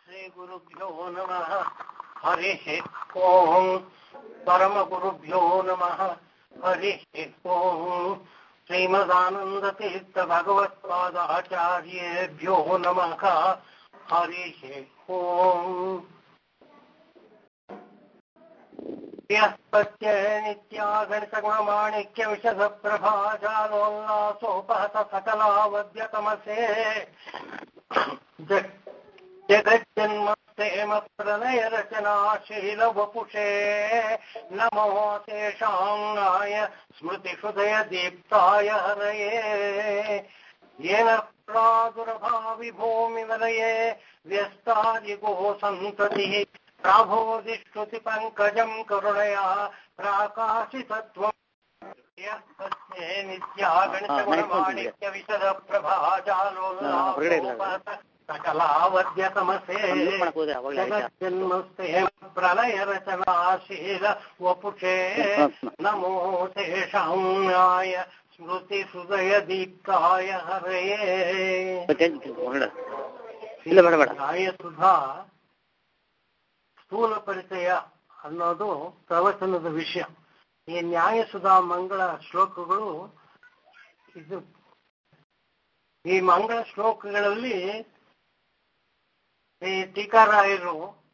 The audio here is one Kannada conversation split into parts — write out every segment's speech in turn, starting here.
श्रीगुरुभ्यो नमः हरिः ओम् परमगुरुभ्यो नमः हरिः ओम् श्रीमदानन्दतीर्थ भगवत्पादाचार्येभ्यो नमः हरिः ओम् यस्पत्य नित्यागणितगुणमाणिक्य विशद प्रभाजालोल्लासोपहत सकलावद्यतमसे जगज्जन्मप्रेम प्रलय रचनाशील वपुषे नमो तेषाङ्गाय स्मृतिहृदय दीप्ताय हरये येन प्रादुर्भावि भूमिवलये व्यस्तादिगो सन्ततिः प्राभोदिष्टुति पङ्कजं करुणया प्राकाशितत्वम् नित्यागणितगुणमाणिक्य विशद प्रभाजालोल्लासोपहत सकलावद्यतमसे जगज्जन्मस्ते प्रलय रचनाशील वपुषे नमो तेषाङ्गाय स्मृति हृदय दीप्ताय हरये ನ್ಯಾಯಸುಧಾ ಸ್ಥೂಲ ಪರಿಚಯ ಅನ್ನೋದು ಪ್ರವಚನದ ವಿಷಯ. ಈ ನ್ಯಾಯಸುಧಾ ಮಂಗಳ ಶ್ಲೋಕಗಳು ಈ ಮಂಗಳ ಶ್ಲೋಕಗಳಲ್ಲಿ ಈ ಟೀಕಾರಾಯರು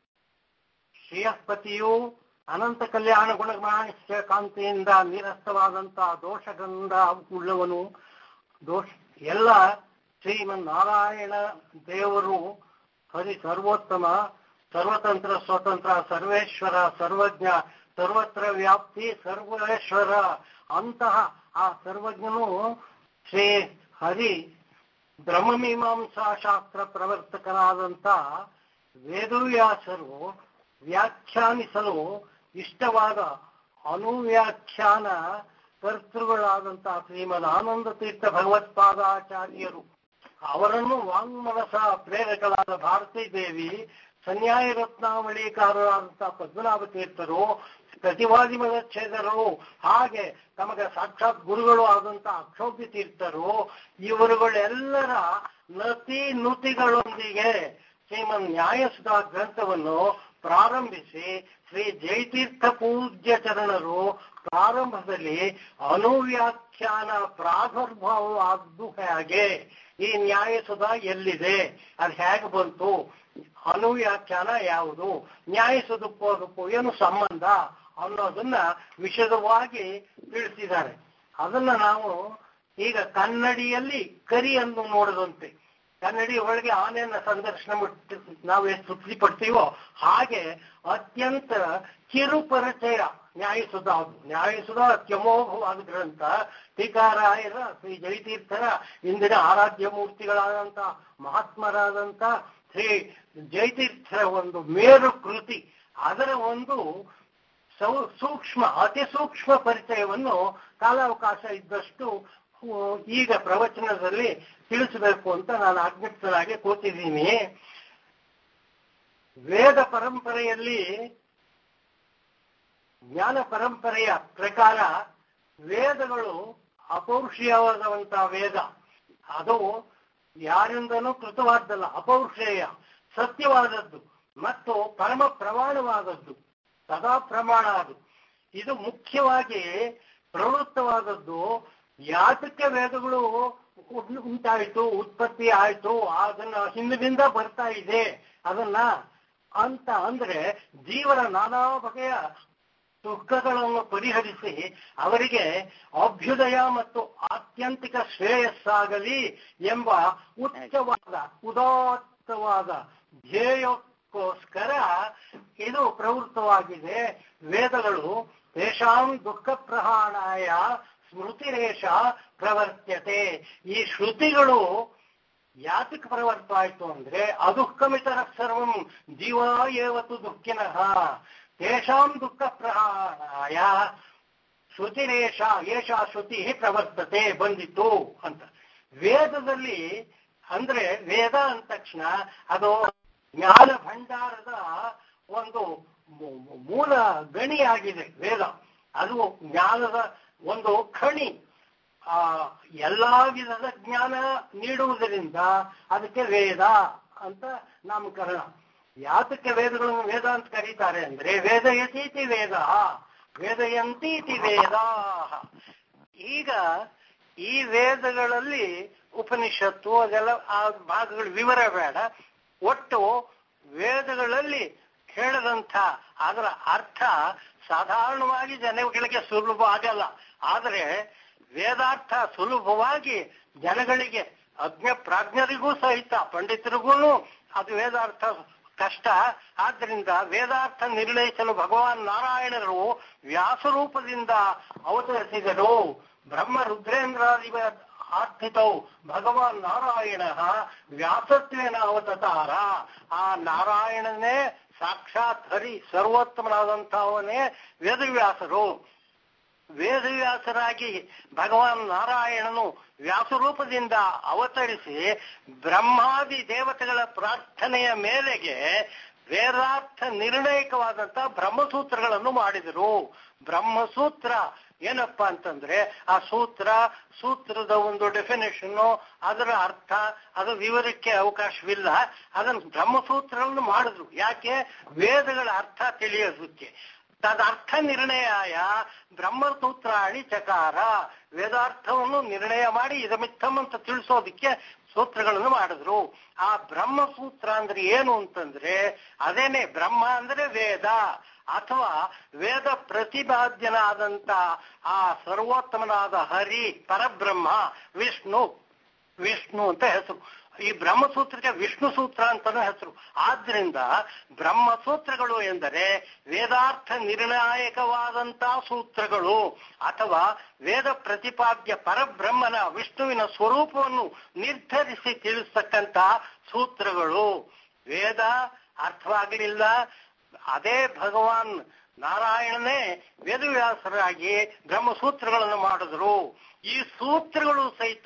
ಶ್ರೇಯಸ್ಪತಿಯು ಅನಂತ ಕಲ್ಯಾಣ ಗುಣಮಾಣಿಕ್ಯ ಕಾಂತಿಯಿಂದ ನಿರಸ್ತವಾದಂತಹ ದೋಷಗಂಧ ಉಳ್ಳವನು, ಎಲ್ಲ ಶ್ರೀಮನ್ನಾರಾಯಣ ದೇವರು ಹರಿ ಸರ್ವೋತ್ತಮ, ಸರ್ವತಂತ್ರ ಸ್ವತಂತ್ರ, ಸರ್ವೇಶ್ವರ, ಸರ್ವಜ್ಞ, ಸರ್ವತ್ರ ವ್ಯಾಪ್ತಿ, ಸರ್ವೇಶ್ವರ ಅಂತಹ ಆ ಸರ್ವಜ್ಞನು ಶ್ರೀ ಹರಿ ಬ್ರಹ್ಮಮೀಮಾಂಸಾ ಶಾಸ್ತ್ರ ಪ್ರವರ್ತಕರಾದಂಥ ವೇದವ್ಯಾಸರು ವ್ಯಾಖ್ಯಾನಿಸಲು ಇಷ್ಟವಾದ ಅನುವ್ಯಾಖ್ಯಾನ ಕರ್ತೃಗಳಾದಂಥ ಶ್ರೀಮದ್ ಆನಂದ ತೀರ್ಥ ಭಗವತ್ಪಾದಾಚಾರ್ಯರು, ಅವರನ್ನು ವಾಂಗ್ಮನಸ ಪ್ರೇರಕರಾದ ಭಾರತೀ ದೇವಿ, ಸನ್ಯಾಯ ರತ್ನಾವಳಿಕಾರರಾದಂತಹ ಪದ್ಮನಾಭ ತೀರ್ಥರು, ಪ್ರತಿವಾದಿ ಮದಚ್ಛೇದರು, ಹಾಗೆ ತಮಗೆ ಸಾಕ್ಷಾತ್ ಗುರುಗಳು ಆದಂತಹ ಅಕ್ಷೋಭ್ಯ ತೀರ್ಥರು, ಇವರುಗಳೆಲ್ಲರ ನತಿ ನುತಿಗಳೊಂದಿಗೆ ಶ್ರೀಮನ್ ನ್ಯಾಯಸುಧಾ ಗ್ರಂಥವನ್ನು ಪ್ರಾರಂಭಿಸಿ ಶ್ರೀ ಜಯತೀರ್ಥ ಪೂಜ್ಯ ಚರಣರು ಪ್ರಾರಂಭದಲ್ಲಿ ಅನುವ್ಯಾಖ್ಯಾನ ಪ್ರಾದುರ್ಭಾವವಾದ್ದು ಹೇಗೆ, ಈ ನ್ಯಾಯಸುಧಾ ಎಲ್ಲಿದೆ, ಅದು ಹೇಗೆ ಬಂತು, ಅನುವ್ಯಾಖ್ಯಾನ ಯಾವುದು, ನ್ಯಾಯಸುಧಕ್ಕೂ ಏನು ಸಂಬಂಧ ಅನ್ನೋದನ್ನ ವಿಶದವಾಗಿ ತಿಳಿಸಿದ್ದಾರೆ. ಅದನ್ನ ನಾವು ಈಗ ಕನ್ನಡಿಯಲ್ಲಿ ಕರಿಯನ್ನು ನೋಡದಂತೆ, ಕನ್ನಡಿ ಒಳಗೆ ಆನೆಯನ್ನ ಸಂದರ್ಶನ ನಾವು ಎಷ್ಟು ತೃಪ್ತಿ ಪಡ್ತೀವೋ ಹಾಗೆ ಅತ್ಯಂತ ಕಿರು ಪರಿಚಯ ನ್ಯಾಯಸುಧಾ. ನ್ಯಾಯಸುಧಾ ಅತ್ಯಮೋಘವಾದ ಗ್ರಂಥ. ಟೀಕಾರಾಯರ ಶ್ರೀ ಜಯತೀರ್ಥರ ಇಂದಿನ ಆರಾಧ್ಯ ಮೂರ್ತಿಗಳಾದಂಥ ಮಹಾತ್ಮರಾದಂಥ ಶ್ರೀ ಜಯತೀರ್ಥರ ಒಂದು ಮೇರು ಕೃತಿ, ಅದರ ಒಂದು ಸೂಕ್ಷ್ಮ ಅತಿ ಸೂಕ್ಷ್ಮ ಪರಿಚಯವನ್ನು ಕಾಲಾವಕಾಶ ಇದ್ದಷ್ಟು ಈಗ ಪ್ರವಚನದಲ್ಲಿ ತಿಳಿಸಬೇಕು ಅಂತ ನಾನು ಆಜ್ಞಾಪಿಸಲಾಗಿ ಕೂತಿದ್ದೀನಿ. ವೇದ ಪರಂಪರೆಯಲ್ಲಿ, ಜ್ಞಾನ ಪರಂಪರೆಯ ಪ್ರಕಾರ ವೇದಗಳು ಅಪೌರುಷೇಯವಾದಂತಹ ವೇದ, ಅದು ಯಾರಿಂದನೂ ಕೃತವಾದ್ದಲ್ಲ, ಅಪೌರುಷೇಯ, ಸತ್ಯವಾದದ್ದು ಮತ್ತು ಪರಮ ಪ್ರಮಾಣವಾದದ್ದು, ಸದಾ ಪ್ರಮಾಣ. ಅದು ಇದು ಮುಖ್ಯವಾಗಿ ಪ್ರವೃತ್ತವಾದದ್ದು. ಯಾತಕ್ಕೆ ವೇದಗಳು ಉಂಟಾಯಿತು, ಉತ್ಪತ್ತಿ ಆಯಿತು, ಅದನ್ನ ಹಿಂದಿನಿಂದ ಬರ್ತಾ ಇದೆ ಅದನ್ನ ಅಂತ ಅಂದ್ರೆ ಜೀವನ ನಾನಾ ಬಗೆಯ ದುಃಖಗಳನ್ನು ಪರಿಹರಿಸಿ ಅವರಿಗೆ ಅಭ್ಯುದಯ ಮತ್ತು ಆತ್ಯಂತಿಕ ಶ್ರೇಯಸ್ಸಾಗಲಿ ಎಂಬ ಉಚ್ಚವಾದ ಉದಾತ್ತವಾದ ಧ್ಯೇಯಕ್ಕೋಸ್ಕರ ಇದು ಪ್ರವೃತ್ತವಾಗಿದೆ. ವೇದಗಳು ತೇಷಾಂ ದುಃಖ ಪ್ರಹಾಣಾಯ ಸ್ಮೃತಿರೇಷ ಪ್ರವರ್ತ್ಯತೆ. ಈ ಶ್ರುತಿಗಳು ಯಾತಕ್ಕೆ ಪ್ರವರ್ತವಾಯಿತು ಅಂದ್ರೆ ಅದುಃಖಮಿತರ ಸರ್ವಂ ಜೀವ ಏವತ್ತು ದುಃಖಿನಃ ತೇಷಾಂ ದುಃಖ ಪ್ರಹಾಣಾಯ ಶ್ರುತಿರೇಷ ಏಷಾ ಶ್ರುತಿ ಪ್ರವರ್ತತೆ ಬಂದಿತ್ತು ಅಂತ. ವೇದದಲ್ಲಿ ಅಂದ್ರೆ ವೇದ ಅಂದ ತಕ್ಷಣ ಅದು ಜ್ಞಾನ ಭಂಡಾರದ ಒಂದು ಮೂಲ ಗಣಿಯಾಗಿದೆ ವೇದ. ಅದು ಜ್ಞಾನದ ಒಂದು ಖಣಿ. ಎಲ್ಲಾ ವಿಧದ ಜ್ಞಾನ ನೀಡುವುದರಿಂದ ಅದಕ್ಕೆ ವೇದ ಅಂತ ನಾಮಕರಣ. ಯಾತಕ್ಕೆ ವೇದಗಳನ್ನು ವೇದ ಅಂತ ಕರೀತಾರೆ ಅಂದ್ರೆ ವೇದಯತೀತಿ ವೇದ, ವೇದಯಂತೀತಿ ವೇದ. ಈಗ ಈ ವೇದಗಳಲ್ಲಿ ಉಪನಿಷತ್ತು ಅದೆಲ್ಲ ಆ ಭಾಗಗಳು ವಿವರ ಬೇಡ. ಒಟ್ಟು ವೇದಗಳಲ್ಲಿ ಹೇಳದಂಥ ಅದರ ಅರ್ಥ ಸಾಧಾರಣವಾಗಿ ಜನಗಳಿಗೆ ಸುಲಭ ಆಗಲ್ಲ. ಆದರೆ ವೇದಾರ್ಥ ಸುಲಭವಾಗಿ ಜನಗಳಿಗೆ ಪ್ರಾಜ್ಞರಿಗೂ ಸಹಿತ ಪಂಡಿತರಿಗೂ ಅದು ವೇದಾರ್ಥ ಕಷ್ಟ. ಆದ್ದರಿಂದ ವೇದಾರ್ಥ ನಿರ್ಣಯಿಸಲು ಭಗವಾನ್ ನಾರಾಯಣರು ವ್ಯಾಸರೂಪದಿಂದ ಅವತರಿಸಿದರು. ಬ್ರಹ್ಮ ರುದ್ರೇಂದ್ರಾದಿ ಆರ್ಥಿತೌ ಭಗವಾನ್ ನಾರಾಯಣ ವ್ಯಾಸತ್ವೇನ ಅವತಾರ. ಆ ನಾರಾಯಣನೇ ಸಾಕ್ಷಾತ್ ಹರಿ ಸರ್ವೋತ್ತಮನಾದಂಥವನೇ ವೇದವ್ಯಾಸರು. ವೇದವ್ಯಾಸರಾಗಿ ಭಗವಾನ್ ನಾರಾಯಣನು ವ್ಯಾಸರೂಪದಿಂದ ಅವತರಿಸಿ ಬ್ರಹ್ಮಾದಿ ದೇವತೆಗಳ ಪ್ರಾರ್ಥನೆಯ ಮೇಲೆಗೆ ವೇದಾರ್ಥ ನಿರ್ಣಯಕವಾದಂಥ ಬ್ರಹ್ಮಸೂತ್ರಗಳನ್ನು ಮಾಡಿದರು. ಬ್ರಹ್ಮಸೂತ್ರ ಏನಪ್ಪಾ ಅಂತಂದ್ರೆ ಆ ಸೂತ್ರದ ಒಂದು ಡೆಫಿನೇಷನ್ನು, ಅದರ ಅರ್ಥ, ಅದು ವಿವರಕ್ಕೆ ಅವಕಾಶವಿಲ್ಲ. ಅದನ್ನು ಬ್ರಹ್ಮಸೂತ್ರಗಳನ್ನು ಮಾಡಿದ್ರು. ಯಾಕೆ? ವೇದಗಳ ಅರ್ಥ ತಿಳಿಯೋದಕ್ಕೆ. ತದರ್ಥ ನಿರ್ಣಯಾಯ ಬ್ರಹ್ಮಸೂತ್ರಾಣಿ ಚಕಾರ. ವೇದಾರ್ಥವನ್ನು ನಿರ್ಣಯ ಮಾಡಿ ಇದಮಿತ್ತಮ್ ಅಂತ ತಿಳಿಸೋದಿಕ್ಕೆ ಸೂತ್ರಗಳನ್ನು ಮಾಡಿದ್ರು. ಆ ಬ್ರಹ್ಮಸೂತ್ರ ಅಂದ್ರೆ ಏನು ಅಂತಂದ್ರೆ ಅದೇನೆ ಬ್ರಹ್ಮ ಅಂದ್ರೆ ವೇದ, ಅಥವಾ ವೇದ ಪ್ರತಿಪಾದ್ಯನಾದಂತ ಆ ಸರ್ವೋತ್ತಮನಾದ ಹರಿ ಪರಬ್ರಹ್ಮ ವಿಷ್ಣು ಅಂತ ಹೆಸರು. ಈ ಬ್ರಹ್ಮಸೂತ್ರಕ್ಕೆ ವಿಷ್ಣು ಸೂತ್ರ ಅಂತಾನೂ ಹೆಸರು. ಆದ್ರಿಂದ ಬ್ರಹ್ಮಸೂತ್ರಗಳು ಎಂದರೆ ವೇದಾರ್ಥ ನಿರ್ಣಾಯಕವಾದಂತ ಸೂತ್ರಗಳು, ಅಥವಾ ವೇದ ಪ್ರತಿಪಾದ್ಯ ಪರಬ್ರಹ್ಮನ ವಿಷ್ಣುವಿನ ಸ್ವರೂಪವನ್ನು ನಿರ್ಧರಿಸಿ ತಿಳಿಸ್ತಕ್ಕಂಥ ಸೂತ್ರಗಳು. ವೇದ ಅರ್ಥವಾಗಲಿಲ್ಲ, ಅದೇ ಭಗವಾನ್ ನಾರಾಯಣನೇ ವೇದವ್ಯಾಸರಾಗಿ ಬ್ರಹ್ಮಸೂತ್ರಗಳನ್ನು ಮಾಡಿದ್ರು. ಈ ಸೂತ್ರಗಳು ಸಹಿತ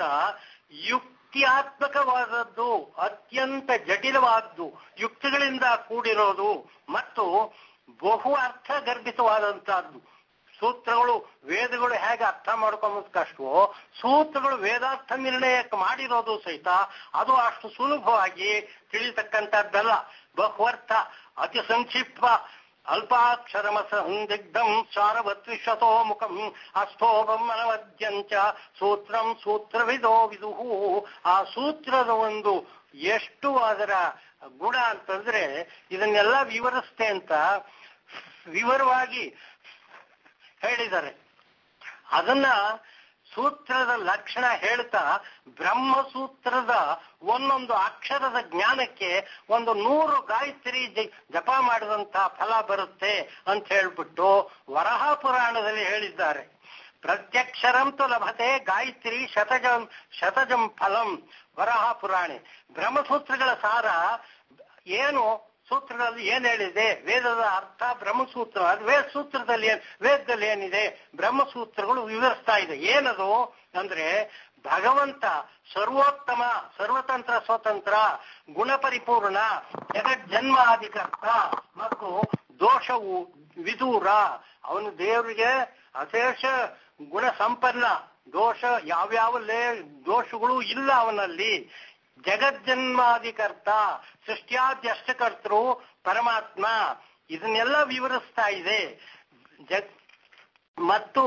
ಯುಕ್ತಿಯಾತ್ಮಕವಾದದ್ದು, ಅತ್ಯಂತ ಜಟಿಲವಾದ್ದು, ಯುಕ್ತಿಗಳಿಂದ ಕೂಡಿರೋದು ಮತ್ತು ಬಹು ಅರ್ಥ ಗರ್ಭಿತವಾದಂತಹದ್ದು. ಸೂತ್ರಗಳು ವೇದಗಳು ಹೇಗೆ ಅರ್ಥ ಮಾಡ್ಕೊಂಬುದು ಕಷ್ಟವೋ, ಸೂತ್ರಗಳು ವೇದಾರ್ಥ ನಿರ್ಣಯಕ್ಕೆ ಮಾಡಿರೋದು ಸಹಿತ ಅದು ಅಷ್ಟು ಸುಲಭವಾಗಿ ತಿಳಿತಕ್ಕಂಥದ್ದಲ್ಲ. ಬಹುವರ್ಥ, ಅತಿ ಸಂಕ್ಷಿಪ್ತ, ಅಲ್ಪಾಕ್ಷರಮ ಸಂದಿಗ್ಧಂ ಸಾರವತ್ವಿಶತೋ ಮುಖಂ ಅಸ್ಥೋಭಂ ಅನವದ್ಯಂಚ ಸೂತ್ರಂ ಸೂತ್ರವಿದೋ ವಿದುಹು. ಆ ಸೂತ್ರದ ಒಂದು ಎಷ್ಟು ಅದರ ಗುಣ ಅಂತಂದ್ರೆ ಇದನ್ನೆಲ್ಲ ವಿವರಿಸ್ತೆ ಅಂತ ವಿವರವಾಗಿ ಹೇಳಿದ್ದಾರೆ. ಅದನ್ನ ಸೂತ್ರದ ಲಕ್ಷಣ ಹೇಳ್ತಾ ಬ್ರಹ್ಮಸೂತ್ರದ ಒಂದೊಂದು ಅಕ್ಷರದ ಜ್ಞಾನಕ್ಕೆ 100 ಗಾಯತ್ರಿ ಜಪ ಮಾಡಿದಂತ ಫಲ ಬರುತ್ತೆ ಅಂತ ಹೇಳ್ಬಿಟ್ಟು ವರಾಹ ಪುರಾಣದಲ್ಲಿ ಹೇಳಿದ್ದಾರೆ. ಪ್ರತ್ಯಕ್ಷರಂತು ಲಭತೆ ಗಾಯತ್ರಿ ಶತಜಂ ಫಲಂ ವರಾಹ ಪುರಾಣೆ. ಬ್ರಹ್ಮಸೂತ್ರಗಳ ಸಾರ ಏನು? ಸೂತ್ರಗಳಲ್ಲಿ ಏನ್ ಹೇಳಿದೆ? ವೇದದ ಅರ್ಥ ಬ್ರಹ್ಮಸೂತ್ರ. ಅದು ವೇದದಲ್ಲಿ ಏನಿದೆ? ಬ್ರಹ್ಮಸೂತ್ರಗಳು ವಿವರಿಸ್ತಾ ಇದೆ. ಏನದು ಅಂದ್ರೆ ಭಗವಂತ ಸರ್ವೋತ್ತಮ, ಸರ್ವತಂತ್ರ ಸ್ವತಂತ್ರ, ಗುಣಪರಿಪೂರ್ಣ, ಜಗಜ್ಜನ್ಮಾಧಿಕರ್ತ ಮತ್ತು ದೋಷವು ವಿದೂರ. ಅವನು ದೇವರಿಗೆ ಅಶೇಷ ಗುಣ ಸಂಪನ್ನ, ದೋಷ ಯಾವ್ಯಾವ ದೋಷಗಳು ಇಲ್ಲ ಅವನಲ್ಲಿ. ಜಗಜ್ಜನ್ಮಾಧಿಕರ್ತ, ಸೃಷ್ಟ್ಯಾದ್ಯಷ್ಟಕರ್ತೃ ಪರಮಾತ್ಮ. ಇದನ್ನೆಲ್ಲ ವಿವರಿಸ್ತಾ ಇದೆ. ಮತ್ತು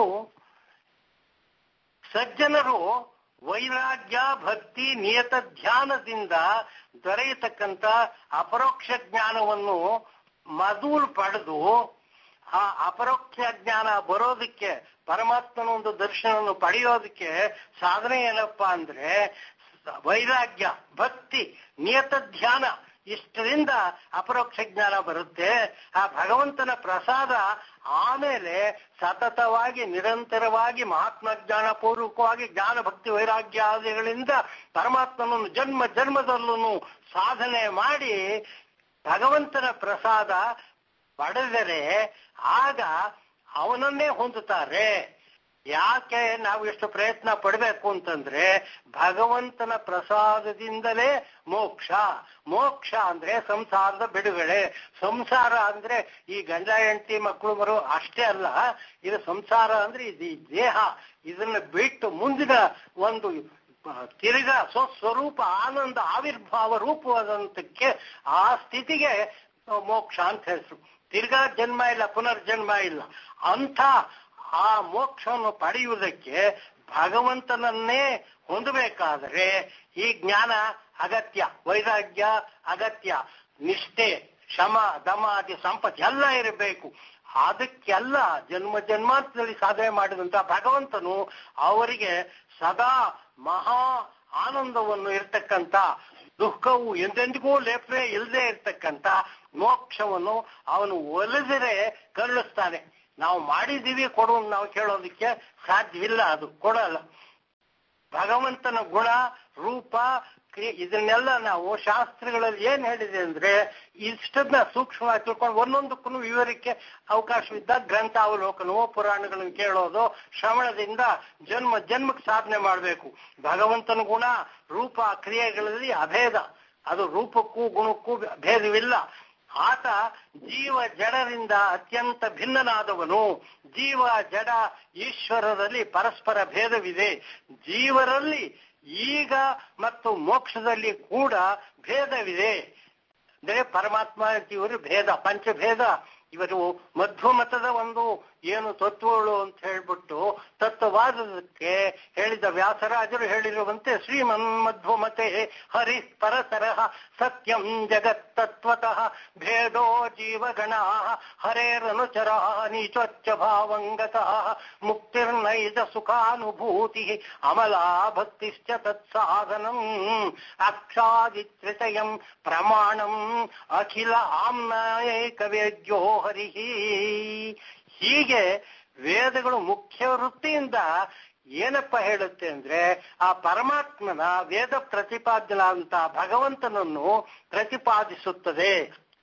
ಸಜ್ಜನರು ವೈರಾಗ್ಯ, ಭಕ್ತಿ, ನಿಯತ ಧ್ಯಾನದಿಂದ ದೊರೆಯತಕ್ಕಂಥ ಅಪರೋಕ್ಷ ಜ್ಞಾನವನ್ನು ಮೊದಲು ಪಡೆದು ಆ ಅಪರೋಕ್ಷ ಜ್ಞಾನ ಬರೋದಕ್ಕೆ, ಪರಮಾತ್ಮನ ಒಂದು ದರ್ಶನವನ್ನು ಪಡೆಯೋದಕ್ಕೆ ಸಾಧನೆ ಏನಪ್ಪಾ ಅಂದ್ರೆ ವೈರಾಗ್ಯ, ಭಕ್ತಿ, ನಿಯತ ಧ್ಯಾನ. ಇಷ್ಟರಿಂದ ಅಪರೋಕ್ಷ ಜ್ಞಾನ ಬರುತ್ತೆ. ಆ ಭಗವಂತನ ಪ್ರಸಾದ ಆಮೇಲೆ ಸತತವಾಗಿ ನಿರಂತರವಾಗಿ ಮಹಾತ್ಮ ಜ್ಞಾನ ಪೂರ್ವಕವಾಗಿ ಜ್ಞಾನ, ಭಕ್ತಿ, ವೈರಾಗ್ಯಾದಿಗಳಿಂದ ಪರಮಾತ್ಮನನ್ನು ಜನ್ಮ ಜನ್ಮದಲ್ಲೂ ಸಾಧನೆ ಮಾಡಿ ಭಗವಂತನ ಪ್ರಸಾದ ಪಡೆದರೆ ಆಗ ಅವನನ್ನೇ ಹೊಂದುತ್ತಾರೆ. ಯಾಕೆ ನಾವು ಎಷ್ಟು ಪ್ರಯತ್ನ ಪಡಬೇಕು ಅಂತಂದ್ರೆ ಭಗವಂತನ ಪ್ರಸಾದದಿಂದಲೇ ಮೋಕ್ಷ. ಮೋಕ್ಷ ಅಂದ್ರೆ ಸಂಸಾರದ ಬಿಡುಗಡೆ. ಸಂಸಾರ ಅಂದ್ರೆ ಈ ಗಂಡ ಹೆಂಡತಿ ಮಕ್ಕಳು ಮರು ಅಷ್ಟೇ ಅಲ್ಲ. ಇದು ಸಂಸಾರ ಅಂದ್ರೆ ಇದು ದೇಹ. ಇದನ್ನ ಬಿಟ್ಟು ಮುಂದಿನ ಒಂದು ತಿರುಗ ಸ್ವಸ್ವರೂಪ ಆನಂದ ಆವಿರ್ಭಾವ ರೂಪವಾದಂತಕ್ಕೆ ಆ ಸ್ಥಿತಿಗೆ ಮೋಕ್ಷ ಅಂತ ಹೆಸರು. ತಿರ್ಗಾ ಜನ್ಮ ಇಲ್ಲ, ಪುನರ್ಜನ್ಮ ಇಲ್ಲ. ಅಂಥ ಆ ಮೋಕ್ಷವನ್ನು ಪಡೆಯುವುದಕ್ಕೆ ಭಗವಂತನನ್ನೇ ಹೊಂದಬೇಕಾದರೆ ಈ ಜ್ಞಾನ ಅಗತ್ಯ, ವೈರಾಗ್ಯ ಅಗತ್ಯ, ನಿಷ್ಠೆ, ಶಮ, ದಮಾದಿ ಸಂಪತ್ತು ಎಲ್ಲ ಇರಬೇಕು. ಅದಕ್ಕೆಲ್ಲ ಜನ್ಮ ಜನ್ಮಾಂತರದಲ್ಲಿ ಸಾಧನೆ ಮಾಡಿದಂತ ಭಗವಂತನು ಅವರಿಗೆ ಸದಾ ಮಹಾ ಆನಂದವನ್ನು ಇರ್ತಕ್ಕಂಥ, ದುಃಖವು ಎಂದೆಂದಿಗೂ ಲೇಪನೆ ಇಲ್ಲದೆ ಇರ್ತಕ್ಕಂಥ ಮೋಕ್ಷವನ್ನು ಅವನು ಒಲಿದರೆ ಕರುಣಿಸ್ತಾನೆ. ನಾವು ಮಾಡಿದ್ದೀವಿ ಕೊಡು ನಾವು ಕೇಳೋದಕ್ಕೆ ಸಾಧ್ಯವಿಲ್ಲ, ಅದು ಕೊಡಲ್ಲ. ಭಗವಂತನ ಗುಣ, ರೂಪ, ಇದನ್ನೆಲ್ಲ ನಾವು ಶಾಸ್ತ್ರಗಳಲ್ಲಿ ಏನ್ ಹೇಳಿದೆ ಅಂದ್ರೆ ಇಷ್ಟನ್ನ ಸೂಕ್ಷ್ಮವಾಗಿ ತಿಳ್ಕೊಂಡು ಒಂದೊಂದಕ್ಕೂ ವಿವರಕ್ಕೆ ಅವಕಾಶವಿದ್ದ ಗ್ರಂಥಾವಲೋಕನವೋ ಪುರಾಣಗಳನ್ನು ಕೇಳೋದು, ಶ್ರವಣದಿಂದ ಜನ್ಮ ಜನ್ಮಕ್ಕೆ ಸಾಧನೆ ಮಾಡಬೇಕು. ಭಗವಂತನ ಗುಣ, ರೂಪ, ಕ್ರಿಯೆಗಳಲ್ಲಿ ಅಭೇದ, ಅದು ರೂಪಕ್ಕೂ ಗುಣಕ್ಕೂ ಭೇದವಿಲ್ಲ. ಆತ ಜೀವ ಜಡರಿಂದ ಅತ್ಯಂತ ಭಿನ್ನನಾದವನು. ಜೀವ ಜಡ ಈಶ್ವರರಲ್ಲಿ ಪರಸ್ಪರ ಭೇದವಿದೆ. ಜೀವರಲ್ಲಿ ಈಗ ಮತ್ತು ಮೋಕ್ಷದಲ್ಲಿ ಕೂಡ ಭೇದವಿದೆ. ಅಂದ್ರೆ ಪರಮಾತ್ಮ ಇವರು ಭೇದ, ಪಂಚಭೇದ. ಇವರು ಮಧ್ವಮತದ ಒಂದು ಏನು ತತ್ವಗಳು ಅಂತ ಹೇಳ್ಬಿಟ್ಟು ತತ್ವವಾದಕ್ಕೆ ಹೇಳಿದ ವ್ಯಾಸರಾಜರು ಹೇಳಿರುವಂತೆ ಶ್ರೀಮನ್ ಮಧ್ವಮತೆ ಹರಿ ಪರತರಃ ಸತ್ಯಂ ಜಗತ್ತತ್ವತಃ ಭೇದೋ ಜೀವಗಣ ಹರೇರನುಚರ ನೀಚೋಚ್ಚ ಭಾವಂಗತಃ ಮುಕ್ತಿರ್ನೈಜ ಸುಖಾನುಭೂತಿ ಅಮಲಾ ಭಕ್ತಿಶ್ಚ ತತ್ಸಾಧನಂ ಅಕ್ಷಾದಿತ್ರಿತಯಂ ಪ್ರಮಾಣಂ ಅಖಿಲ ಆಮ್ನಾಯೈಕವೇದ್ಯೋ ಹರಿಹಿ. ಹೀಗೆ ವೇದಗಳು ಮುಖ್ಯ ವೃತ್ತಿಯಿಂದ ಏನಪ್ಪ ಹೇಳುತ್ತೆ ಅಂದ್ರೆ ಆ ಪರಮಾತ್ಮನ ವೇದ ಪ್ರತಿಪಾದ್ಯನಾದಂತ ಭಗವಂತನನ್ನು ಪ್ರತಿಪಾದಿಸುತ್ತದೆ.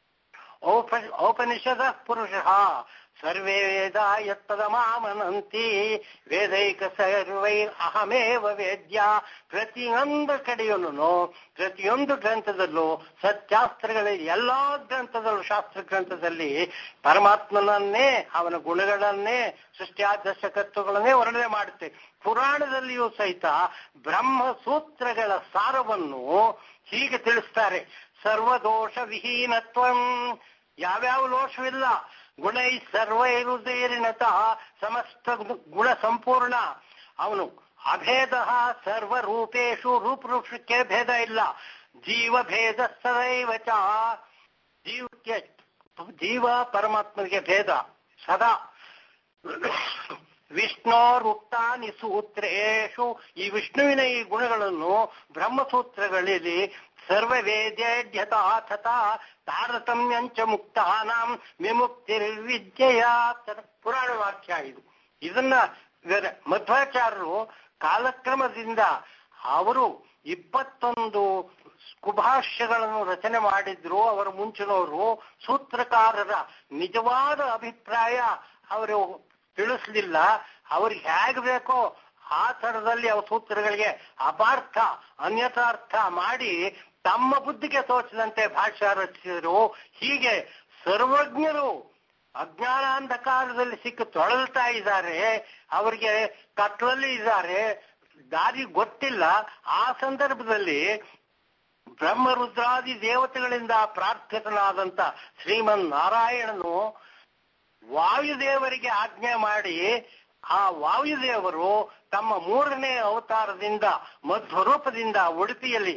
ಔಪನಿಷದ ಪುರುಷ ಸರ್ವೇ ವೇದ ಯತ್ತದಮಾಮನಂತಿ ವೇದೈಕ ಸರ್ವೈರ್ ಅಹಮೇವ ವೇದ್ಯ. ಪ್ರತಿಯೊಂದು ಕಡೆಯಲ್ಲೂ ಪ್ರತಿಯೊಂದು ಗ್ರಂಥದಲ್ಲೂ ಸತ್ಯಾಸ್ತ್ರಗಳಲ್ಲಿ ಎಲ್ಲಾ ಗ್ರಂಥದಲ್ಲೂ ಶಾಸ್ತ್ರ ಗ್ರಂಥದಲ್ಲಿ ಪರಮಾತ್ಮನನ್ನೇ ಅವನ ಗುಣಗಳನ್ನೇ ಸೃಷ್ಟ್ಯಾದರ್ಶಕತ್ವಗಳನ್ನೇ ವರ್ಣನೆ ಮಾಡುತ್ತೆ. ಪುರಾಣದಲ್ಲಿಯೂ ಸಹಿತ ಬ್ರಹ್ಮ ಸೂತ್ರಗಳ ಸಾರವನ್ನು ಹೀಗೆ ತಿಳಿಸ್ತಾರೆ. ಸರ್ವದೋಷ ವಿಹೀನತ್ವಂ, ಯಾವ್ಯಾವ ದೋಷವಿಲ್ಲ. ಗುಣೈ ಸರ್ವೈರುದೀರ್ಣತಃ, ಸಮಸ್ತ ಗುಣ ಸಂಪೂರ್ಣ. ಅವನು ಅಭೇದ ಸರ್ವರೂಪೇಶು, ರೂಪರೂಪಕ್ಕೆ ಭೇದ ಇಲ್ಲ. ಜೀವಭೇದ ಸದೈವಚ, ಜೀವಕ್ಕೆ ಜೀವ ಪರಮಾತ್ಮನಿಗೆ ಭೇದ ಸದಾ. ವಿಷ್ಣೋರುಕ್ತಾನಿ ಸೂತ್ರೇಶು, ಈ ವಿಷ್ಣುವಿನ ಈ ಗುಣಗಳನ್ನು ಬ್ರಹ್ಮಸೂತ್ರಗಳಲ್ಲಿ ಸರ್ವವೇದ್ಯಧ್ಯತಾ ತಥಾ ತಾರತಮ್ಯಂಚ ಮುಕ್ತಾನಾಂ ವಿಮುಕ್ತಿರ್ವಿದ್ಯೆಯ ಪುರಾಣ ವಾಕ್ಯ ಇದು. ಇದನ್ನ ಮಧ್ವಾಚಾರ್ಯರು ಕಾಲಕ್ರಮದಿಂದ ಅವರು 21 ಕುಭಾಷ್ಯಗಳನ್ನು ರಚನೆ ಮಾಡಿದ್ರು. ಅವರ ಮುಂಚಿನವರು ಸೂತ್ರಕಾರರ ನಿಜವಾದ ಅಭಿಪ್ರಾಯ ಅವರು ತಿಳಿಸ್ಲಿಲ್ಲ. ಅವ್ರಿಗೆ ಹೇಗೆ ಬೇಕೋ ಆ ಥರದಲ್ಲಿ ಅವ್ರ ಸೂತ್ರಗಳಿಗೆ ಅಪಾರ್ಥ ಅನ್ಯಥಾರ್ಥ ಮಾಡಿ ತಮ್ಮ ಬುದ್ಧಿಗೆ ತೋಚಿದಂತೆ ಭಾಷ್ಯ ರಚಿಸಿದರು. ಹೀಗೆ ಸರ್ವಜ್ಞರು ಅಜ್ಞಾನಾಂಧಕಾರದಲ್ಲಿ ಸಿಕ್ಕು ತೊಳಲ್ತಾ ಇದ್ದಾರೆ. ಅವರಿಗೆ ಕತ್ತಲಲ್ಲಿ ಇದ್ದಾರೆ, ದಾರಿ ಗೊತ್ತಿಲ್ಲ. ಆ ಸಂದರ್ಭದಲ್ಲಿ ಬ್ರಹ್ಮರುದ್ರಾದಿ ದೇವತೆಗಳಿಂದ ಪ್ರಾರ್ಥಿತನಾದಂತ ಶ್ರೀಮನ್ ನಾರಾಯಣನು ವಾಯುದೇವರಿಗೆ ಆಜ್ಞೆ ಮಾಡಿ ಆ ವಾಯುದೇವರು ತಮ್ಮ 3ನೇ ಅವತಾರದಿಂದ ಮಧ್ವರೂಪದಿಂದ ಉಡುಪಿಯಲ್ಲಿ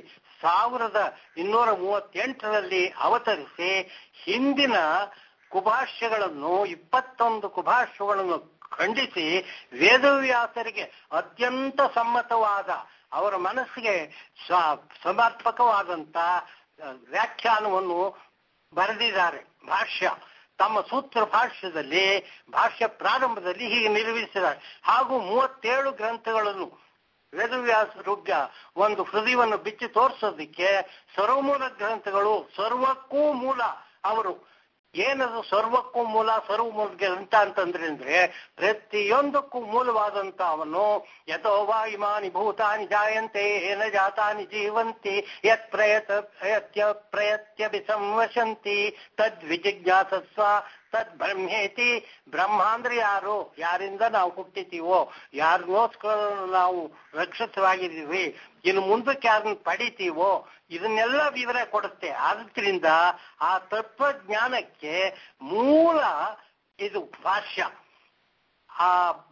1238ರಲ್ಲಿ ಅವತರಿಸಿ ಹಿಂದಿನ ಕುಭಾಷ್ಯಗಳನ್ನು 21 ಕುಭಾಷ್ಯಗಳನ್ನು ಖಂಡಿಸಿ ವೇದವ್ಯಾಸರಿಗೆ ಅತ್ಯಂತ ಸಮ್ಮತವಾದ ಅವರ ಮನಸ್ಸಿಗೆ ಸಮರ್ಪಕವಾದಂತ ವ್ಯಾಖ್ಯಾನವನ್ನು ಬರೆದಿದ್ದಾರೆ. ಭಾಷ್ಯ ತಮ್ಮ ಸೂತ್ರ ಭಾಷ್ಯದಲ್ಲಿ ಭಾಷ್ಯ ಪ್ರಾರಂಭದಲ್ಲಿ ಹೀಗೆ ನಿರ್ವಹಿಸಿದ್ದಾರೆ. ಹಾಗೂ 37 ಗ್ರಂಥಗಳನ್ನು ವೇದವ್ಯಾಸರು ಒಂದು ಹೃದಯವನ್ನು ಬಿಚ್ಚಿ ತೋರಿಸೋದಿಕ್ಕೆ ಸರ್ವಮೂಲ ಗ್ರಂಥಗಳು, ಸರ್ವಕ್ಕೂ ಮೂಲ ಅವರು. ಏನದು ಸರ್ವಕ್ಕೂ ಮೂಲ? ಸರ್ವಮೂಲ ಗ್ರಂಥ ಅಂತಂದ್ರೆ ಪ್ರತಿಯೊಂದಕ್ಕೂ ಮೂಲವಾದಂತ ಅವನು ಯಥೋವಾ ಇಮಾನಿ ಭೂತಾನಿ ಜಾಯಂತೆ ಏನ ಜಾತಾನಿ ಜೀವಂತಿ ಯತ್ ಪ್ರಯತ್ಯಭಿಸಂವಶಂತಿ ತದ್ವಿಜಿಜ್ಞಾಸಸ್ವ ತದ್ ಬ್ರಹ್ಮೇತಿ. ಬ್ರಹ್ಮ ಅಂದ್ರೆ ಯಾರು, ಯಾರಿಂದ ನಾವು ಹುಟ್ಟಿತೀವೋ, ಯಾರಿಗೋಸ್ಕರ ನಾವು ರಕ್ಷಿತವಾಗಿದ್ದೀವಿ, ಇನ್ನು ಮುಂದಕ್ಕೆ ಯಾರನ್ನ ಪಡಿತೀವೋ, ಇದನ್ನೆಲ್ಲ ವಿವರ ಕೊಡುತ್ತೆ. ಆದ್ರಿಂದ ಆ ತತ್ವಜ್ಞಾನಕ್ಕೆ ಮೂಲ ಇದು ಭಾಷ್ಯ. ಆ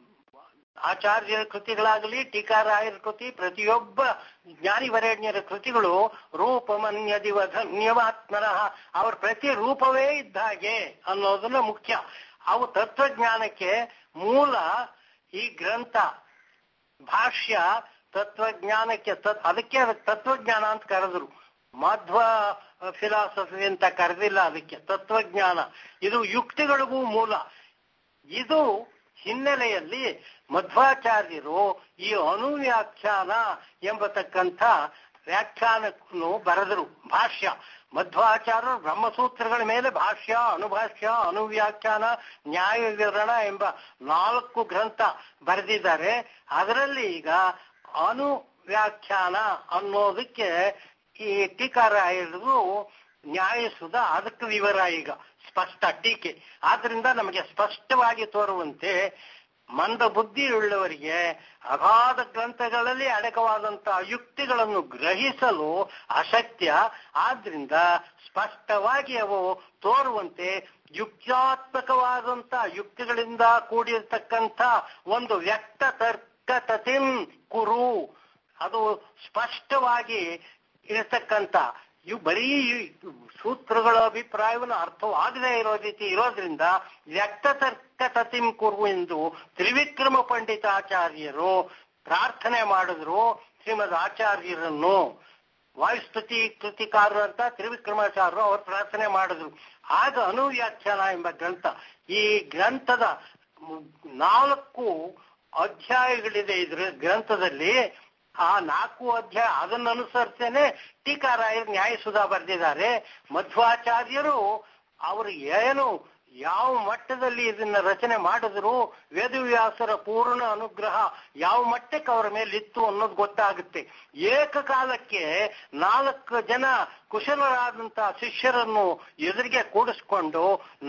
ಆಚಾರ್ಯರ ಕೃತಿಗಳಾಗಲಿ, ಟೀಕಾರಾಯರ ಕೃತಿ, ಪ್ರತಿಯೊಬ್ಬ ಜ್ಞಾನಿವರೇಣ್ಯರ ಕೃತಿಗಳು ರೂಪಮನ್ಯದಿವ ಧನ್ಯವಾತ್ಮನಃ, ಅವ್ರ ಪ್ರತಿ ರೂಪವೇ ಇದ್ದ ಹಾಗೆ ಅನ್ನೋದನ್ನ ಮುಖ್ಯ. ಅವು ತತ್ವಜ್ಞಾನಕ್ಕೆ ಮೂಲ. ಈ ಗ್ರಂಥ ಭಾಷ್ಯ ತತ್ವಜ್ಞಾನಕ್ಕೆ, ಅದಕ್ಕೆ ತತ್ವಜ್ಞಾನ ಅಂತ ಕರೆದ್ರು. ಮಧ್ವ ಫಿಲಾಸಫಿ ಅಂತ ಕರೆದಿಲ್ಲ, ಅದಕ್ಕೆ ತತ್ವಜ್ಞಾನ. ಇದು ಯುಕ್ತಿಗಳಿಗೂ ಮೂಲ. ಇದು ಹಿನ್ನೆಲೆಯಲ್ಲಿ ಮಧ್ವಾಚಾರ್ಯರು ಈ ಅನುವ್ಯಾಖ್ಯಾನ ಎಂಬತಕ್ಕಂಥ ವ್ಯಾಖ್ಯಾನವನ್ನು ಬರೆದರು. ಭಾಷ್ಯ ಮಧ್ವಾಚಾರ್ಯರು ಬ್ರಹ್ಮಸೂತ್ರಗಳ ಮೇಲೆ ಭಾಷ್ಯ, ಅನುಭಾಷ್ಯ, ಅನುವ್ಯಾಖ್ಯಾನ, ನ್ಯಾಯ ವಿವರಣ ಎಂಬ 4 ಗ್ರಂಥ ಬರೆದಿದ್ದಾರೆ. ಅದರಲ್ಲಿ ಈಗ ಅನುವ್ಯಾಖ್ಯಾನ ಅನ್ನೋದಕ್ಕೆ ಈ ಟೀಕಾರಾಯರು ನ್ಯಾಯಸುಧ, ಅದಕ್ಕೆ ವಿವರ ಈಗ ಸ್ಪಷ್ಟ ಟೀಕೆ. ಆದ್ರಿಂದ ನಮಗೆ ಸ್ಪಷ್ಟವಾಗಿ ತೋರುವಂತೆ ಮಂದ ಬುದ್ಧಿಯುಳ್ಳವರಿಗೆ ಅಗಾಧ ಗ್ರಂಥಗಳಲ್ಲಿ ಅಡಕವಾದಂತಹ ಯುಕ್ತಿಗಳನ್ನು ಗ್ರಹಿಸಲು ಅಶಕ್ಯ. ಆದ್ರಿಂದ ಸ್ಪಷ್ಟವಾಗಿ ಅವು ತೋರುವಂತೆ ಯುಕ್ತ್ಯಾತ್ಮಕವಾದಂತಹ ಯುಕ್ತಿಗಳಿಂದ ಕೂಡಿರತಕ್ಕಂಥ ಒಂದು ವ್ಯಕ್ತ ತರ್ಕತತಿಂ ಕುರು, ಅದು ಸ್ಪಷ್ಟವಾಗಿ ಇರತಕ್ಕಂಥ ಬರೀ ಸೂತ್ರಗಳ ಅಭಿಪ್ರಾಯವನ್ನು ಅರ್ಥವಾಗದೇ ಇರೋ ರೀತಿ ಇರೋದ್ರಿಂದ ವ್ಯಕ್ತತರ್ಕ ತತಿಂ ಕುರು ಎಂದು ತ್ರಿವಿಕ್ರಮ ಪಂಡಿತಾಚಾರ್ಯರು ಪ್ರಾರ್ಥನೆ ಮಾಡಿದ್ರು. ಶ್ರೀಮದ್ ಆಚಾರ್ಯರನ್ನು ವಾಯುಸ್ತುತಿ ಕೃತಿಕಾರರು ಅಂತ ತ್ರಿವಿಕ್ರಮಾಚಾರ್ಯರು ಅವರು ಪ್ರಾರ್ಥನೆ ಮಾಡಿದ್ರು. ಆಗ ಅನುವ್ಯಾಖ್ಯಾನ ಎಂಬ ಗ್ರಂಥ, ಈ ಗ್ರಂಥದ 4 ಅಧ್ಯಾಯಗಳಿದೆ. ಇದ್ರ ಗ್ರಂಥದಲ್ಲಿ ಆ 4 ಅಧ್ಯಾಯ ಅದನ್ನು ಅನುಸರಿಸೇನೆ ಟೀಕಾರಾಯರು ನ್ಯಾಯಸುಧಾ ಬರೆದಿದ್ದಾರೆ. ಮಧ್ವಾಚಾರ್ಯರು ಅವರು ಯಾವ ಮಟ್ಟದಲ್ಲಿ ಇದನ್ನ ರಚನೆ ಮಾಡಿದ್ರು, ವೇದವ್ಯಾಸರ ಪೂರ್ಣ ಅನುಗ್ರಹ ಯಾವ ಮಟ್ಟಕ್ಕೆ ಅವರ ಮೇಲಿತ್ತು ಅನ್ನೋದು ಗೊತ್ತಾಗುತ್ತೆ. ಏಕಕಾಲಕ್ಕೆ 4 ಜನ ಕುಶಲರಾದಂತಹ ಶಿಷ್ಯರನ್ನು ಎದುರಿಗೆ ಕೂಡಿಸ್ಕೊಂಡು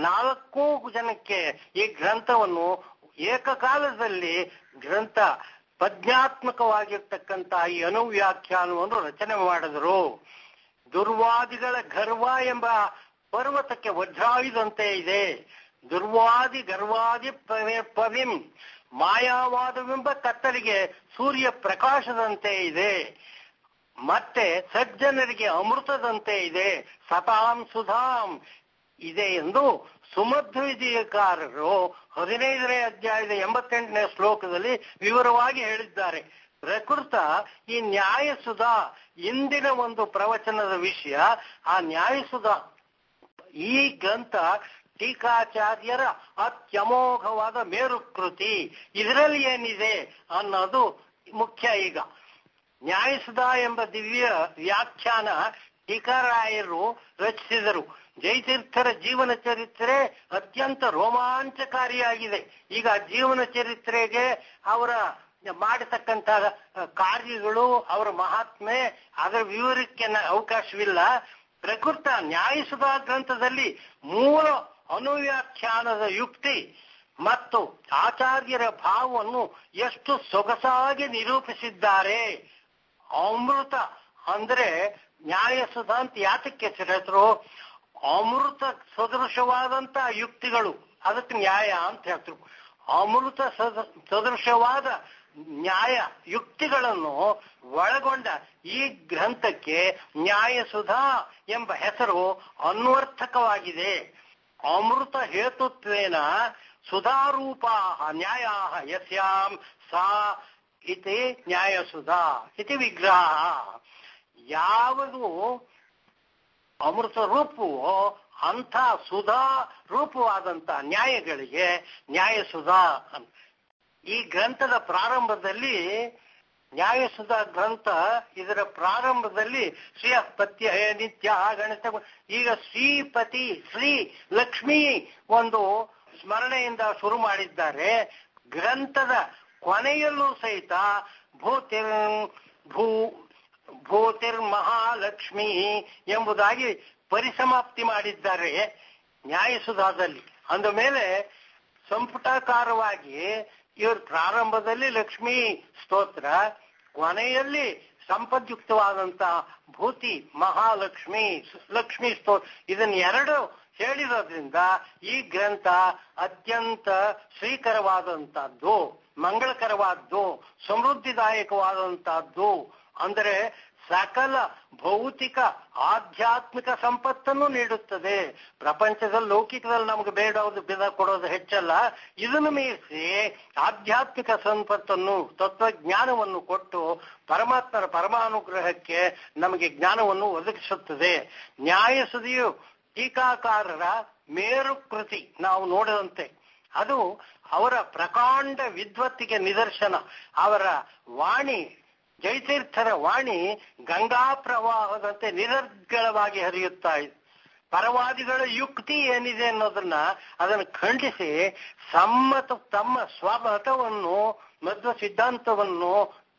4 ಜನಕ್ಕೆ ಈ ಗ್ರಂಥವನ್ನು ಏಕಕಾಲದಲ್ಲಿ ಗ್ರಂಥ ಪದ್ಯಾತ್ಮಕವಾಗಿರ್ತಕ್ಕಂಥ ಈ ಅನುವ್ಯಾಖ್ಯಾನವನ್ನು ರಚನೆ ಮಾಡಿದರು. ದುರ್ವಾದಿಗಳ ಗರ್ವ ಎಂಬ ಪರ್ವತಕ್ಕೆ ವಜ್ರಾಯುಧಂತೆ ಇದೆ. ದುರ್ವಾದಿ ಗರ್ವಾದಿ ಪವಿಂ, ಮಾಯಾವಾದವೆಂಬ ಕತ್ತಲಿಗೆ ಸೂರ್ಯ ಪ್ರಕಾಶದಂತೆ ಇದೆ. ಮತ್ತೆ ಸಜ್ಜನರಿಗೆ ಅಮೃತದಂತೆ ಇದೆ. ಸತಾಂ ಸುಧಾಂ ಇದೆ ಎಂದು ಸುಮಧ್ವಿದೀಯಕಾರರು 15ನೇ ಅಧ್ಯಾಯದ 88ನೇ ಶ್ಲೋಕದಲ್ಲಿ ವಿವರವಾಗಿ ಹೇಳಿದ್ದಾರೆ. ಪ್ರಕೃತ ಈ ನ್ಯಾಯಸುಧಾ ಇಂದಿನ ಒಂದು ಪ್ರವಚನದ ವಿಷಯ. ಆ ನ್ಯಾಯಸುಧಾ ಈ ಗ್ರಂಥ ಟೀಕಾಚಾರ್ಯರ ಅತ್ಯಮೋಘವಾದ ಮೇರುಕೃತಿ. ಇದರಲ್ಲಿ ಏನಿದೆ ಅನ್ನೋದು ಮುಖ್ಯ. ಈಗ ನ್ಯಾಯಸುಧಾ ಎಂಬ ದಿವ್ಯ ವ್ಯಾಖ್ಯಾನ ಟೀಕಾರಾಯರು ರಚಿಸಿದರು. ಜಯತೀರ್ಥರ ಜೀವನ ಚರಿತ್ರೆ ಅತ್ಯಂತ ರೋಮಾಂಚಕಾರಿಯಾಗಿದೆ. ಈಗ ಜೀವನ ಚರಿತ್ರೆಗೆ ಅವರ ಮಾಡತಕ್ಕಂಥ ಕಾರ್ಯಗಳು, ಅವರ ಮಹಾತ್ಮೆ, ಅದರ ವಿವರಕ್ಕೆ ಅವಕಾಶವಿಲ್ಲ. ಪ್ರಕೃತ ನ್ಯಾಯಸುಧಾ ಗ್ರಂಥದಲ್ಲಿ ಮೂಲ ಅನುವ್ಯಾಖ್ಯಾನದ ಯುಕ್ತಿ ಮತ್ತು ಆಚಾರ್ಯರ ಭಾವವನ್ನು ಎಷ್ಟು ಸೊಗಸಾಗಿ ನಿರೂಪಿಸಿದ್ದಾರೆ. ಅಮೃತ ಅಂದ್ರೆ ನ್ಯಾಯಸುಧಾ ಅಂತ ಯಾತಕ್ಕೆ ಹೆಸರು? ಅಮೃತ ಸದೃಶವಾದಂತ ಯುಕ್ತಿಗಳು, ಅದಕ್ಕೆ ನ್ಯಾಯ ಅಂತ ಹೇಳ್ತರು. ಅಮೃತ ಸದೃಶವಾದ ನ್ಯಾಯ ಯುಕ್ತಿಗಳನ್ನು ಒಳಗೊಂಡ ಈ ಗ್ರಂಥಕ್ಕೆ ನ್ಯಾಯಸುಧಾ ಎಂಬ ಹೆಸರು ಅನ್ವರ್ಥಕವಾಗಿದೆ. ಅಮೃತ ಹೇತುತ್ವೇನ ಸುಧಾರೂಪಾ ನ್ಯಾಯಾ ಯಸ್ಯಾಂ ಸಾ ಇತಿ ನ್ಯಾಯಸುಧಾ ಇತಿ ವಿಗ್ರಹ. ಯಾವುದು ಅಮೃತ ರೂಪವೋ ಅಂಥ ಸುಧಾ ರೂಪವಾದಂಥ ನ್ಯಾಯಗಳಿಗೆ ನ್ಯಾಯಸುಧಾ. ಈ ಗ್ರಂಥದ ಪ್ರಾರಂಭದಲ್ಲಿ ನ್ಯಾಯಸುಧಾ ಗ್ರಂಥ ಇದರ ಪ್ರಾರಂಭದಲ್ಲಿ ಶ್ರೀಪತ್ಯ ನಿತ್ಯ ಗಣಿತ, ಈಗ ಶ್ರೀಪತಿ ಶ್ರೀ ಲಕ್ಷ್ಮೀ ಒಂದು ಸ್ಮರಣೆಯಿಂದ ಶುರು ಮಾಡಿದ್ದಾರೆ. ಗ್ರಂಥದ ಕೊನೆಯಲ್ಲೂ ಸಹಿತ ಭೂತಿರ್ ಮಹಾಲಕ್ಷ್ಮಿ ಎಂಬುದಾಗಿ ಪರಿಸಮಾಪ್ತಿ ಮಾಡಿದ್ದಾರೆ ನ್ಯಾಯಸುಧಾದಲ್ಲಿ. ಅಂದ ಮೇಲೆ ಸಂಪುಟಾಕಾರವಾಗಿ ಇವರು ಪ್ರಾರಂಭದಲ್ಲಿ ಲಕ್ಷ್ಮೀ ಸ್ತೋತ್ರ, ಕೊನೆಯಲ್ಲಿ ಸಂಪದ್ಯುಕ್ತವಾದಂತ ಭೂತಿ ಮಹಾಲಕ್ಷ್ಮಿ ಲಕ್ಷ್ಮೀ ಸ್ತೋತ್ರ, ಇದನ್ನೆರಡು ಹೇಳಿರೋದ್ರಿಂದ ಈ ಗ್ರಂಥ ಅತ್ಯಂತ ಶ್ರೀಕರವಾದಂತಹದ್ದು, ಮಂಗಳಕರವಾದ್ದು, ಸಮೃದ್ಧಿದಾಯಕವಾದಂತಹದ್ದು. ಅಂದರೆ ಸಕಲ ಭೌತಿಕ ಆಧ್ಯಾತ್ಮಿಕ ಸಂಪತ್ತನ್ನು ನೀಡುತ್ತದೆ. ಪ್ರಪಂಚದಲ್ಲಿ ಲೌಕಿಕದಲ್ಲಿ ನಮ್ಗೆ ಬೇಡೋದು ಕೊಡೋದು ಹೆಚ್ಚಲ್ಲ, ಇದನ್ನು ಮೀರಿಸಿ ಆಧ್ಯಾತ್ಮಿಕ ಸಂಪತ್ತನ್ನು ತತ್ವಜ್ಞಾನವನ್ನು ಕೊಟ್ಟು ಪರಮಾತ್ಮರ ಪರಮಾನುಗ್ರಹಕ್ಕೆ ನಮಗೆ ಜ್ಞಾನವನ್ನು ಒದಗಿಸುತ್ತದೆ. ನ್ಯಾಯಸುದಿಯು ಟೀಕಾಕಾರರ ಮೇರು ಕೃತಿ ನಾವು ನೋಡಿದಂತೆ ಅದು ಅವರ ಪ್ರಕಾಂಡ ವಿದ್ವತ್ತಿಗೆ ನಿದರ್ಶನ. ಅವರ ವಾಣಿ, ಜಯತೀರ್ಥರ ವಾಣಿ ಗಂಗಾ ಪ್ರವಾಹದಂತೆ ನಿರರ್ಗಳವಾಗಿ ಹರಿಯುತ್ತಾ ಇದೆ. ಪರವಾದಿಗಳ ಯುಕ್ತಿ ಏನಿದೆ ಅದನ್ನು ಖಂಡಿಸಿ ತಮ್ಮ ಸ್ವಮತವನ್ನು, ಮಧ್ವ ಸಿದ್ಧಾಂತವನ್ನು,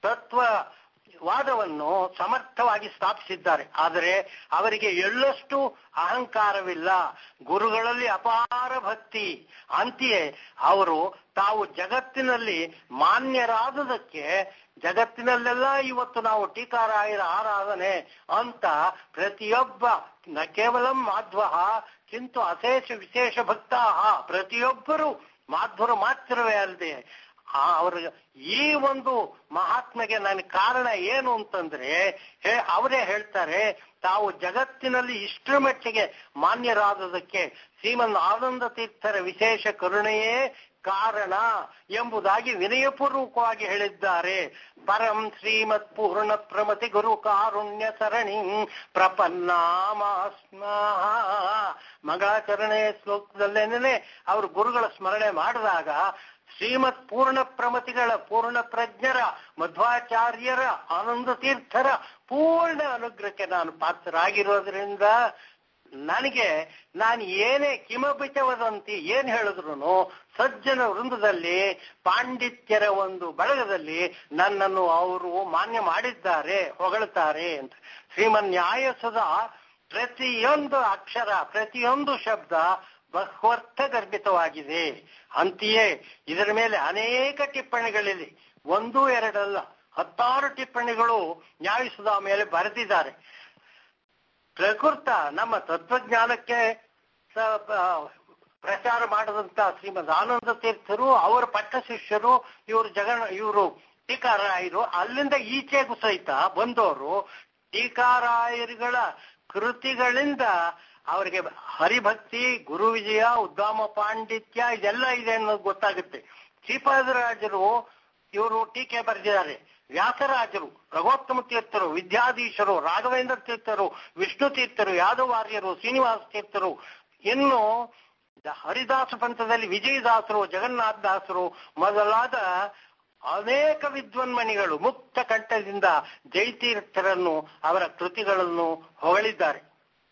ತತ್ವವಾದವನ್ನು ಸಮರ್ಥವಾಗಿ ಸ್ಥಾಪಿಸಿದ್ದಾರೆ. ಆದರೆ ಅವರಿಗೆ ಎಳ್ಳಷ್ಟು ಅಹಂಕಾರವಿಲ್ಲ, ಗುರುಗಳಲ್ಲಿ ಅಪಾರ ಭಕ್ತಿ. ಅಂತೆಯೇ ಅವರು ತಾವು ಜಗತ್ತಿನಲ್ಲಿ ಮಾನ್ಯರಾದುದಕ್ಕೆ, ಜಗತ್ತಿನಲ್ಲೆಲ್ಲ ಇವತ್ತು ನಾವು ಟೀಕಾರಾಯರ ಆರಾಧನೆ ಅಂತ ಪ್ರತಿಯೊಬ್ಬ ನ ಕೇವಲ ಮಾಧ್ವ ಕಿಂತು ಅಶೇಷ ವಿಶೇಷ ಭಕ್ತಾ, ಪ್ರತಿಯೊಬ್ಬರು ಮಾಧ್ವರು ಮಾತ್ರವೇ ಅಲ್ಲದೆ ಅವ್ರ ಈ ಒಂದು ಮಹಾತ್ಮೆಗೆ ನನ್ನ ಕಾರಣ ಏನು ಅಂತಂದ್ರೆ ಅವರೇ ಹೇಳ್ತಾರೆ, ತಾವು ಜಗತ್ತಿನಲ್ಲಿ ಇಷ್ಟರ ಮಟ್ಟಿಗೆ ಮಾನ್ಯರಾದದಕ್ಕೆ ಶ್ರೀಮನ್ ಆನಂದ ತೀರ್ಥರ ವಿಶೇಷ ಕರುಣೆಯೇ ಕಾರಣ ಎಂಬುದಾಗಿ ವಿನಯಪೂರ್ವಕವಾಗಿ ಹೇಳಿದ್ದಾರೆ. ಪರಂ ಶ್ರೀಮತ್ ಪೂರ್ಣ ಪ್ರಮತಿ ಗುರು ಕಾರುಣ್ಯ ಸರಣಿ ಪ್ರಪನ್ನಾಮಾಸ್ಮ. ಮಂಗಳಾಚರಣೆ ಶ್ಲೋಕದಲ್ಲೇನೆ ಅವರು ಗುರುಗಳ ಸ್ಮರಣೆ ಮಾಡಿದಾಗ ಶ್ರೀಮತ್ ಪೂರ್ಣ ಪ್ರಮತಿಗಳ, ಪೂರ್ಣ ಪ್ರಜ್ಞರ, ಮಧ್ವಾಚಾರ್ಯರ, ಆನಂದ ತೀರ್ಥರ ಪೂರ್ಣ ಅನುಗ್ರಹಕ್ಕೆ ನಾನು ಪಾತ್ರರಾಗಿರೋದ್ರಿಂದ ನಾನು ಏನೇ ಕಿಮಪಿತವದಂತಿ ಏನ್ ಹೇಳಿದ್ರು ಸಜ್ಜನ ವೃಂದದಲ್ಲಿ, ಪಾಂಡಿತ್ಯರ ಒಂದು ಬಳಗದಲ್ಲಿ ನನ್ನನ್ನು ಅವರು ಮಾನ್ಯ ಮಾಡಿದ್ದಾರೆ, ಹೊಗಳುತ್ತಾರೆ ಅಂತ. ಶ್ರೀಮನ್ ನ್ಯಾಯಸುಧ ಪ್ರತಿಯೊಂದು ಅಕ್ಷರ, ಪ್ರತಿಯೊಂದು ಶಬ್ದ ಬಹ್ವರ್ಥ ಗರ್ಭಿತವಾಗಿದೆ. ಅಂತೆಯೇ ಇದರ ಮೇಲೆ ಅನೇಕ ಟಿಪ್ಪಣಿಗಳಲ್ಲಿ, 1, 2 ಅಲ್ಲ 16 ಟಿಪ್ಪಣಿಗಳು ನ್ಯಾಯಸುಧ ಮೇಲೆ ಬರೆದಿದ್ದಾರೆ. ಪ್ರಕೃತ ನಮ್ಮ ತತ್ವಜ್ಞಾನಕ್ಕೆ ಪ್ರಚಾರ ಮಾಡಿದಂತ ಶ್ರೀಮದ್ ಆನಂದ ತೀರ್ಥರು, ಅವರ ಪಟ್ಟ ಶಿಷ್ಯರು, ಇವರು ಟೀಕಾರಾಯರು, ಅಲ್ಲಿಂದ ಈಚೆಗೂ ಸಹಿತ ಬಂದವರು ಟೀಕಾರಾಯರುಗಳ ಕೃತಿಗಳಿಂದ ಅವರಿಗೆ ಹರಿಭಕ್ತಿ, ಗುರು ವಿಜಯ, ಉದ್ದಾಮ ಪಾಂಡಿತ್ಯ ಇದೆಲ್ಲ ಇದೆ ಅನ್ನೋದು ಗೊತ್ತಾಗುತ್ತೆ. ಶ್ರೀಪಾದರಾಜರು ಇವರು ಟೀಕೆ ಬರೆದಿದ್ದಾರೆ. ವ್ಯಾಸರಾಜರು, ರಘೋತ್ತಮ ತೀರ್ಥರು, ವಿದ್ಯಾಧೀಶರು, ರಾಘವೇಂದ್ರ ತೀರ್ಥರು, ವಿಷ್ಣು ತೀರ್ಥರು, ಯಾದವಾರ್ಯರು, ಶ್ರೀನಿವಾಸ ತೀರ್ಥರು, ಇನ್ನು ಹರಿದಾಸ ಪಂಥದಲ್ಲಿ ವಿಜಯದಾಸರು, ಜಗನ್ನಾಥ ದಾಸರು ಮೊದಲಾದ ಅನೇಕ ವಿದ್ವನ್ಮಣಿಗಳು ಮುಕ್ತ ಕಂಠದಿಂದ ಜಯತೀರ್ಥರನ್ನು, ಅವರ ಕೃತಿಗಳನ್ನು ಹೊಗಳಿದ್ದಾರೆ.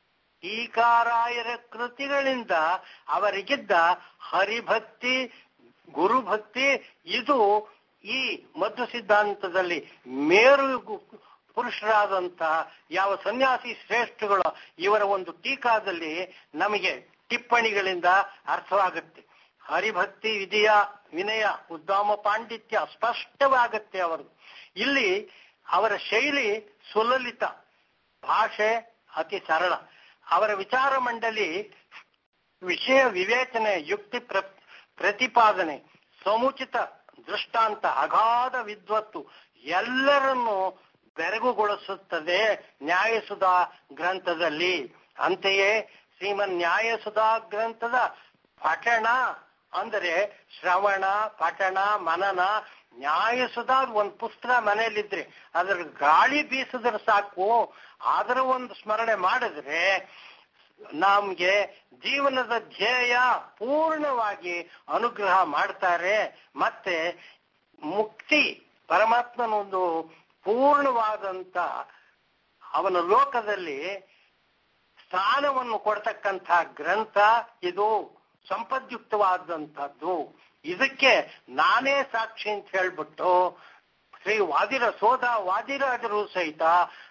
ಟೀಕಾರಾಯರ ಕೃತಿಗಳಿಂದ ಅವರಿಗಿದ್ದ ಹರಿಭಕ್ತಿ, ಗುರುಭಕ್ತಿ ಇದು ಈ ಮಧ್ವ ಸಿದ್ಧಾಂತದಲ್ಲಿ ಮೇರು ಪುರುಷರಾದಂತ ಯಾವ ಸನ್ಯಾಸಿ ಶ್ರೇಷ್ಠಗಳು ಇವರ ಒಂದು ಟೀಕಾದಲ್ಲಿ ನಮಗೆ ಟಿಪ್ಪಣಿಗಳಿಂದ ಅರ್ಥವಾಗುತ್ತೆ. ಹರಿಭಕ್ತಿ, ವಿನಯ, ಉದ್ದಾಮ ಪಾಂಡಿತ್ಯ ಸ್ಪಷ್ಟವಾಗುತ್ತೆ ಅವರದು. ಇಲ್ಲಿ ಅವರ ಶೈಲಿ ಸುಲಲಿತ, ಭಾಷೆ ಅತಿ ಸರಳ. ಅವರ ವಿಚಾರ ಮಂಡಳಿ ವಿಷಯ ವಿವೇಚನೆ, ಯುಕ್ತಿ ಪ್ರತಿಪಾದನೆ, ಸಮುಚಿತ ದೃಷ್ಟಾಂತ, ಅಗಾಧ ವಿದ್ವತ್ತು ಎಲ್ಲರನ್ನು ಬೆರಗುಗೊಳಿಸುತ್ತದೆ ನ್ಯಾಯಸುಧಾ ಗ್ರಂಥದಲ್ಲಿ. ಅಂತೆಯೇ ಶ್ರೀಮನ್ ನ್ಯಾಯಸುಧಾ ಗ್ರಂಥದ ಪಠಣ ಅಂದರೆ ಶ್ರವಣ, ಪಠಣ, ಮನನ. ನ್ಯಾಯಸುಧಾ ಒಂದು ಪುಸ್ತಕ ಮನೆಯಲ್ಲಿದ್ರೆ ಅದ್ರ ಗಾಳಿ ಬೀಸಿದ್ರೆ ಸಾಕು, ಅದರ ಒಂದು ಸ್ಮರಣೆ ಮಾಡಿದ್ರೆ ನಮ್ಗೆ ಜೀವನದ ಧ್ಯೇಯ ಪೂರ್ಣವಾಗಿ ಅನುಗ್ರಹ ಮಾಡ್ತಾರೆ. ಮತ್ತೆ ಮುಕ್ತಿ, ಪರಮಾತ್ಮನೊಂದು ಪೂರ್ಣವಾದಂತ ಅವನ ಲೋಕದಲ್ಲಿ ಸ್ಥಾನವನ್ನು ಕೊಡ್ತಕ್ಕಂಥ ಗ್ರಂಥ ಇದು, ಸಂಪದ್ಯುಕ್ತವಾದಂಥದ್ದು. ಇದಕ್ಕೆ ನಾನೇ ಸಾಕ್ಷಿ ಅಂತ ಹೇಳ್ಬಿಟ್ಟು ಶ್ರೀ ವಾದಿರಾಜರು ಸಹಿತ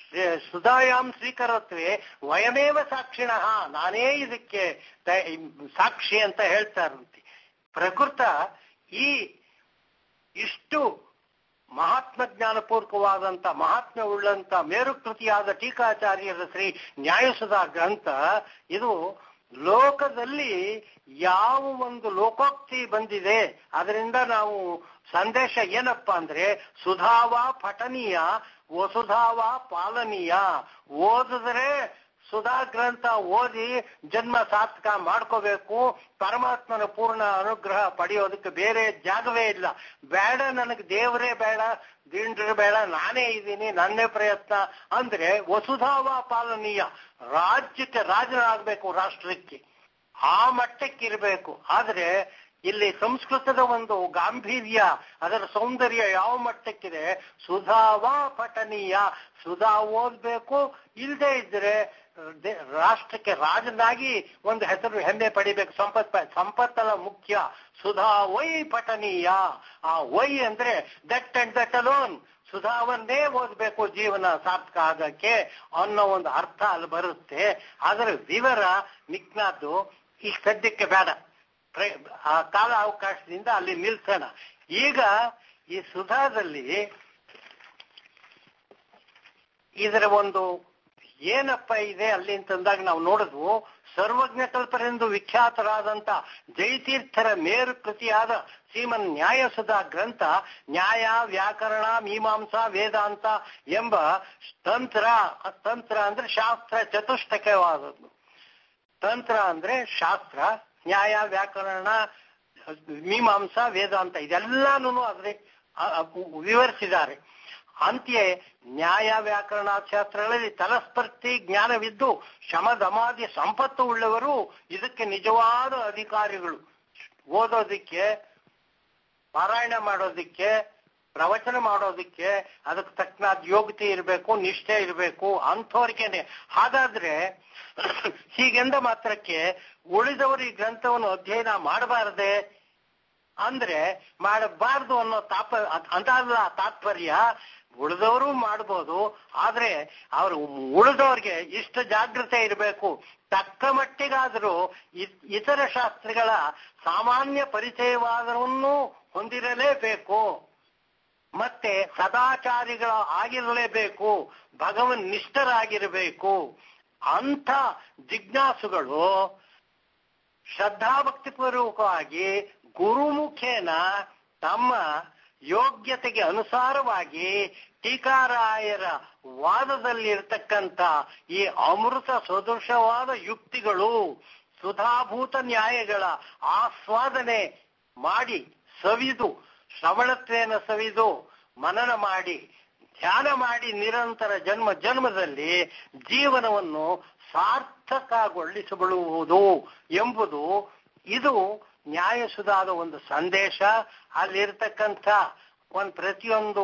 ಸುಧಾಯಾಂ ಸ್ವೀಕರತ್ವೇ ವಯಮೇವ ಸಾಕ್ಷಿಣಃ, ನಾನೇ ಇದಕ್ಕೆ ಸಾಕ್ಷಿ ಅಂತ ಹೇಳ್ತಾರಂತೆ. ಪ್ರಕೃತ ಈ ಇಷ್ಟು ಮಹಾತ್ಮ ಜ್ಞಾನಪೂರ್ವಕವಾದಂಥ ಮಹಾತ್ಮೆ ಉಳ್ಳಂತ ಮೇರುಕೃತಿಯಾದ ಟೀಕಾಚಾರ್ಯರ ಶ್ರೀ ನ್ಯಾಯಸುಧಾ ಗ್ರಂಥ ಇದು ಲೋಕದಲ್ಲಿ ಯಾವ ಒಂದು ಲೋಕೋಕ್ತಿ ಬಂದಿದೆ ಅದರಿಂದ ನಾವು ಸಂದೇಶ ಏನಪ್ಪಾ ಅಂದ್ರೆ ಸುಧಾವ ಪಠನೀಯ ವಸುಧಾವ ಪಾಲನೀಯ. ಓದಿದ್ರೆ ಸುಧಾ ಗ್ರಂಥ ಓದಿ ಜನ್ಮ ಸಾರ್ಥಕ ಮಾಡ್ಕೋಬೇಕು, ಪರಮಾತ್ಮನ ಪೂರ್ಣ ಅನುಗ್ರಹ ಪಡೆಯೋದಕ್ಕೆ ಬೇರೆ ಜಾಗವೇ ಇಲ್ಲ. ಬೇಡ ನನಗೆ ದೇವರೇ ಬೇಡ, ದಿಂಡ್ರು ಬೇಡ, ನಾನೇ ಇದ್ದೀನಿ, ನನ್ನೇ ಪ್ರಯತ್ನ ಅಂದ್ರೆ ವಸುಧಾವ ಪಾಲನೀಯ, ರಾಜ್ಯಕ್ಕೆ ರಾಜನಾಗಬೇಕು, ರಾಷ್ಟ್ರಕ್ಕೆ ಆ ಮಟ್ಟಕ್ಕೆ ಇರಬೇಕು. ಆದ್ರೆ ಇಲ್ಲಿ ಸಂಸ್ಕೃತದ ಒಂದು ಗಾಂಭೀರ್ಯ, ಅದರ ಸೌಂದರ್ಯ ಯಾವ ಮಟ್ಟಕ್ಕಿದೆ, ಸುಧಾವ ಪಠನೀಯ, ಸುಧಾ ಓದ್ಬೇಕು, ಇಲ್ಲದೆ ಇದ್ರೆ ರಾಷ್ಟ್ರಕ್ಕೆ ರಾಜನಾಗಿ ಒಂದು ಹೆಸರು ಹೆಮ್ಮೆ ಪಡಿಬೇಕು, ಸಂಪತ್ತಲ್ಲ ಮುಖ್ಯ. ಸುಧಾ ವೈ ಪಠನೀಯ, ಆ ವೈ ಅಂದ್ರೆ ದಟ್ ಅಂಡ್ ದಟ್ ಅಲೋನ್, ಸುಧಾವನ್ನೇ ಓದ್ಬೇಕು ಜೀವನ ಸಾರ್ಥಕ ಆಗಕ್ಕೆ ಅನ್ನೋ ಒಂದು ಅರ್ಥ ಅಲ್ಲಿ ಬರುತ್ತೆ. ಅದರ ವಿವರ ಮಿಕ್ನಾದ್ದು ಈ ಸದ್ಯಕ್ಕೆ ಬೇಡ, ಆ ಕಾಲ ಅವಕಾಶದಿಂದ ಅಲ್ಲಿ ನಿಲ್ಸೋಣ. ಈಗ ಈ ಸುಧಾದಲ್ಲಿ ಇದರ ಒಂದು ಏನಪ್ಪ ಇದೆ ಅಲ್ಲಿ ಅಂತಂದಾಗ ನಾವು ನೋಡಿದ್ವು, ಸರ್ವಜ್ಞ ಕಲ್ಪರೆಂದು ವಿಖ್ಯಾತರಾದಂತ ಜಯತೀರ್ಥರ ಮೇರು ಕೃತಿಯಾದ ಶ್ರೀಮನ್ ನ್ಯಾಯಸುಧಾ ಗ್ರಂಥ ನ್ಯಾಯ ವ್ಯಾಕರಣ ಮೀಮಾಂಸಾ ವೇದಾಂತ ಎಂಬ ತಂತ್ರ ಅಂದ್ರೆ ಶಾಸ್ತ್ರ ಚತುಷ್ಟಕವಾದದ್ದು. ತಂತ್ರ ಅಂದ್ರೆ ಶಾಸ್ತ್ರ, ನ್ಯಾಯ ವ್ಯಾಕರಣ ಮೀಮಾಂಸಾ ವೇದಾಂತ ಇದೆಲ್ಲಾನು ಅದ್ರೆ ವಿವರಿಸಿದ್ದಾರೆ. ಅಂತ್ಯ ನ್ಯಾಯ ವ್ಯಾಕರಣ ಶಾಸ್ತ್ರಗಳಲ್ಲಿ ತಲಸ್ಪರ್ಧಿ ಜ್ಞಾನವಿದ್ದು ಶಮದಮಾದಿ ಸಂಪತ್ತು ಉಳ್ಳವರು ಇದಕ್ಕೆ ನಿಜವಾದ ಅಧಿಕಾರಿಗಳು. ಓದೋದಿಕ್ಕೆ, ಪಾರಾಯಣ ಮಾಡೋದಿಕ್ಕೆ, ಪ್ರವಚನ ಮಾಡೋದಿಕ್ಕೆ ಅದಕ್ಕೆ ತಕ್ಕನಾದ ಯೋಗ್ಯತೆ ಇರಬೇಕು, ನಿಷ್ಠೆ ಇರಬೇಕು, ಅಂಥವ್ರಿಗೇನೆ. ಹಾಗಾದ್ರೆ ಹೀಗೆಂದ ಮಾತ್ರಕ್ಕೆ ಉಳಿದವರು ಈ ಗ್ರಂಥವನ್ನು ಅಧ್ಯಯನ ಮಾಡಬಾರದೆ ಅಂದ್ರೆ ಮಾಡಬಾರ್ದು ಅನ್ನೋ ಅಂತಲ್ಲ ತಾತ್ಪರ್ಯ. ಉಳಿದವರು ಮಾಡ್ಬೋದು, ಆದ್ರೆ ಅವರು ಉಳಿದವ್ರಿಗೆ ಇಷ್ಟು ಜಾಗೃತೆ ಇರಬೇಕು, ತಕ್ಕ ಮಟ್ಟಿಗಾದರೂ ಇತರ ಶಾಸ್ತ್ರಗಳ ಸಾಮಾನ್ಯ ಪರಿಚಯವಾದವನ್ನು ಹೊಂದಿರಲೇಬೇಕು, ಮತ್ತೆ ಸದಾಚಾರಿಗಳ ಆಗಿರಲೇಬೇಕು, ಭಗವನ್ ನಿಷ್ಠರಾಗಿರಬೇಕು. ಅಂಥ ಜಿಜ್ಞಾಸುಗಳು ಶ್ರದ್ಧಾಭಕ್ತಿಪೂರ್ವಕವಾಗಿ ಗುರುಮುಖೇನ ತಮ್ಮ ಯೋಗ್ಯತೆಗೆ ಅನುಸಾರವಾಗಿ ಟೀಕಾರಾಯರ ವಾದದಲ್ಲಿರ್ತಕ್ಕಂಥ ಈ ಅಮೃತ ಸದೃಶವಾದ ಯುಕ್ತಿಗಳು, ಸುಧಾಭೂತ ನ್ಯಾಯಗಳ ಆಸ್ವಾದನೆ ಮಾಡಿ ಸವಿದು, ಶ್ರವಣತ್ವೇನ ಸವಿದು ಮನನ ಮಾಡಿ ಧ್ಯಾನ ಮಾಡಿ ನಿರಂತರ ಜನ್ಮದಲ್ಲಿ ಜೀವನವನ್ನು ಸಾರ್ಥಕಗೊಳಿಸಬಳುವುದು ಎಂಬುದು ಇದು ನ್ಯಾಯಸುಧಾದ ಒಂದು ಸಂದೇಶ. ಅಲ್ಲಿರ್ತಕ್ಕಂಥ ಒಂದು ಪ್ರತಿಯೊಂದು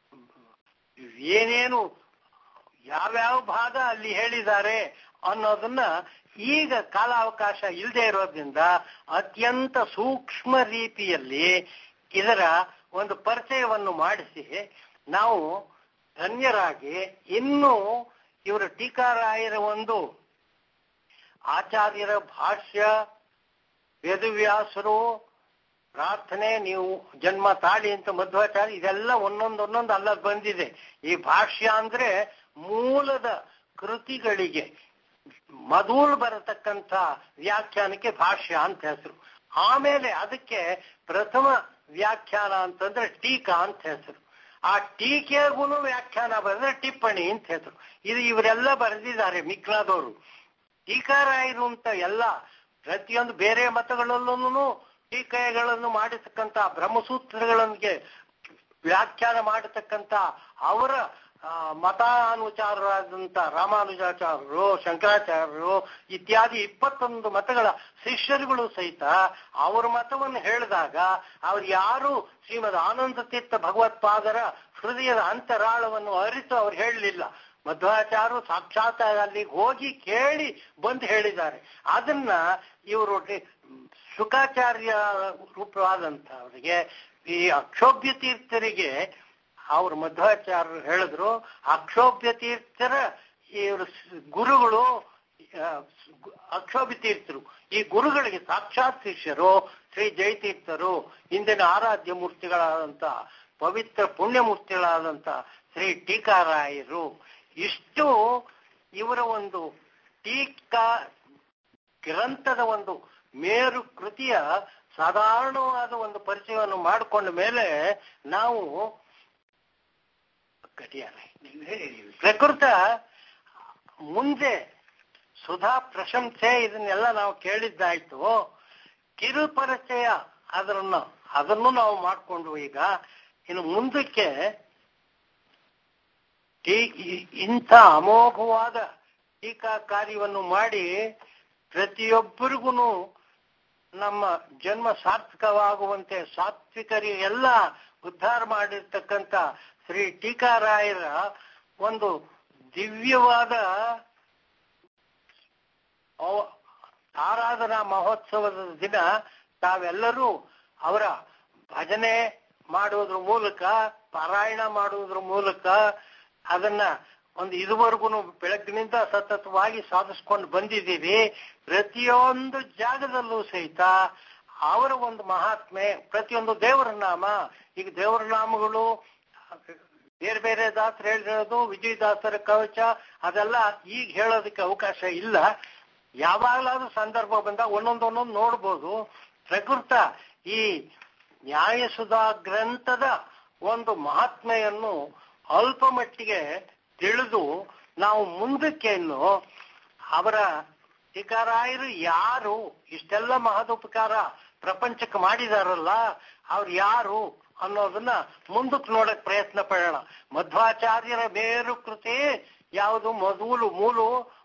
ಏನೇನು ಯಾವ್ಯಾವ ಭಾಗ ಅಲ್ಲಿ ಹೇಳಿದ್ದಾರೆ ಅನ್ನೋದನ್ನ ಈಗ ಕಾಲಾವಕಾಶ ಇಲ್ಲದೆ ಇರೋದ್ರಿಂದ ಅತ್ಯಂತ ಸೂಕ್ಷ್ಮ ರೀತಿಯಲ್ಲಿ ಇದರ ಒಂದು ಪರಿಚಯವನ್ನು ಮಾಡಿಸಿ ನಾವು ಧನ್ಯರಾಗಿ ಇನ್ನು ಇವರ ಟೀಕಾರಾಯರ ಒಂದು ಆಚಾರ್ಯರ ಭಾಷ್ಯ, ವೇದವ್ಯಾಸರು ಪ್ರಾರ್ಥನೆ, ನೀವು ಜನ್ಮ ತಾಳಿ ಅಂತ ಮಧ್ವಾಚಾರ್ಯ, ಇದೆಲ್ಲ ಒಂದೊಂದೊಂದೊಂದು ಅಲ್ಲ ಬಂದಿದೆ. ಈ ಭಾಷ್ಯ ಅಂದ್ರೆ ಮೂಲದ ಕೃತಿಗಳಿಗೆ ಮೊದಲು ಬರತಕ್ಕಂಥ ವ್ಯಾಖ್ಯಾನಕ್ಕೆ ಭಾಷ್ಯ ಅಂತ ಹೆಸರು. ಆಮೇಲೆ ಅದಕ್ಕೆ ಪ್ರಥಮ ವ್ಯಾಖ್ಯಾನ ಅಂತಂದ್ರೆ ಟೀಕಾ ಅಂತ ಹೆಸರು. ಆ ಟೀಕೆಗೂ ವ್ಯಾಖ್ಯಾನ ಬರೆದ್ರೆ ಟಿಪ್ಪಣಿ ಅಂತ ಹೆಸರು. ಇದು ಇವರೆಲ್ಲ ಬರೆದಿದ್ದಾರೆ ಮಿಕ್ಲಾದವರು. ಟೀಕಾರಾಯರು ಅಂತ ಎಲ್ಲ ಪ್ರತಿಯೊಂದು ಬೇರೆ ಮತಗಳಲ್ಲೂ ಟೀಕೆಗಳನ್ನು ಮಾಡಿರ್ತಕ್ಕಂಥ ಬ್ರಹ್ಮಸೂತ್ರಗಳಿಗೆ ವ್ಯಾಖ್ಯಾನ ಮಾಡತಕ್ಕಂಥ ಅವರ ಮತಾನುಚಾರರಾದಂಥ ರಾಮಾನುಜಾಚಾರ್ಯರು, ಶಂಕರಾಚಾರ್ಯರು ಇತ್ಯಾದಿ 21 ಮತಗಳ ಶಿಷ್ಯರುಗಳು ಸಹಿತ ಅವರ ಮತವನ್ನು ಹೇಳಿದಾಗ ಅವ್ರು ಯಾರು ಶ್ರೀಮದ್ ಆನಂದ ತೀರ್ಥ ಭಗವತ್ಪಾದರ ಹೃದಯದ ಅಂತರಾಳವನ್ನು ಅರಿತು ಅವ್ರು ಹೇಳಲಿಲ್ಲ. ಮಧ್ವಾಚಾರ್ಯರು ಸಾಕ್ಷಾತ್ ಅಲ್ಲಿಗೆ ಹೋಗಿ ಕೇಳಿ ಬಂದು ಹೇಳಿದ್ದಾರೆ. ಅದನ್ನ ಇವರು ಶುಕಾಚಾರ್ಯ ರೂಪವಾದಂಥವರಿಗೆ, ಈ ಅಕ್ಷೋಭ್ಯ ತೀರ್ಥರಿಗೆ ಅವ್ರ ಮಧ್ವಾಚಾರ್ಯರು ಹೇಳಿದ್ರು, ಅಕ್ಷೋಭ್ಯ ತೀರ್ಥರ ಇವರು ಗುರುಗಳು ಅಕ್ಷೋಭ್ಯ ತೀರ್ಥರು, ಈ ಗುರುಗಳಿಗೆ ಸಾಕ್ಷಾತ್ ಶಿಷ್ಯರು ಶ್ರೀ ಜಯತೀರ್ಥರು, ಇಂದಿನ ಆರಾಧ್ಯ ಮೂರ್ತಿಗಳಾದಂಥ ಪವಿತ್ರ ಪುಣ್ಯಮೂರ್ತಿಗಳಾದಂಥ ಶ್ರೀ ಟೀಕಾರಾಯರು. ಇಷ್ಟು ಇವರ ಒಂದು ಟೀಕಾ ಗ್ರಂಥದ ಒಂದು ಮೇರು ಕೃತಿಯ ಸಾಧಾರಣವಾದ ಒಂದು ಪರಿಚಯವನ್ನು ಮಾಡಿಕೊಂಡ ಮೇಲೆ ನಾವು ಪ್ರಕೃತ ಮುಂದೆ ಸುಧಾ ಪ್ರಶಂಸೆ ಇದನ್ನೆಲ್ಲ ನಾವು ಕೇಳಿದ್ದಾಯ್ತು. ಕಿರು ಪರಿಚಯ ಅದನ್ನು ನಾವು ಮಾಡಿಕೊಂಡು ಈಗ ಇನ್ನು ಮುಂದಕ್ಕೆ ಇಂಥ ಅಮೋಘವಾದ ಟೀಕಾ ಕಾರ್ಯವನ್ನು ಮಾಡಿ ಪ್ರತಿಯೊಬ್ಬರಿಗೂ ನಮ್ಮ ಜನ್ಮ ಸಾರ್ಥಕವಾಗುವಂತೆ ಸಾತ್ವಿಕರಿಗೆಲ್ಲ ಉದ್ಧಾರ ಮಾಡಿರ್ತಕ್ಕಂಥ ಶ್ರೀ ಟೀಕಾರಾಯರ ಒಂದು ದಿವ್ಯವಾದ ಆರಾಧನಾ ಮಹೋತ್ಸವದ ದಿನ ತಾವೆಲ್ಲರೂ ಅವರ ಭಜನೆ ಮಾಡುವುದ್ರ ಮೂಲಕ, ಪಾರಾಯಣ ಮಾಡುವುದ್ರ ಮೂಲಕ ಅದನ್ನ ಒಂದು ಇದುವರೆಗೂ ಬೆಳಗ್ಗಿನಿಂದ ಸತತವಾಗಿ ಸಾಧಿಸ್ಕೊಂಡು ಬಂದಿದ್ದೀವಿ. ಪ್ರತಿಯೊಂದು ಜಾಗದಲ್ಲೂ ಸಹಿತ ಅವರ ಒಂದು ಮಹಾತ್ಮೆ, ಪ್ರತಿಯೊಂದು ದೇವರ ನಾಮ, ಈಗ ದೇವರ ನಾಮಗಳು ಬೇರೆ ಬೇರೆ ದಾಸರು ಹೇಳಿರೋದು, ವಿಜಯದಾಸರ ಕವಚ ಅದೆಲ್ಲ ಈಗ ಹೇಳೋದಕ್ಕೆ ಅವಕಾಶ ಇಲ್ಲ. ಯಾವಾಗಲಾದ್ರೂ ಸಂದರ್ಭ ಬಂದಾಗ ಒಂದೊಂದು ನೋಡ್ಬೋದು. ಪ್ರಕೃತ ಈ ನ್ಯಾಯಸುಧಾ ಗ್ರಂಥದ ಒಂದು ಮಹಾತ್ಮೆಯನ್ನು ಅಲ್ಪ ಮಟ್ಟಿಗೆ ತಿಳಿದು ನಾವು ಮುಂದಕ್ಕೆ ಇನ್ನು ಅವರ ಟೀಕಾರಾಯರು ಯಾರು, ಇಷ್ಟೆಲ್ಲ ಮಹದೋಪಕಾರ ಪ್ರಪಂಚಕ್ಕೆ ಮಾಡಿದಾರಲ್ಲ ಅವ್ರು ಯಾರು ಅನ್ನೋದನ್ನ ಮುಂದಕ್ಕೆ ನೋಡಕ್ ಪ್ರಯತ್ನ ಪಡೋಣ. ಮಧ್ವಾಚಾರ್ಯರ ಮೇರು ಕೃತಿ ಯಾವುದು, ಮೂಲು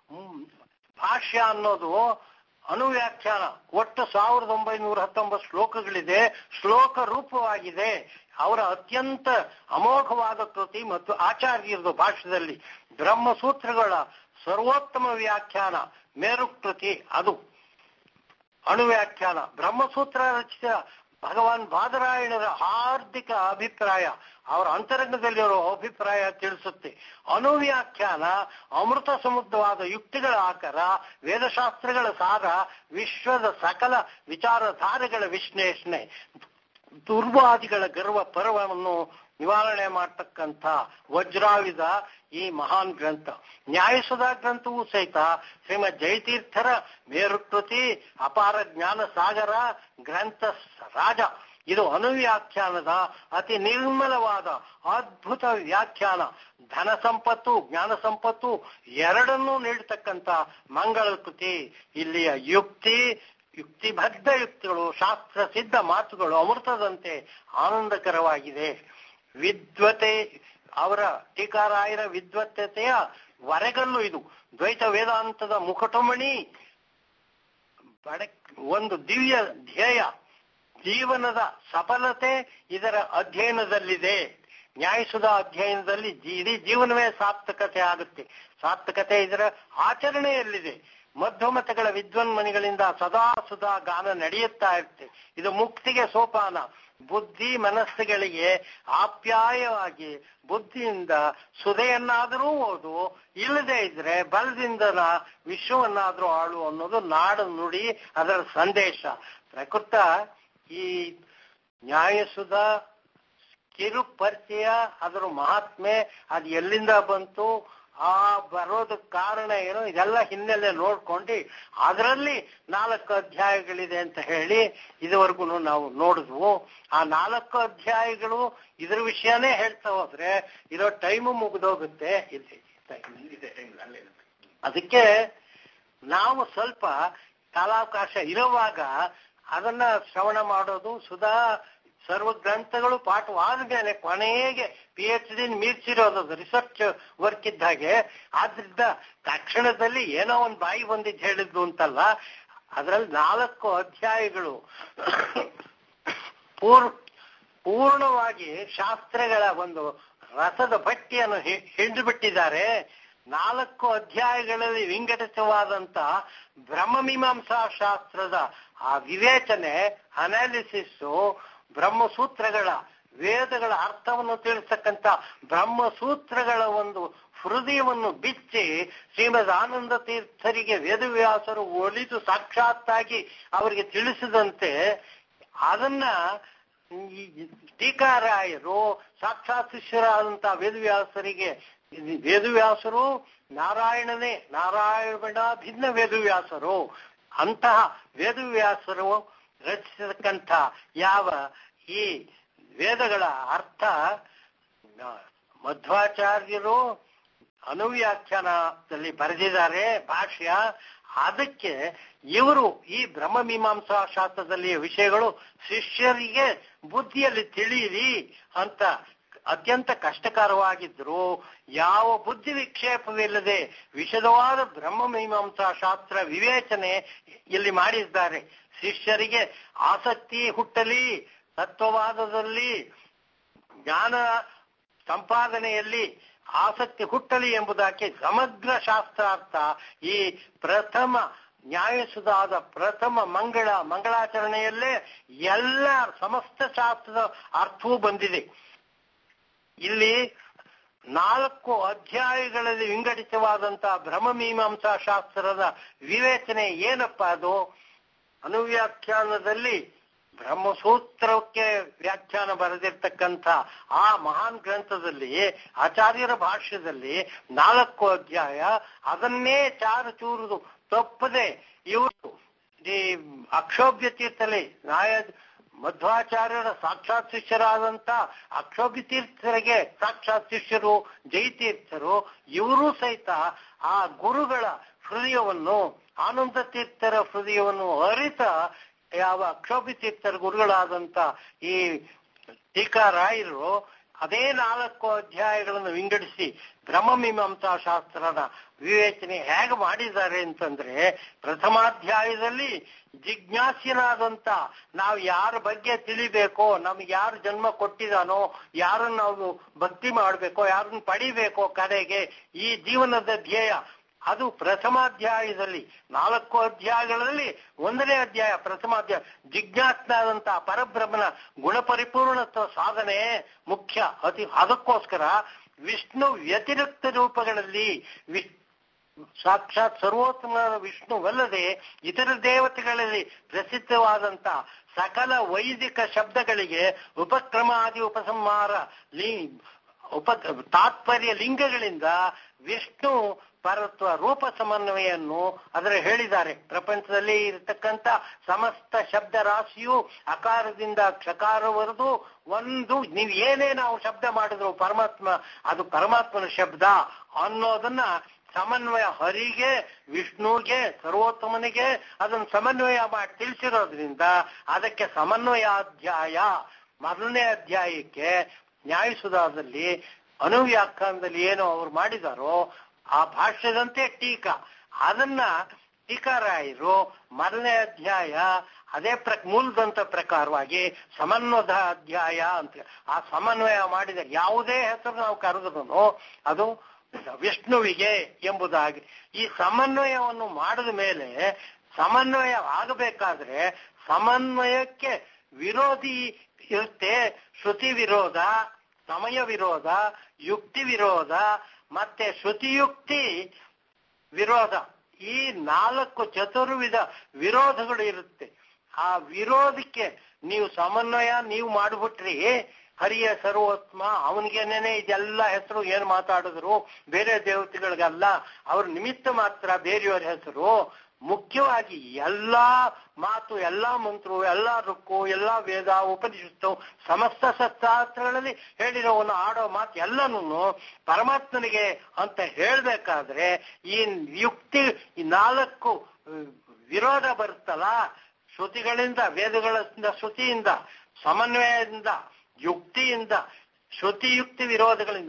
ಭಾಷ್ಯ ಅನ್ನೋದು ಅನುವ್ಯಾಖ್ಯಾನ, ಒಟ್ಟು 1919 ಶ್ಲೋಕಗಳಿದೆ, ಶ್ಲೋಕ ರೂಪವಾಗಿದೆ. ಅವರ ಅತ್ಯಂತ ಅಮೋಘವಾದ ಕೃತಿ ಮತ್ತು ಆಚಾರ್ಯರದು ಭಾಷ್ಯದಲ್ಲಿ ಬ್ರಹ್ಮಸೂತ್ರಗಳ ಸರ್ವೋತ್ತಮ ವ್ಯಾಖ್ಯಾನ ಮೇರು ಕೃತಿ, ಅದು ಅಣುವ್ಯಾಖ್ಯಾನ. ಬ್ರಹ್ಮಸೂತ್ರ ರಚಿತ ಭಗವಾನ್ ಬಾದರಾಯಣರ ಹಾರ್ದಿಕ ಅಭಿಪ್ರಾಯ, ಅವರ ಅಂತರಂಗದಲ್ಲಿರೋ ಅಭಿಪ್ರಾಯ ತಿಳಿಸುತ್ತೆ. ಅನುವ್ಯಾಖ್ಯಾನ ಅಮೃತ ಸಮುದ್ರವಾದ ಯುಕ್ತಿಗಳ ಆಕಾರ, ವೇದಶಾಸ್ತ್ರಗಳ ಸಾರ, ವಿಶ್ವದ ಸಕಲ ವಿಚಾರಧಾರೆಗಳ ವಿಶ್ಲೇಷಣೆ, ದುರ್ವಾದಿಗಳ ಗರ್ವ ಪರ್ವವನ್ನು ನಿವಾರಣೆ ಮಾಡತಕ್ಕಂಥ ವಜ್ರಾಯುಧ ಈ ಮಹಾನ್ ಗ್ರಂಥ. ನ್ಯಾಯಸುಧಾ ಗ್ರಂಥವೂ ಸಹಿತ ಶ್ರೀಮದ್ ಜಯತೀರ್ಥರ ಮೇರುಕೃತಿ, ಅಪಾರ ಜ್ಞಾನ ಸಾಗರ ಗ್ರಂಥ ರಾಜ. ಇದು ಅನುವ್ಯಾಖ್ಯಾನದ ಅತಿ ನಿರ್ಮಲವಾದ ಅದ್ಭುತ ವ್ಯಾಖ್ಯಾನ. ಧನ ಸಂಪತ್ತು, ಜ್ಞಾನ ಸಂಪತ್ತು ಎರಡನ್ನೂ ನೀಡತಕ್ಕಂಥ ಮಂಗಳ ಕೃತಿ. ಇಲ್ಲಿಯ ಯುಕ್ತಿಬದ್ಧ ಯುಕ್ತಿಗಳು, ಶಾಸ್ತ್ರ ಸಿದ್ಧ ಮಾತುಗಳು ಅಮೃತದಂತೆ ಆನಂದಕರವಾಗಿದೆ. ವಿದ್ವತೆ, ಅವರ ಟೀಕಾರಾಯರ ವಿದ್ವತ್ತತೆಯ ವರೆಗಲ್ಲು ಇದು. ದ್ವೈತ ವೇದಾಂತದ ಮುಕುಟಮಣಿ, ಒಂದು ದಿವ್ಯ ಧ್ಯೇಯ, ಜೀವನದ ಸಫಲತೆ ಇದರ ಅಧ್ಯಯನದಲ್ಲಿದೆ. ನ್ಯಾಯಸುಧಾ ಅಧ್ಯಯನದಲ್ಲಿ ಇಡೀ ಜೀವನವೇ ಸಾರ್ಥಕತೆ ಆಗುತ್ತೆ. ಸಾರ್ಥಕತೆ ಇದರ ಆಚರಣೆಯಲ್ಲಿದೆ. ಮಧ್ವಮತಗಳ ವಿದ್ವನ್ಮಣಿಗಳಿಂದ ಸದಾ ಸುಧಾ ಗಾನ ನಡೆಯುತ್ತಾ ಇರುತ್ತೆ. ಇದು ಮುಕ್ತಿಗೆ ಸೋಪಾನ. ಬುದ್ಧಿ ಮನಸ್ಸುಗಳಿಗೆ ಆಪ್ಯಾಯವಾಗಿ ಬುದ್ಧಿಯಿಂದ ಸುಧೆಯನ್ನಾದರೂ ಓದು, ಇಲ್ಲದೆ ಇದ್ರೆ ಬಲದಿಂದ ವಿಶ್ವವನ್ನಾದ್ರೂ ಆಳು ಅನ್ನೋದು ನಾಡು ನುಡಿ, ಅದರ ಸಂದೇಶ. ಪ್ರಕೃತ ಈ ನ್ಯಾಯಸುಧಾ ಕಿರು ಪರಿಚಯ, ಅದರ ಮಹಾತ್ಮೆ, ಅದು ಎಲ್ಲಿಂದ ಬಂತು, ಆ ಬರೋದಕ್ಕೆ ಕಾರಣ ಏನು, ಇದೆಲ್ಲ ಹಿನ್ನೆಲೆ ನೋಡ್ಕೊಂಡು ಅದರಲ್ಲಿ 4 ಅಧ್ಯಾಯಗಳಿದೆ ಅಂತ ಹೇಳಿ ಇದುವರೆಗೂ ನಾವು ನೋಡಿದ್ವು. ಆ 4 ಅಧ್ಯಾಯಗಳು ಇದ್ರ ವಿಷಯನೇ ಹೇಳ್ತಾ ಹೋದ್ರೆ ಇರೋ ಟೈಮು ಮುಗಿದೋಗುತ್ತೆ. ಅದಕ್ಕೆ ನಾವು ಸ್ವಲ್ಪ ಕಾಲಾವಕಾಶ ಇರುವಾಗ ಅದನ್ನ ಶ್ರವಣ ಮಾಡೋದು. ಸುಧಾ ಸರ್ವ ಗ್ರಂಥಗಳು ಪಾಠವಾದ ಮೇಲೆ ಕೊನೆಗೆ PhD ಮೀರ್ಸಿರೋದು ರಿಸರ್ಚ್ ವರ್ಕ್ ಇದ್ದ ಹಾಗೆ. ಆದ್ರಿಂದ ತಕ್ಷಣದಲ್ಲಿ ಏನೋ ಒಂದು ಬಾಯಿ ಬಂದಿದ್ದು ಹೇಳಿದ್ದು ಅಂತಲ್ಲ. ಅದರಲ್ಲಿ 4 ಅಧ್ಯಾಯಗಳು ಪೂರ್ಣವಾಗಿ ಶಾಸ್ತ್ರಗಳ ಒಂದು ರಸದ ಭಟ್ಟಿಯನ್ನು ಹಿಡಿದು ಬಿಟ್ಟಿದ್ದಾರೆ. 4 ಅಧ್ಯಾಯಗಳಲ್ಲಿ ವಿಂಗಡಿತವಾದಂತ ಬ್ರಹ್ಮಮೀಮಾಂಸಾ ಶಾಸ್ತ್ರದ ಆ ವಿವೇಚನೆ, ಅನಾಲಿಸಿಸ್ಸು, ಬ್ರಹ್ಮಸೂತ್ರಗಳ ವೇದಗಳ ಅರ್ಥವನ್ನು ತಿಳಿಸ್ತಕ್ಕಂಥ ಬ್ರಹ್ಮಸೂತ್ರಗಳ ಒಂದು ಹೃದಯವನ್ನು ಬಿಚ್ಚಿ ಶ್ರೀಮದ್ ಆನಂದ ತೀರ್ಥರಿಗೆ ವೇದವ್ಯಾಸರು ಒಲಿದು ಸಾಕ್ಷಾತ್ತಾಗಿ ಅವರಿಗೆ ತಿಳಿಸಿದಂತೆ ಅದನ್ನ ಟೀಕಾರಾಯರು ಸಾಕ್ಷಾತ್ ಶಿಷ್ಯರಾದಂತಹ ವೇದವ್ಯಾಸರು ನಾರಾಯಣ ಭಿನ್ನ ವೇದವ್ಯಾಸರು ಅಂತಹ ವೇದವ್ಯಾಸರು ರಚಿಸತಕ್ಕಂಥ ಯಾವ ಈ ವೇದಗಳ ಅರ್ಥ ಮಧ್ವಾಚಾರ್ಯರು ಅನುವ್ಯಾಖ್ಯಾನದಲ್ಲಿ ಬರೆದಿದ್ದಾರೆ ಭಾಷ್ಯ. ಅದಕ್ಕೆ ಇವರು ಈ ಬ್ರಹ್ಮಮೀಮಾಂಸಾ ಶಾಸ್ತ್ರದಲ್ಲಿ ವಿಷಯಗಳು ಶಿಷ್ಯರಿಗೆ ಬುದ್ಧಿಯಲ್ಲಿ ತಿಳಿಯಿರಿ ಅಂತ ಅತ್ಯಂತ ಕಷ್ಟಕರವಾಗಿದ್ರು ಯಾವ ಬುದ್ಧಿ ವಿಕ್ಷೇಪವಿಲ್ಲದೆ ವಿಶದವಾದ ಬ್ರಹ್ಮಮೀಮಾಂಸಾ ಶಾಸ್ತ್ರ ವಿವೇಚನೆ ಇಲ್ಲಿ ಮಾಡಿದ್ದಾರೆ. ಶಿಷ್ಯರಿಗೆ ಆಸಕ್ತಿ ಹುಟ್ಟಲಿ, ತತ್ವವಾದದಲ್ಲಿ ಜ್ಞಾನ ಸಂಪಾದನೆಯಲ್ಲಿ ಆಸಕ್ತಿ ಹುಟ್ಟಲಿ ಎಂಬುದಕ್ಕೆ ಸಮಗ್ರ ಶಾಸ್ತ್ರಾರ್ಥ ಈ ಪ್ರಥಮ ನ್ಯಾಯಸುಧಾದ ಪ್ರಥಮ ಮಂಗಳಾಚರಣೆಯಲ್ಲೇ ಎಲ್ಲ ಸಮಸ್ತ ಶಾಸ್ತ್ರದ ಅರ್ಥವೂ ಬಂದಿದೆ. ಇಲ್ಲಿ 4 ಅಧ್ಯಾಯಗಳಲ್ಲಿ ವಿಂಗಡಿತವಾದಂತಹ ಬ್ರಹ್ಮಮೀಮಾಂಸಾ ಶಾಸ್ತ್ರದ ವಿವೇಚನೆ ಏನಪ್ಪ ಅದು? ಅನುವ್ಯಾಖ್ಯಾನದಲ್ಲಿ ಬ್ರಹ್ಮಸೂತ್ರಕ್ಕೆ ವ್ಯಾಖ್ಯಾನ ಬರೆದಿರ್ತಕ್ಕಂಥ ಆ ಮಹಾನ್ ಗ್ರಂಥದಲ್ಲಿ ಆಚಾರ್ಯರ ಭಾಷ್ಯದಲ್ಲಿ 4 ಅಧ್ಯಾಯ, ಅದನ್ನೇ ಚೂರು ತಪ್ಪದೆ ಇವರು ಈ ಅಕ್ಷೋಭ್ಯ ತೀರ್ಥಲಿ ಮಧ್ವಾಚಾರ್ಯರ ಸಾಕ್ಷಾತ್ ಶಿಷ್ಯರಾದಂತ ಅಕ್ಷೋಭ್ಯ ತೀರ್ಥರಿಗೆ ಸಾಕ್ಷಾತ್ ಶಿಷ್ಯರು ಜಯತೀರ್ಥರು, ಇವರೂ ಸಹಿತ ಆ ಗುರುಗಳ ಹೃದಯವನ್ನು ಆನಂದ ತೀರ್ಥರ ಹೃದಯವನ್ನು ಅರಿತ ಯಾವ ಅಕ್ಷೋಭ್ಯ ತೀರ್ಥರ ಗುರುಗಳಾದಂತ ಈ ಟೀಕಾರಾಯರು ಅದೇ 4 ಅಧ್ಯಾಯಗಳನ್ನು ವಿಂಗಡಿಸಿ ಬ್ರಹ್ಮಮೀಮಾಂಸಾ ಶಾಸ್ತ್ರದ ವಿವೇಚನೆ ಹೇಗೆ ಮಾಡಿದ್ದಾರೆ ಅಂತಂದ್ರೆ, ಪ್ರಥಮಾಧ್ಯಾಯದಲ್ಲಿ ಜಿಜ್ಞಾಸ್ಯನಾದಂತ ನಾವು ಯಾರ ಬಗ್ಗೆ ತಿಳಿಬೇಕೋ, ನಮ್ಗೆ ಯಾರು ಜನ್ಮ ಕೊಟ್ಟಿದಾನೋ, ಯಾರನ್ನು ನಾವು ಭಕ್ತಿ ಮಾಡಬೇಕೋ, ಯಾರನ್ನು ಪಡಿಬೇಕೋ ಕಡೆಗೆ ಈ ಜೀವನದ ಧ್ಯೇಯ, ಅದು ಪ್ರಥಮಾಧ್ಯಾಯದಲ್ಲಿ 4 ಅಧ್ಯಾಯಗಳಲ್ಲಿ 1ನೇ ಅಧ್ಯಾಯ ಪ್ರಥಮಾಧ್ಯಾಯ ಜಿಜ್ಞಾಸನಾದಂತಹ ಪರಬ್ರಹ್ಮನ ಗುಣಪರಿಪೂರ್ಣತ್ವ ಸಾಧನೆ ಮುಖ್ಯ. ಅದಕ್ಕೋಸ್ಕರ ವಿಷ್ಣು ವ್ಯತಿರಿಕ್ತ ರೂಪಗಳಲ್ಲಿ ಸಾಕ್ಷಾತ್ ಸರ್ವೋತ್ತಮ ವಿಷ್ಣುವಲ್ಲದೆ ಇತರ ದೇವತೆಗಳಲ್ಲಿ ಪ್ರಸಿದ್ಧವಾದಂತ ಸಕಲ ವೈದಿಕ ಶಬ್ದಗಳಿಗೆ ಉಪಕ್ರಮಾದಿ ಉಪಸಂಹಾರ ತಾತ್ಪರ್ಯ ಲಿಂಗಗಳಿಂದ ವಿಷ್ಣು ಪರತ್ವ ರೂಪ ಸಮನ್ವಯನ್ನು ಅದರ ಹೇಳಿದ್ದಾರೆ. ಪ್ರಪಂಚದಲ್ಲಿ ಇರತಕ್ಕಂಥ ಸಮಸ್ತ ಶಬ್ದ ರಾಶಿಯು ಅಕಾರದಿಂದ ಕ್ಷಕಾರವರೆಗೂ ಒಂದು, ನೀವು ಏನೇ ನಾವು ಶಬ್ದ ಮಾಡಿದ್ರು ಪರಮಾತ್ಮ ಅದು ಪರಮಾತ್ಮನ ಶಬ್ದ ಅನ್ನೋದನ್ನ ಸಮನ್ವಯ ಹರಿಗೆ, ವಿಷ್ಣುಗೆ, ಸರ್ವೋತ್ತಮನಿಗೆ ಅದನ್ನು ಸಮನ್ವಯ ಮಾಡಿ ತಿಳಿಸಿರೋದ್ರಿಂದ ಅದಕ್ಕೆ ಸಮನ್ವಯಾಧ್ಯಾಯ. 1ನೇ ಅಧ್ಯಾಯಕ್ಕೆ ನ್ಯಾಯಸುಧಾದಲ್ಲಿ ಅನುವ್ಯಾಖ್ಯಾನದಲ್ಲಿ ಏನು ಅವರು ಮಾಡಿದಾರೋ ಆ ಭಾಷ್ಯದಂತೆ ಟೀಕಾ, ಅದನ್ನ ಟೀಕಾರಾಯರು 1ನೇ ಅಧ್ಯಾಯ ಅದೇ ಮೂಲದಂತ ಪ್ರಕಾರವಾಗಿ ಸಮನ್ವಯ ಅಧ್ಯಾಯ ಅಂತ ಆ ಸಮನ್ವಯ ಮಾಡಿದ ಯಾವುದೇ ಹೆಸರು ನಾವು ಕರೆದ್ರು ಅದು ವಿಷ್ಣುವಿಗೆ ಎಂಬುದಾಗಿ. ಈ ಸಮನ್ವಯವನ್ನು ಮಾಡಿದ ಮೇಲೆ ಸಮನ್ವಯ ಆಗಬೇಕಾದ್ರೆ ಸಮನ್ವಯಕ್ಕೆ ವಿರೋಧಿ ಇರುತ್ತೆ. ಶ್ರುತಿ ವಿರೋಧ, ಸಮಯ ವಿರೋಧ, ಯುಕ್ತಿ ವಿರೋಧ ಮತ್ತೆ ಶ್ರುತಿಯುಕ್ತಿ ವಿರೋಧ, ಈ 4 ಚತುರ್ವಿಧ ವಿರೋಧಗಳು ಇರುತ್ತೆ. ಆ ವಿರೋಧಕ್ಕೆ ನೀವು ಸಮನ್ವಯ ನೀವು ಮಾಡಿಬಿಟ್ರಿ, ಹರಿಯ ಸರ್ವೋತ್ಮ ಅವನಿಗೇನೇನೆ ಇದೆಲ್ಲ ಹೆಸರು ಏನು ಮಾತಾಡಿದ್ರು ಬೇರೆ ದೇವತೆಗಳಿಗಲ್ಲ, ಅವ್ರ ನಿಮಿತ್ತ ಮಾತ್ರ ಬೇರೆಯವರ ಹೆಸರು. ಮುಖ್ಯವಾಗಿ ಎಲ್ಲಾ ಮಾತು, ಎಲ್ಲಾ ಮಂತ್ರ, ಎಲ್ಲಾ ರುಕ್ಕು, ಎಲ್ಲಾ ವೇದ ಉಪನಿಷತ್ತು ಸಮಸ್ತ ಶಾಸ್ತ್ರಗಳಲ್ಲಿ ಹೇಳಿರೋವನ್ನು ಆಡೋ ಮಾತು ಎಲ್ಲನೂ ಪರಮಾತ್ಮನಿಗೆ ಅಂತ ಹೇಳ್ಬೇಕಾದ್ರೆ ಈ ಯುಕ್ತಿ ಈ 4 ವಿರೋಧ ಬರುತ್ತಲ್ಲ, ಶ್ರುತಿಗಳಿಂದ, ವೇದಗಳಿಂದ, ಶ್ರುತಿಯಿಂದ, ಸಮನ್ವಯದಿಂದ, ಯುಕ್ತಿಯಿಂದ, ಶ್ರುತಿಯುಕ್ತಿ ವಿರೋಧಗಳಿಂದ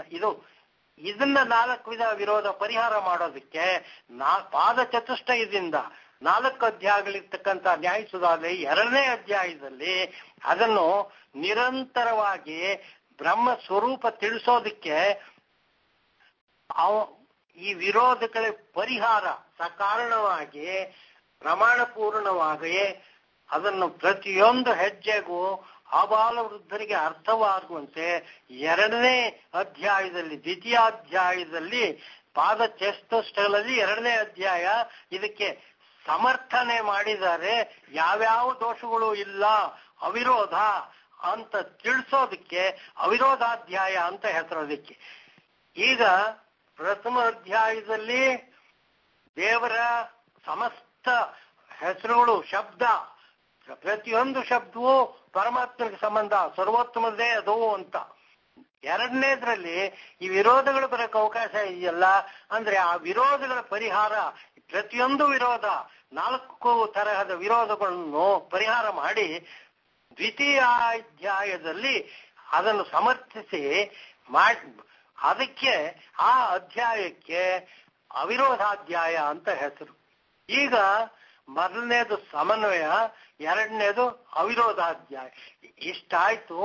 ಇದನ್ನ 4 ವಿಧ ವಿರೋಧ ಪರಿಹಾರ ಮಾಡೋದಕ್ಕೆ ಪಾದ ಚತುಷ್ಟಯದಿಂದ 4 ಅಧ್ಯಾಯಗಳಿರ್ತಕ್ಕಂಥ ನ್ಯಾಯಸುಧಾದಲ್ಲಿ 2ನೇ ಅಧ್ಯಾಯದಲ್ಲಿ ಅದನ್ನು ನಿರಂತರವಾಗಿ ಬ್ರಹ್ಮ ಸ್ವರೂಪ ತಿಳಿಸೋದಕ್ಕೆ ಈ ವಿರೋಧಗಳ ಪರಿಹಾರ ಸಕಾರಣವಾಗಿ ಪ್ರಮಾಣ ಪೂರ್ಣವಾಗಿ ಅದನ್ನು ಪ್ರತಿಯೊಂದು ಹೆಜ್ಜೆಗೂ ಆಬಾಲ ವೃದ್ಧರಿಗೆ ಅರ್ಥವಾಗುವಂತೆ 2ನೇ ಅಧ್ಯಾಯದಲ್ಲಿ, ದ್ವಿತೀಯಾಧ್ಯಾಯದಲ್ಲಿ ಪಾದ ಚತುಷ್ಟಕದಲ್ಲಿ 2ನೇ ಅಧ್ಯಾಯ ಇದಕ್ಕೆ ಸಮರ್ಥನೆ ಮಾಡಿದ್ದಾರೆ. ಯಾವ್ಯಾವ ದೋಷಗಳು ಇಲ್ಲ, ಅವಿರೋಧ ಅಂತ ತಿಳಿಸೋದಕ್ಕೆ ಅವಿರೋಧಾಧ್ಯಾಯ ಅಂತ ಹೆಸರೋದಕ್ಕೆ. ಈಗ ಪ್ರಥಮ ಅಧ್ಯಾಯದಲ್ಲಿ ದೇವರ ಸಮಸ್ತ ಹೆಸರುಗಳು, ಶಬ್ದ, ಪ್ರತಿಯೊಂದು ಶಬ್ದವೂ ಪರಮಾತ್ಮನಿಗೆ ಸಂಬಂಧ, ಸರ್ವೋತ್ತಮದೇ ಅದು ಅಂತ. 2ನೇದ್ರಲ್ಲಿ ಈ ವಿರೋಧಗಳು ಬರೋಕ್ಕೆ ಅವಕಾಶ ಇದೆಯಲ್ಲ, ಅಂದ್ರೆ ಆ ವಿರೋಧಗಳ ಪರಿಹಾರ, ಪ್ರತಿಯೊಂದು ವಿರೋಧ, 4 ತರಹದ ವಿರೋಧಗಳನ್ನು ಪರಿಹಾರ ಮಾಡಿ ದ್ವಿತೀಯಾಧ್ಯಾಯದಲ್ಲಿ ಅದನ್ನು ಸಮರ್ಥಿಸಿ ಅದಕ್ಕೆ ಆ ಅಧ್ಯಾಯಕ್ಕೆ ಅವಿರೋಧಾಧ್ಯಾಯ ಅಂತ ಹೆಸರು. ಈಗ 1ನೇದು ಸಮನ್ವಯ, 2ನೇದು ಅವಿರೋಧಾಧ್ಯಾಯ. ಇಷ್ಟಾಯ್ತು.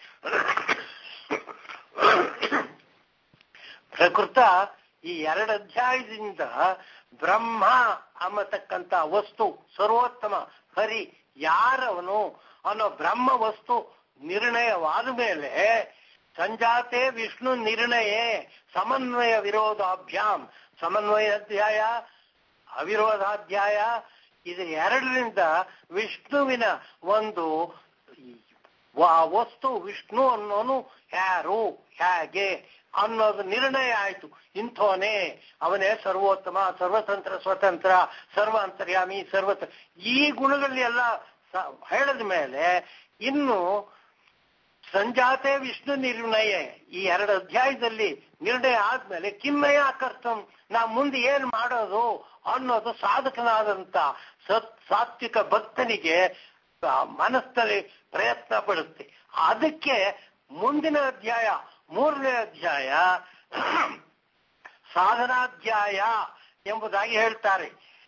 ಪ್ರಕೃತ ಈ 2 ಅಧ್ಯಾಯದಿಂದ ಬ್ರಹ್ಮ ಅನ್ನತಕ್ಕಂಥ ವಸ್ತು, ಸರ್ವೋತ್ತಮ ಹರಿ ಯಾರವನು ಅನ್ನೋ ಬ್ರಹ್ಮ ವಸ್ತು ನಿರ್ಣಯವಾದ ಮೇಲೆ ಸಂಜಾತೆ ವಿಷ್ಣು ನಿರ್ಣಯೇ ಸಮನ್ವಯ ವಿರೋಧಾಭ್ಯಾಮ್, ಸಮನ್ವಯ ಅಧ್ಯಾಯ, ಅವಿರೋಧಾಧ್ಯಾಯ. ಇದು 2ರಿಂದ ವಿಷ್ಣುವಿನ ಒಂದು ವಸ್ತು, ವಿಷ್ಣು ಅನ್ನೋನು ಯಾರು, ಹೇಗೆ ಅನ್ನೋದು ನಿರ್ಣಯ ಆಯ್ತು. ಇಂಥವನೇ, ಅವನೇ ಸರ್ವೋತ್ತಮ, ಸರ್ವತಂತ್ರ, ಸ್ವತಂತ್ರ, ಸರ್ವಾಂತರ್ಯಾಮಿ, ಈ ಗುಣಗಳಲ್ಲಿ ಎಲ್ಲ ಹೇಳಿದ ಮೇಲೆ ಇನ್ನು ಸಂಜಾತೆ ವಿಷ್ಣು ನಿರ್ಣಯ ಈ 2 ಅಧ್ಯಾಯದಲ್ಲಿ ನಿರ್ಣಯ ಆದ್ಮೇಲೆ ಕಿನ್ನಯ ಕರ್ತಂ, ನಾ ಮುಂದೆ ಏನ್ ಮಾಡೋದು ಅನ್ನೋದು ಸಾಧಕನಾದಂತ ಸಾತ್ವಿಕ ಭಕ್ತನಿಗೆ ಮನಸ್ಸಲ್ಲಿ ಪ್ರಯತ್ನ ಪಡುತ್ತೆ. ಅದಕ್ಕೆ ಮುಂದಿನ ಅಧ್ಯಾಯ 3ನೇ ಅಧ್ಯಾಯ ಸಾಧನಾಧ್ಯಾಯ ಎಂಬುದಾಗಿ ಹೇಳ್ತಾರೆ.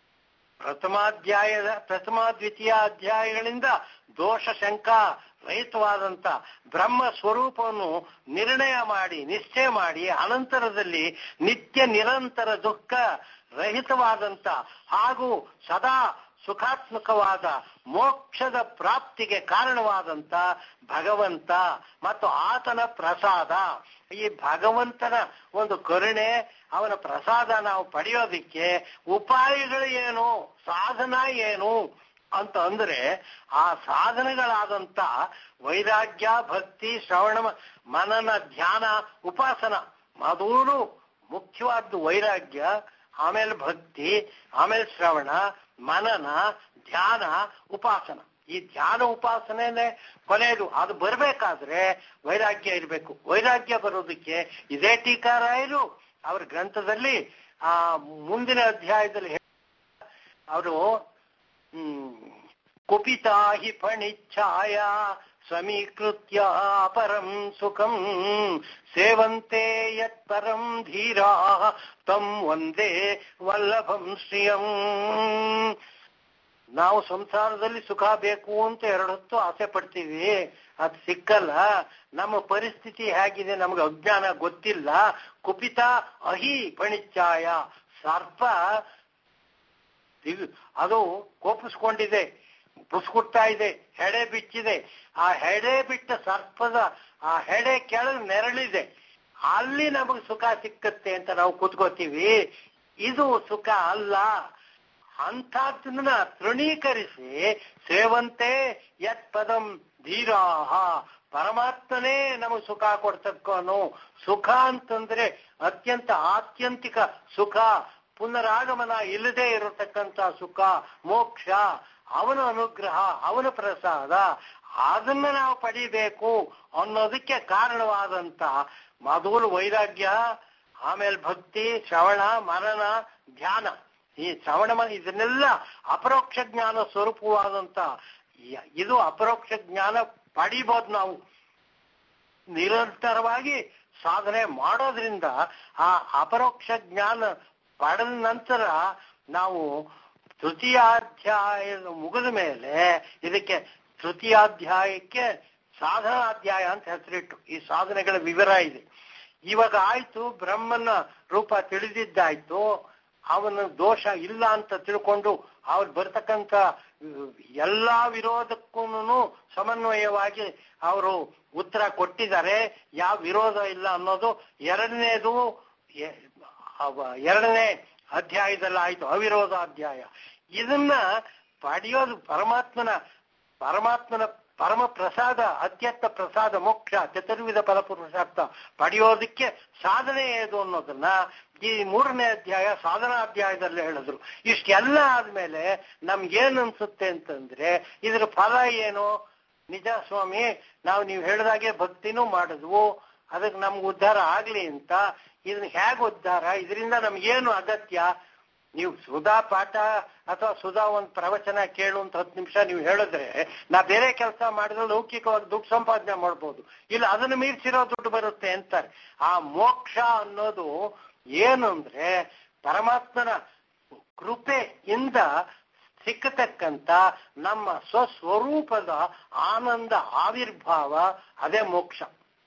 ಪ್ರಥಮ ದ್ವಿತೀಯ ಅಧ್ಯಾಯಗಳಿಂದ ದೋಷ ಶಂಕಾ ರಹಿತವಾದಂತ ಬ್ರಹ್ಮ ಸ್ವರೂಪವನ್ನು ನಿರ್ಣಯ ಮಾಡಿ, ನಿಶ್ಚಯ ಮಾಡಿ, ಅನಂತರದಲ್ಲಿ ನಿತ್ಯ ನಿರಂತರ ದುಃಖ ರಹಿತವಾದಂತ ಹಾಗೂ ಸದಾ ಸುಖಾತ್ಮಕವಾದ ಮೋಕ್ಷದ ಪ್ರಾಪ್ತಿಗೆ ಕಾರಣವಾದಂತ ಭಗವಂತ ಮತ್ತು ಆತನ ಪ್ರಸಾದ. ಈ ಭಗವಂತನ ಒಂದು ಕರುಣೆ, ಅವನ ಪ್ರಸಾದ ನಾವು ಪಡೆಯೋದಿಕ್ಕೆ ಉಪಾಯಗಳು ಏನು, ಸಾಧನ ಏನು ಅಂತ ಅಂದ್ರೆ ಆ ಸಾಧನೆಗಳಾದಂತ ವೈರಾಗ್ಯ, ಭಕ್ತಿ, ಶ್ರವಣ, ಮನನ, ಧ್ಯಾನ, ಉಪಾಸನ. ಮೊದಲು ಮುಖ್ಯವಾದ್ದು ವೈರಾಗ್ಯ, ಆಮೇಲೆ ಭಕ್ತಿ, ಆಮೇಲೆ ಶ್ರವಣ, ಮನನ, ಧ್ಯಾನ, ಉಪಾಸನ. ಈ ಧ್ಯಾನ ಉಪಾಸನೆನೇ ಕೊನೆಯದು. ಅದು ಬರಬೇಕಾದ್ರೆ ವೈರಾಗ್ಯ ಇರಬೇಕು. ವೈರಾಗ್ಯ ಬರೋದಕ್ಕೆ ಇದೇ ಟೀಕಾರಾಯರು ಅವ್ರ ಗ್ರಂಥದಲ್ಲಿ ಮುಂದಿನ ಅಧ್ಯಾಯದಲ್ಲಿ ಅವರು ಕುಪಿತಾ ಹಿ ಫಣಿಚ್ಛಾಯ ಸಮೀಕೃತ್ಯ ಅಪರಂ ಸುಖಂ ಸೇವಂತೆ ಯತ್ ಪರಂ ಧೀರಾ ತಂ ವಂದೇ ವಲ್ಲಭಂ ಶ್ರಿಯಂ. ನಾವು ಸಂಸಾರದಲ್ಲಿ ಸುಖ ಬೇಕು ಅಂತ 2 ಹೊತ್ತು ಆಸೆ ಪಡ್ತೀವಿ, ಅದು ಸಿಕ್ಕಲ್ಲ. ನಮ್ಮ ಪರಿಸ್ಥಿತಿ ಹೇಗಿದೆ ನಮ್ಗೆ ಅಜ್ಞಾನ ಗೊತ್ತಿಲ್ಲ. ಕುಪಿತ ಅಹಿ ಫಣಿಚ್ಛಾಯ, ಸರ್ಪ ಅದು ಕೋಪಿಸ್ಕೊಂಡಿದೆ, ಬುಸ್ಕುಡ್ತಾ ಇದೆ, ಹೆಡೆ ಬಿಚ್ಚಿದೆ. ಆ ಹೆಡೆ ಬಿಟ್ಟ ಸರ್ಪದ ಆ ಹೆಡೆ ಕೆಳಗೆ ನೆರಳಿದೆ, ಅಲ್ಲಿ ನಮಗೆ ಸುಖ ಸಿಕ್ಕತ್ತೆ ಅಂತ ನಾವು ಕೂತ್ಕೋತೀವಿ. ಇದು ಸುಖ ಅಲ್ಲ. ಅಂಥದ್ದನ್ನ ತೃಣೀಕರಿಸಿ ಸೇವಂತೆ ಯತ್ ಪದಂ ಧೀರಾಹ, ಪರಮಾತ್ಮನೇ ನಮಗೆ ಸುಖ ಕೊಡ್ತಕ್ಕವನು. ಸುಖ ಅಂತಂದ್ರೆ ಅತ್ಯಂತ ಆತ್ಯಂತಿಕ ಸುಖ, ಪುನರಾಗಮನ ಇಲ್ಲದೆ ಇರತಕ್ಕಂಥ ಸುಖ, ಮೋಕ್ಷ, ಅವನ ಅನುಗ್ರಹ, ಅವನ ಪ್ರಸಾದ. ಅದನ್ನ ನಾವು ಪಡಿಬೇಕು ಅನ್ನೋದಕ್ಕೆ ಕಾರಣವಾದಂತ ಮೊದಲು ವೈರಾಗ್ಯ, ಆಮೇಲೆ ಭಕ್ತಿ, ಶ್ರವಣ, ಮನನ, ಧ್ಯಾನ. ಈ ಶ್ರವಣ ಇದನ್ನೆಲ್ಲ ಅಪರೋಕ್ಷ ಜ್ಞಾನ ಸ್ವರೂಪವಾದಂತ ಇದು ಅಪರೋಕ್ಷ ಜ್ಞಾನ ಪಡಿಬಹುದು. ನಾವು ನಿರಂತರವಾಗಿ ಸಾಧನೆ ಮಾಡೋದ್ರಿಂದ ಆ ಅಪರೋಕ್ಷ ಜ್ಞಾನ ಪಡೆದ ನಂತರ ನಾವು ತೃತೀಯಾಧ್ಯಾಯದ ಮುಗಿದ ಮೇಲೆ ಇದಕ್ಕೆ ತೃತೀಯಾಧ್ಯಾಯಕ್ಕೆ ಸಾಧನಾಧ್ಯಾಯ ಅಂತ ಹೆಸರಿಟ್ಟು ಈ ಸಾಧನೆಗಳ ವಿವರ ಇದೆ. ಇವಾಗ ಆಯ್ತು, ಬ್ರಹ್ಮನ ರೂಪ ತಿಳಿದಿದ್ದಾಯ್ತು, ಅವನ ದೋಷ ಇಲ್ಲ ಅಂತ ತಿಳ್ಕೊಂಡು ಅವ್ರು ಬರ್ತಕ್ಕಂಥ ಎಲ್ಲಾ ವಿರೋಧಕ್ಕೂ ಸಮನ್ವಯವಾಗಿ ಅವರು ಉತ್ತರ ಕೊಟ್ಟಿದ್ದಾರೆ. ಯಾವ ವಿರೋಧ ಇಲ್ಲ ಅನ್ನೋದು ಎರಡನೇ ಅಧ್ಯಾಯದಲ್ಲಿ ಆಯ್ತು, ಅವಿರೋಧ ಅಧ್ಯಾಯ. ಇದನ್ನ ಪಡೆಯೋದು ಪರಮಾತ್ಮನ ಪರಮ ಪ್ರಸಾದ, ಅತ್ಯಂತ ಪ್ರಸಾದ, ಮೋಕ್ಷ, ಚತುರ್ವಿಧ ಫಲಪುರುಷಾರ್ಥ ಪಡೆಯೋದಕ್ಕೆ ಸಾಧನೆ ಏದು ಅನ್ನೋದನ್ನ ಈ 3ನೇ ಅಧ್ಯಾಯ ಸಾಧನಾ ಅಧ್ಯಾಯದಲ್ಲಿ ಹೇಳಿದ್ರು. ಇಷ್ಟೆಲ್ಲ ಆದ್ಮೇಲೆ ನಮ್ಗೇನ್ ಅನ್ಸುತ್ತೆ ಅಂತಂದ್ರೆ ಇದ್ರ ಫಲ ಏನು? ನಿಜ ಸ್ವಾಮಿ, ನೀವು ಹೇಳಿದಾಗೆ ಭಕ್ತಿನೂ ಮಾಡಿದ್ವು, ಅದಕ್ಕೆ ನಮ್ಗೆ ಉದ್ಧಾರ ಆಗ್ಲಿ ಅಂತ. ಇದನ್ನ ಹೇಗೆ ಉದ್ಧಾರ? ಇದರಿಂದ ನಮ್ಗೇನು ಅಗತ್ಯ? ನೀವು ಸುಧಾ ಪಾಠ ಅಥವಾ ಸುಧಾ ಒಂದು ಪ್ರವಚನ ಕೇಳುವಂತ 10 ನಿಮಿಷ ನೀವು ಹೇಳಿದ್ರೆ ನಾ ಬೇರೆ ಕೆಲಸ ಮಾಡಿದ್ರೆ ಲೌಕಿಕವಾಗಿ ದುಡ್ಡು ಸಂಪಾದನೆ ಮಾಡ್ಬೋದು, ಇಲ್ಲ ಅದನ್ನು ಮೀರಿಸಿರೋ ದುಡ್ಡು ಬರುತ್ತೆ ಅಂತಾರೆ. ಆ ಮೋಕ್ಷ ಅನ್ನೋದು ಏನು ಅಂದ್ರೆ ಪರಮಾತ್ಮನ ಕೃಪೆಯಿಂದ ಸಿಕ್ಕತಕ್ಕಂತ ನಮ್ಮ ಸ್ವಸ್ವರೂಪದ ಆನಂದ ಆವಿರ್ಭಾವ, ಅದೇ ಮೋಕ್ಷ.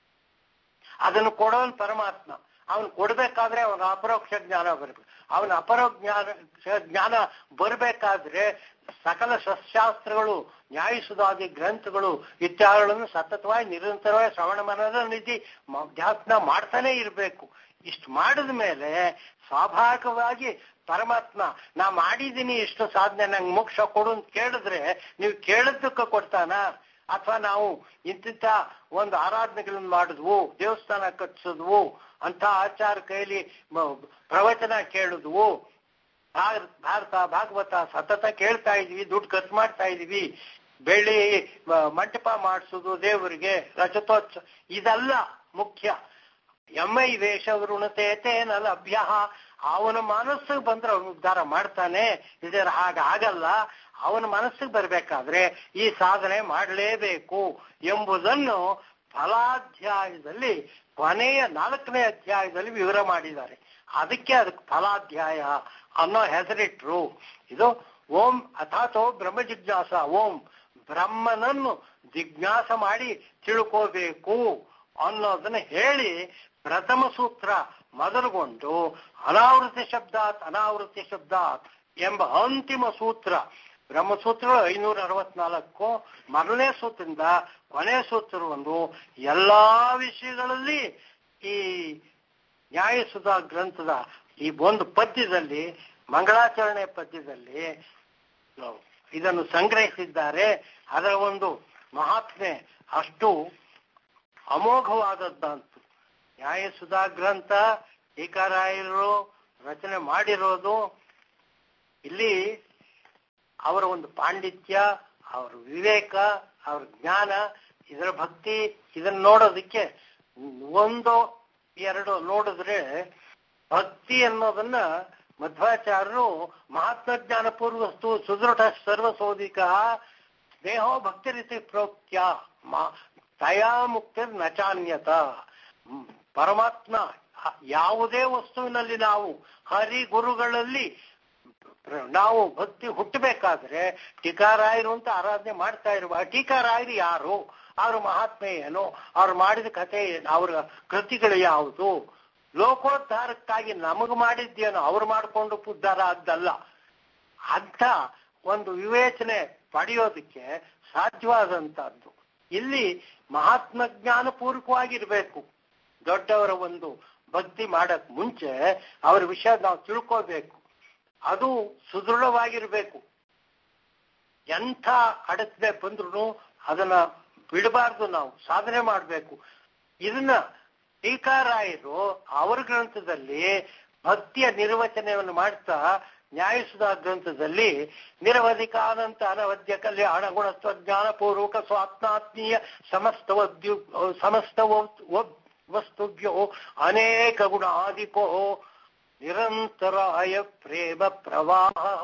ಅದನ್ನು ಕೊಡೋನ್ ಪರಮಾತ್ಮ. ಅವನು ಕೊಡ್ಬೇಕಾದ್ರೆ ಅವನ ಅಪರೋಕ್ಷ ಜ್ಞಾನ ಬರಬೇಕು. ಅವನ ಜ್ಞಾನ ಬರಬೇಕಾದ್ರೆ ಸಕಲ ಸಸ್ಯಾಸ್ತ್ರಗಳು, ನ್ಯಾಯಸುಧಾದಿ ಗ್ರಂಥಗಳು ಇತ್ಯಾದಿಗಳನ್ನು ಸತತವಾಗಿ ನಿರಂತರವಾಗಿ ಶ್ರವಣ ಮನನ ನಿಧಿ ಧ್ಯಾನ ಮಾಡ್ತಾನೆ ಇರಬೇಕು. ಇಷ್ಟು ಮಾಡಿದ ಮೇಲೆ ಸ್ವಾಭಾವಿಕವಾಗಿ ಪರಮಾತ್ಮ ನಾ ಮಾಡಿದ್ದೀನಿ ಇಷ್ಟು ಸಾಧನೆ, ನಂಗೆ ಮೋಕ್ಷ ಕೊಡು ಅಂತ ಕೇಳಿದ್ರೆ ನೀವು ಕೇಳಿದ್ದಕ್ಕೆ ಕೊಡ್ತಾನ? ಅಥವಾ ನಾವು ಇಂತಿಂತ ಒಂದು ಆರಾಧನೆಗಳನ್ನು ಮಾಡಿದ್ವು, ದೇವಸ್ಥಾನ ಕಟ್ಟಿಸಿದ್ವು, ಅಂತ ಆಚಾರ ಕೈಲಿ ಪ್ರವಚನ ಕೇಳಿದ್ವು, ಭಾರತ ಭಾಗವತ ಸತತ ಕೇಳ್ತಾ ಇದೀವಿ, ದುಡ್ಡು ಖರ್ಚು ಮಾಡ್ತಾ ಇದೀವಿ, ಬೆಳ್ಳಿ ಮಂಟಪ ಮಾಡಿಸೋದು ದೇವರಿಗೆ, ರಜತೋತ್ಸವ, ಇದೆಲ್ಲ ಮುಖ್ಯ. ಎಮ್ಮೈ ವೇಷ ವೃಣತೇನ ಲಭ್ಯ. ಅವನ ಮನಸ್ಸಿಗೆ ಬಂದ್ರೆ ಅವನು ಉದ್ಧಾರ ಮಾಡ್ತಾನೆ. ಇದರ ಹಾಗಾಗಲ್ಲ. ಅವನ ಮನಸ್ಸಿಗೆ ಬರ್ಬೇಕಾದ್ರೆ ಈ ಸಾಧನೆ ಮಾಡಲೇಬೇಕು ಎಂಬುದನ್ನು ಫಲಾಧ್ಯಾಯದಲ್ಲಿ ಕೊನೆಯ 4ನೇ ಅಧ್ಯಾಯದಲ್ಲಿ ವಿವರ ಮಾಡಿದ್ದಾರೆ. ಅದಕ್ಕೆ ಫಲಾಧ್ಯಾಯ ಅನ್ನೋ ಹೆಸರಿಟ್ರು. ಇದು ಓಂ ಅಥಾತೋ ಬ್ರಹ್ಮ ಜಿಜ್ಞಾಸ, ಓಂ ಬ್ರಹ್ಮನನ್ನು ಜಿಜ್ಞಾಸ ಮಾಡಿ ತಿಳ್ಕೋಬೇಕು ಅನ್ನೋದನ್ನ ಹೇಳಿ ಪ್ರಥಮ ಸೂತ್ರ ಮೊದಲುಗೊಂಡು ಅನಾವೃತ್ತಿ ಶಬ್ದಾತ್ ಎಂಬ ಅಂತಿಮ ಸೂತ್ರ, ಬ್ರಹ್ಮಸೂತ್ರಗಳು 564, ಮೊದಲನೇ ಸೂತ್ರದಿಂದ ಕೊನೆಯ ಸೂತ್ರ ಒಂದು, ಎಲ್ಲಾ ವಿಷಯಗಳಲ್ಲಿ ಈ ನ್ಯಾಯಸುಧಾ ಗ್ರಂಥದ ಈ ಒಂದು ಪದ್ಯದಲ್ಲಿ, ಮಂಗಳಾಚರಣೆ ಪದ್ಯದಲ್ಲಿ ಇದನ್ನು ಸಂಗ್ರಹಿಸಿದ್ದಾರೆ. ಅದರ ಒಂದು ಮಹಾತ್ಮೆ ಅಷ್ಟು ಅಮೋಘವಾದದ್ದಂತು. ನ್ಯಾಯಸುಧಾ ಗ್ರಂಥ ಟೀಕಾರಾಯರು ರಚನೆ ಮಾಡಿರೋದು. ಇಲ್ಲಿ ಅವರ ಒಂದು ಪಾಂಡಿತ್ಯ, ಅವರ ವಿವೇಕ, ಅವ್ರ ಜ್ಞಾನ, ಇದರ ಭಕ್ತಿ, ಇದನ್ನ ನೋಡೋದಕ್ಕೆ 1-2 ನೋಡಿದ್ರೆ ಭಕ್ತಿ ಅನ್ನೋದನ್ನ ಮಧ್ವಾಚಾರ್ಯರು ಮಹಾತ್ಮ ಜ್ಞಾನ ಪೂರ್ವಸ್ತು ಸುದೃಢ ಸರ್ವಸೋಧಿಕ ಸ್ನೇಹೋ ಭಕ್ತಿ ರೀತಿ ಪ್ರೋಕ್ತ್ಯ ತಯಾ ಮುಕ್ತಿರ್ ನಚಾನ್ಯತ. ಪರಮಾತ್ಮ ಯಾವುದೇ ವಸ್ತುವಿನಲ್ಲಿ ನಾವು ಹರಿ ಗುರುಗಳಲ್ಲಿ ನಾವು ಭಕ್ತಿ ಹುಟ್ಟಬೇಕಾದ್ರೆ ಟೀಕಾರಾಯರು ಅಂತ ಆರಾಧನೆ ಮಾಡ್ತಾ ಇರುವ ಟೀಕಾರಾಯರು ಯಾರು, ಅವ್ರ ಮಹಾತ್ಮೆ ಏನು, ಅವ್ರು ಮಾಡಿದ ಕಥೆ ಏನು, ಅವ್ರ ಕೃತಿಗಳು ಯಾವುದು, ಲೋಕೋದ್ಧಾರಕ್ಕಾಗಿ ನಮಗ್ ಮಾಡಿದ್ದೇನೋ ಅವ್ರು ಮಾಡಿಕೊಂಡು ಉದ್ಧಾರ ಆಗ್ದಲ್ಲ ಅಂತ ಒಂದು ವಿವೇಚನೆ ಪಡೆಯೋದಕ್ಕೆ ಸಾಧ್ಯವಾದಂತಹದ್ದು. ಇಲ್ಲಿ ಮಹಾತ್ಮ ಜ್ಞಾನ ಪೂರ್ವಕವಾಗಿರ್ಬೇಕು. ದೊಡ್ಡವರ ಒಂದು ಭಕ್ತಿ ಮಾಡಕ್ ಮುಂಚೆ ಅವ್ರ ವಿಷಯ ನಾವು ತಿಳ್ಕೋಬೇಕು. ಅದು ಸುದೃಢವಾಗಿರ್ಬೇಕು. ಎಂಥ ಅಡಚಣೆ ಬಂದ್ರು ಅದನ್ನ ಬಿಡಬಾರ್ದು, ನಾವು ಸಾಧನೆ ಮಾಡಬೇಕು. ಇದನ್ನ ಟೀಕಾರಾಯರು ಅವರ ಗ್ರಂಥದಲ್ಲಿ ಭಕ್ತಿಯ ನಿರ್ವಚನವನ್ನು ಮಾಡ್ತಾ ನ್ಯಾಯಸುಧಾ ಗ್ರಂಥದಲ್ಲಿ ನಿರವಧಿಕಾನಂತ ಅನವದ್ಯ ಕಲ್ಯಾಣ ಗುಣತ್ವ ಜ್ಞಾನ ಪೂರ್ವಕ ಸ್ವಾತ್ಮಾತ್ಮೀಯ ಸಮಸ್ತ ವಸ್ತುಭ್ಯೋ ಅನೇಕ ಗುಣಾಧಿಪೋ ನಿರಂತರಾಯ ಪ್ರೇಮ ಪ್ರವಾಹ.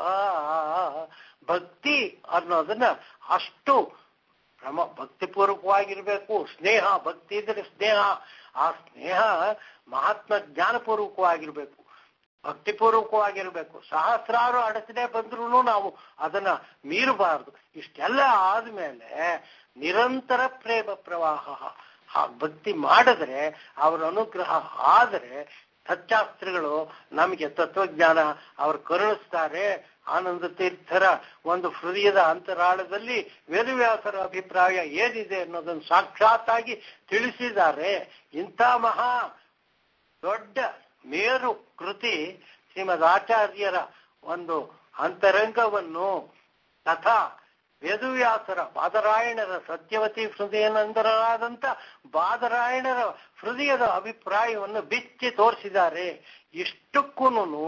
ಭಕ್ತಿ ಅನ್ನೋದನ್ನ ಅಷ್ಟು ಭಕ್ತಿಪೂರ್ವಕವಾಗಿರ್ಬೇಕು. ಸ್ನೇಹ, ಭಕ್ತಿ ಇದ್ರೆ ಸ್ನೇಹ, ಆ ಸ್ನೇಹ ಮಹಾತ್ಮ ಜ್ಞಾನಪೂರ್ವಕವಾಗಿರ್ಬೇಕು, ಭಕ್ತಿಪೂರ್ವಕವಾಗಿರ್ಬೇಕು. ಸಹಸ್ರಾರು ಅಡಚಣೆ ಬಂದ್ರೂ ನಾವು ಅದನ್ನ ಮೀರಬಾರದು. ಇಷ್ಟೆಲ್ಲ ಆದ್ಮೇಲೆ ನಿರಂತರ ಪ್ರೇಮ ಪ್ರವಾಹ. ಭಕ್ತಿ ಮಾಡಿದ್ರೆ, ಅವರ ಅನುಗ್ರಹ ಆದ್ರೆ ತತ್ಶಾಸ್ತ್ರಿಗಳು ನಮಗೆ ತತ್ವಜ್ಞಾನ ಅವರು ಕರುಣಿಸ್ತಾರೆ. ಆನಂದ ತೀರ್ಥರ ಒಂದು ಹೃದಯದ ಅಂತರಾಳದಲ್ಲಿ ವೇದವ್ಯಾಸರ ಅಭಿಪ್ರಾಯ ಏನಿದೆ ಅನ್ನೋದನ್ನು ಸಾಕ್ಷಾತ್ತಾಗಿ ತಿಳಿಸಿದ್ದಾರೆ. ಇಂಥ ಮಹಾ ದೊಡ್ಡ ಮೇರು ಕೃತಿ ಶ್ರೀಮದ್ ಆಚಾರ್ಯರ ಒಂದು ಅಂತರಂಗವನ್ನು ತಥಾ ವೇದವ್ಯಾಸರ ಬಾದರಾಯಣರ ಸತ್ಯವತಿ ಹೃದಯನಂದರಾದಂಥ ಬಾದರಾಯಣರ ಹೃದಯದ ಅಭಿಪ್ರಾಯವನ್ನು ಬಿಚ್ಚಿ ತೋರಿಸಿದ್ದಾರೆ. ಇಷ್ಟಕ್ಕೂ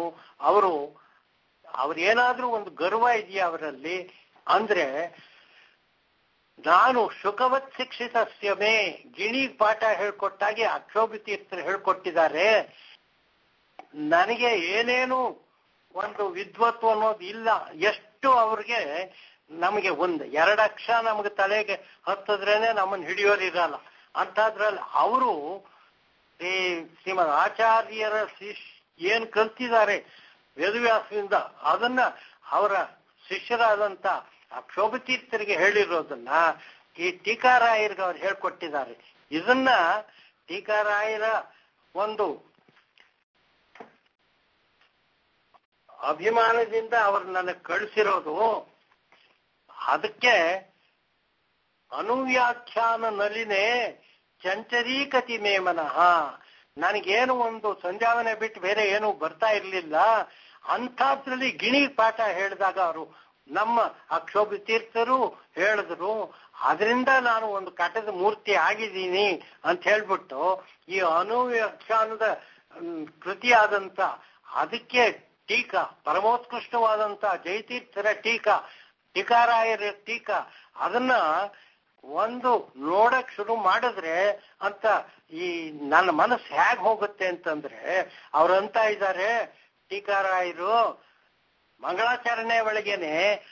ಅವ್ರೇನಾದ್ರೂ ಒಂದು ಗರ್ವ ಇದೆಯಾ ಅವರಲ್ಲಿ ಅಂದ್ರೆ, ನಾನು ಶುಕವತ್ ಶಿಕ್ಷಿತಸ್ಯಮೇ ಗಿಣಿ ಪಾಠ ಹೇಳ್ಕೊಟ್ಟಾಗೆ ಅಕ್ಷೋಭಿತೀರ್ಥರು ಹೇಳ್ಕೊಟ್ಟಿದ್ದಾರೆ. ನನಗೆ ಏನೇನು ಒಂದು ವಿದ್ವತ್ತು ಅನ್ನೋದು ಇಲ್ಲ. ಎಷ್ಟು ಅವ್ರಿಗೆ ನಮಗೆ ಎರಡು ಅಕ್ಷ ನಮಗೆ ತಲೆಗೆ ಹತ್ತದ್ರೇನೆ ನಮ್ಮನ್ನು ಹಿಡಿಯೋರಿರಲ್ಲ. ಅಂಥದ್ರಲ್ಲಿ ಅವರು ಶ್ರೀಮದ್ ಆಚಾರ್ಯರ ಏನ್ ಕಲ್ತಿದ್ದಾರೆ ವೇದವ್ಯಾಸದಿಂದ ಅದನ್ನ ಅವರ ಶಿಷ್ಯರಾದಂತ ಅಕ್ಷೋಭತೀರ್ಥರಿಗೆ ಹೇಳಿರೋದನ್ನ ಈ ಟೀಕಾರಾಯರಿಗೆ ಅವ್ರು ಹೇಳ್ಕೊಟ್ಟಿದ್ದಾರೆ. ಇದನ್ನ ಟೀಕಾರಾಯರ ಒಂದು ಅಭಿಮಾನದಿಂದ ಅವರು ನನಗೆ ಕಳಿಸಿರೋದು. ಅದಕ್ಕೆ ಅನುವ್ಯಾಖ್ಯಾನ ನಲಿನೇ ಚಂಚರೀಕತಿ ಮೇಮನಃ, ನನಗೇನು ಒಂದು ಸಂಜಾವನೆ ಬಿಟ್ಟು ಬೇರೆ ಏನು ಬರ್ತಾ ಇರಲಿಲ್ಲ. ಅಂಥದ್ರಲ್ಲಿ ಗಿಣಿ ಪಾಠ ಹೇಳಿದಾಗ ಅವರು ನಮ್ಮ ಅಕ್ಷೋಭತೀರ್ಥರು ಹೇಳಿದ್ರು, ಅದರಿಂದ ನಾನು ಒಂದು ಕಟದ ಮೂರ್ತಿ ಆಗಿದ್ದೀನಿ ಅಂತ ಹೇಳ್ಬಿಟ್ಟು ಈ ಅನುವ್ಯಾಖ್ಯಾನದ ಕೃತಿಯಾದಂತ ಅದಕ್ಕೆ ಟೀಕಾ ಪರಮೋತ್ಕೃಷ್ಟವಾದಂತ ಜಯತೀರ್ಥರ ಟೀಕಾರಾಯರ ಟೀಕಾ ಅದನ್ನ ಒಂದು ನೋಡಕ್ ಶುರು ಮಾಡಿದ್ರೆ ಅಂತ ಈ ನನ್ನ ಮನಸ್ಸು ಹೇಗೆ ಹೋಗುತ್ತೆ ಅಂತಂದ್ರೆ, ಅವ್ರಂತ ಇದ್ದಾರೆ ಟೀಕಾರಾಯರು ಮಂಗಳಾಚರಣೆ ಒಳಗೇನೆ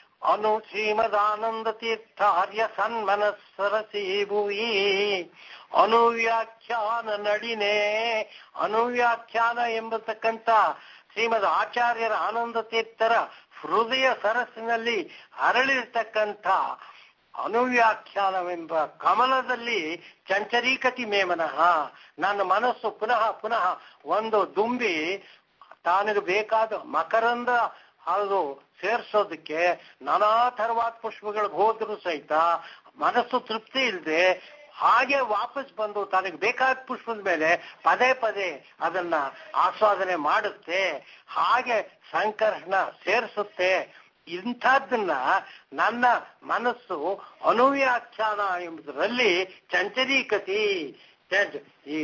ಶ್ರೀಮದಾನಂದ ತೀರ್ಥ ಆರ್ಯ ಸನ್ಮನಸ್ಸರಸಿ ಭುವಿ ಅನುವ್ಯಾಖ್ಯಾನ ನಡಿನೇ. ಅನುವ್ಯಾಖ್ಯಾನ ಎಂಬತಕ್ಕಂಥ ಶ್ರೀಮದ್ ಆಚಾರ್ಯರ ಆನಂದ ತೀರ್ಥರ ಹೃದಯ ಸರಸ್ಸಿನಲ್ಲಿ ಅರಳಿರ್ತಕ್ಕಂಥ ಅನುವ್ಯಾಖ್ಯಾನವೆಂಬ ಕಮಲದಲ್ಲಿ ಚಂಚರೀಕತಿ ಮೇಮನಃ, ನನ್ನ ಮನಸ್ಸು ಪುನಃ ಪುನಃ ಒಂದು ದುಂಬಿ ತಾನಿಗೆ ಬೇಕಾದ ಮಕರಂದ ಅದು ಸೇರ್ಸೋದಕ್ಕೆ ನಾನಾ ತರವಾದ ಪುಷ್ಪಗಳಿಗೆ ಹೋದ್ರು ಸಹಿತ ಮನಸ್ಸು ತೃಪ್ತಿ ಇಲ್ಲದೆ ಹಾಗೆ ವಾಪಸ್ ಬಂದು ತನಗೆ ಬೇಕಾದ ಪುಷ್ಪದ ಮೇಲೆ ಪದೇ ಪದೇ ಅದನ್ನ ಆಸ್ವಾದನೆ ಮಾಡುತ್ತೆ, ಹಾಗೆ ಸಂಕರ್ಷಣ ಸೇರಿಸುತ್ತೆ. ಇಂಥದ್ದನ್ನ ನನ್ನ ಮನಸ್ಸು ಅನುವ್ಯಾಖ್ಯಾನ ಎಂಬುದರಲ್ಲಿ ಚಂಚರೀಕತಿ, ಈ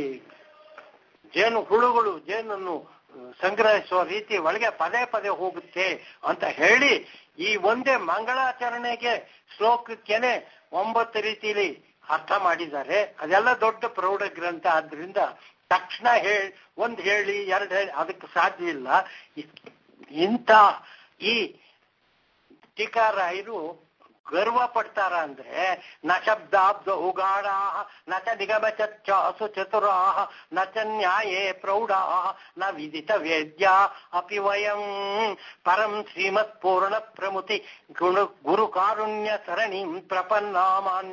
ಜೇನು ಹುಳುಗಳು ಜೇನನ್ನು ಸಂಗ್ರಹಿಸುವ ರೀತಿ ಒಳಗೆ ಪದೇ ಪದೇ ಹೋಗುತ್ತೆ ಅಂತ ಹೇಳಿ ಈ ಒಂದೇ ಮಂಗಳಾಚರಣೆಗೆ ಶ್ಲೋಕಕ್ಕೇನೆ 9 ರೀತಿಯಲ್ಲಿ ಅರ್ಥ ಮಾಡಿದ್ದಾರೆ. ಅದೆಲ್ಲ ದೊಡ್ಡ ಪ್ರೌಢ ಗ್ರಂಥ, ಆದ್ರಿಂದ ತಕ್ಷಣ ಒಂದು ಹೇಳಿ ಎರಡು ಹೇಳಿ ಅದಕ್ಕೆ ಸಾಧ್ಯ ಇಲ್ಲ. ಇಂಥ ಈ ಟೀಕಾರಾಯರು ಗರ್ವ ಪಡ್ತಾರ ಅಂದ್ರೆ ನ ಶಬ್ದಾಬ್ದ ಉಗಾಢಾ ನ ಚ ನಿಗಮ ಚರ್ಚಾಸು ಚತುರಾಹ ನ ಚ ನ್ಯಾಯೇ ಪ್ರೌಢಾಹ ನ ವಿದಿತ ವೇದ್ಯಾ ಅಪಿ ವಯಂ ಪರಂ ಶ್ರೀಮತ್ ಪೂರ್ಣ ಪ್ರಮುತಿ ಗುರು ಕಾರುಣ್ಯ ಸರಣಿಂ ಪ್ರಪನ್ನಾ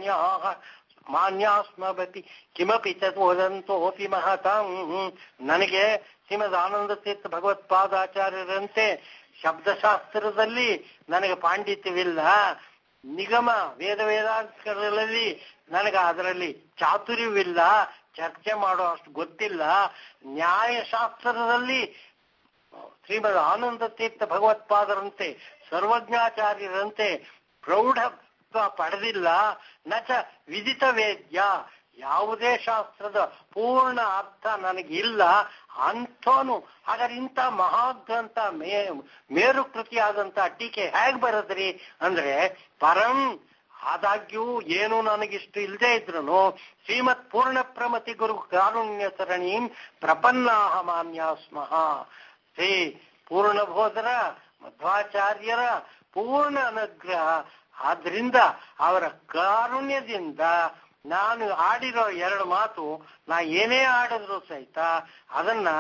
ಮಾನ್ಯಾಸ್ಮಭತಿ ಕಿಮಪಿ ಚೋದಂತೋಪಿ ಮಹತಾಂ. ನನಗೆ ಶ್ರೀಮದ್ ಆನಂದ ತೀರ್ಥ ಭಗವತ್ಪಾದಾಚಾರ್ಯರಂತೆ ಶಬ್ದಶಾಸ್ತ್ರದಲ್ಲಿ ನನಗೆ ಪಾಂಡಿತ್ಯವಿಲ್ಲ, ನಿಗಮ ವೇದಾಂತಗಳಲ್ಲಿ ನನಗೆ ಅದರಲ್ಲಿ ಚಾತುರ್ಯವಿಲ್ಲ, ಚರ್ಚೆ ಮಾಡೋ ಅಷ್ಟು ಗೊತ್ತಿಲ್ಲ, ನ್ಯಾಯಶಾಸ್ತ್ರದಲ್ಲಿ ಶ್ರೀಮದ್ ಆನಂದ ತೀರ್ಥ ಭಗವತ್ಪಾದರಂತೆ ಸರ್ವಜ್ಞಾಚಾರ್ಯರಂತೆ ಪ್ರೌಢತ್ವ ಪಡೆದಿಲ್ಲ. ನಚ ವಿದಿತ ವೇದ್ಯ, ಯಾವುದೇ ಶಾಸ್ತ್ರದ ಪೂರ್ಣ ಅರ್ಥ ನನಗಿಲ್ಲ ಅಂಥೋನು. ಹಾಗಾದ್ರೆ ಇಂಥ ಮಹಾಗ್ರಂಥ ಮೇರು ಕೃತಿಯಾದಂಥ ಟೀಕೆ ಹೇಗ್ ಬರದ್ರಿ ಅಂದ್ರೆ, ಪರಂ ಆದಾಗ್ಯೂ ಏನು ನನಗಿಷ್ಟು ಇಲ್ಲದೆ ಇದ್ರು ಶ್ರೀಮತ್ ಪೂರ್ಣ ಪ್ರಮತಿ ಗುರು ಕಾರುಣ್ಯ ಸರಣೀಂ ಪ್ರಪನ್ನಾಹ ಮಾನ್ಯಾಸ್ಮಃ. ಶ್ರೀ ಪೂರ್ಣಬೋಧರ ಮಧ್ವಾಚಾರ್ಯರ ಪೂರ್ಣ ಅನುಗ್ರಹ, ಆದ್ರಿಂದ ಅವರ ಕಾರುಣ್ಯದಿಂದ ನಾನು ಆಡಿರೋ 2 ಮಾತು ನಾ ಏನೇ ಆಡಿದ್ರು ಸಹಿತ ಅದನ್ನ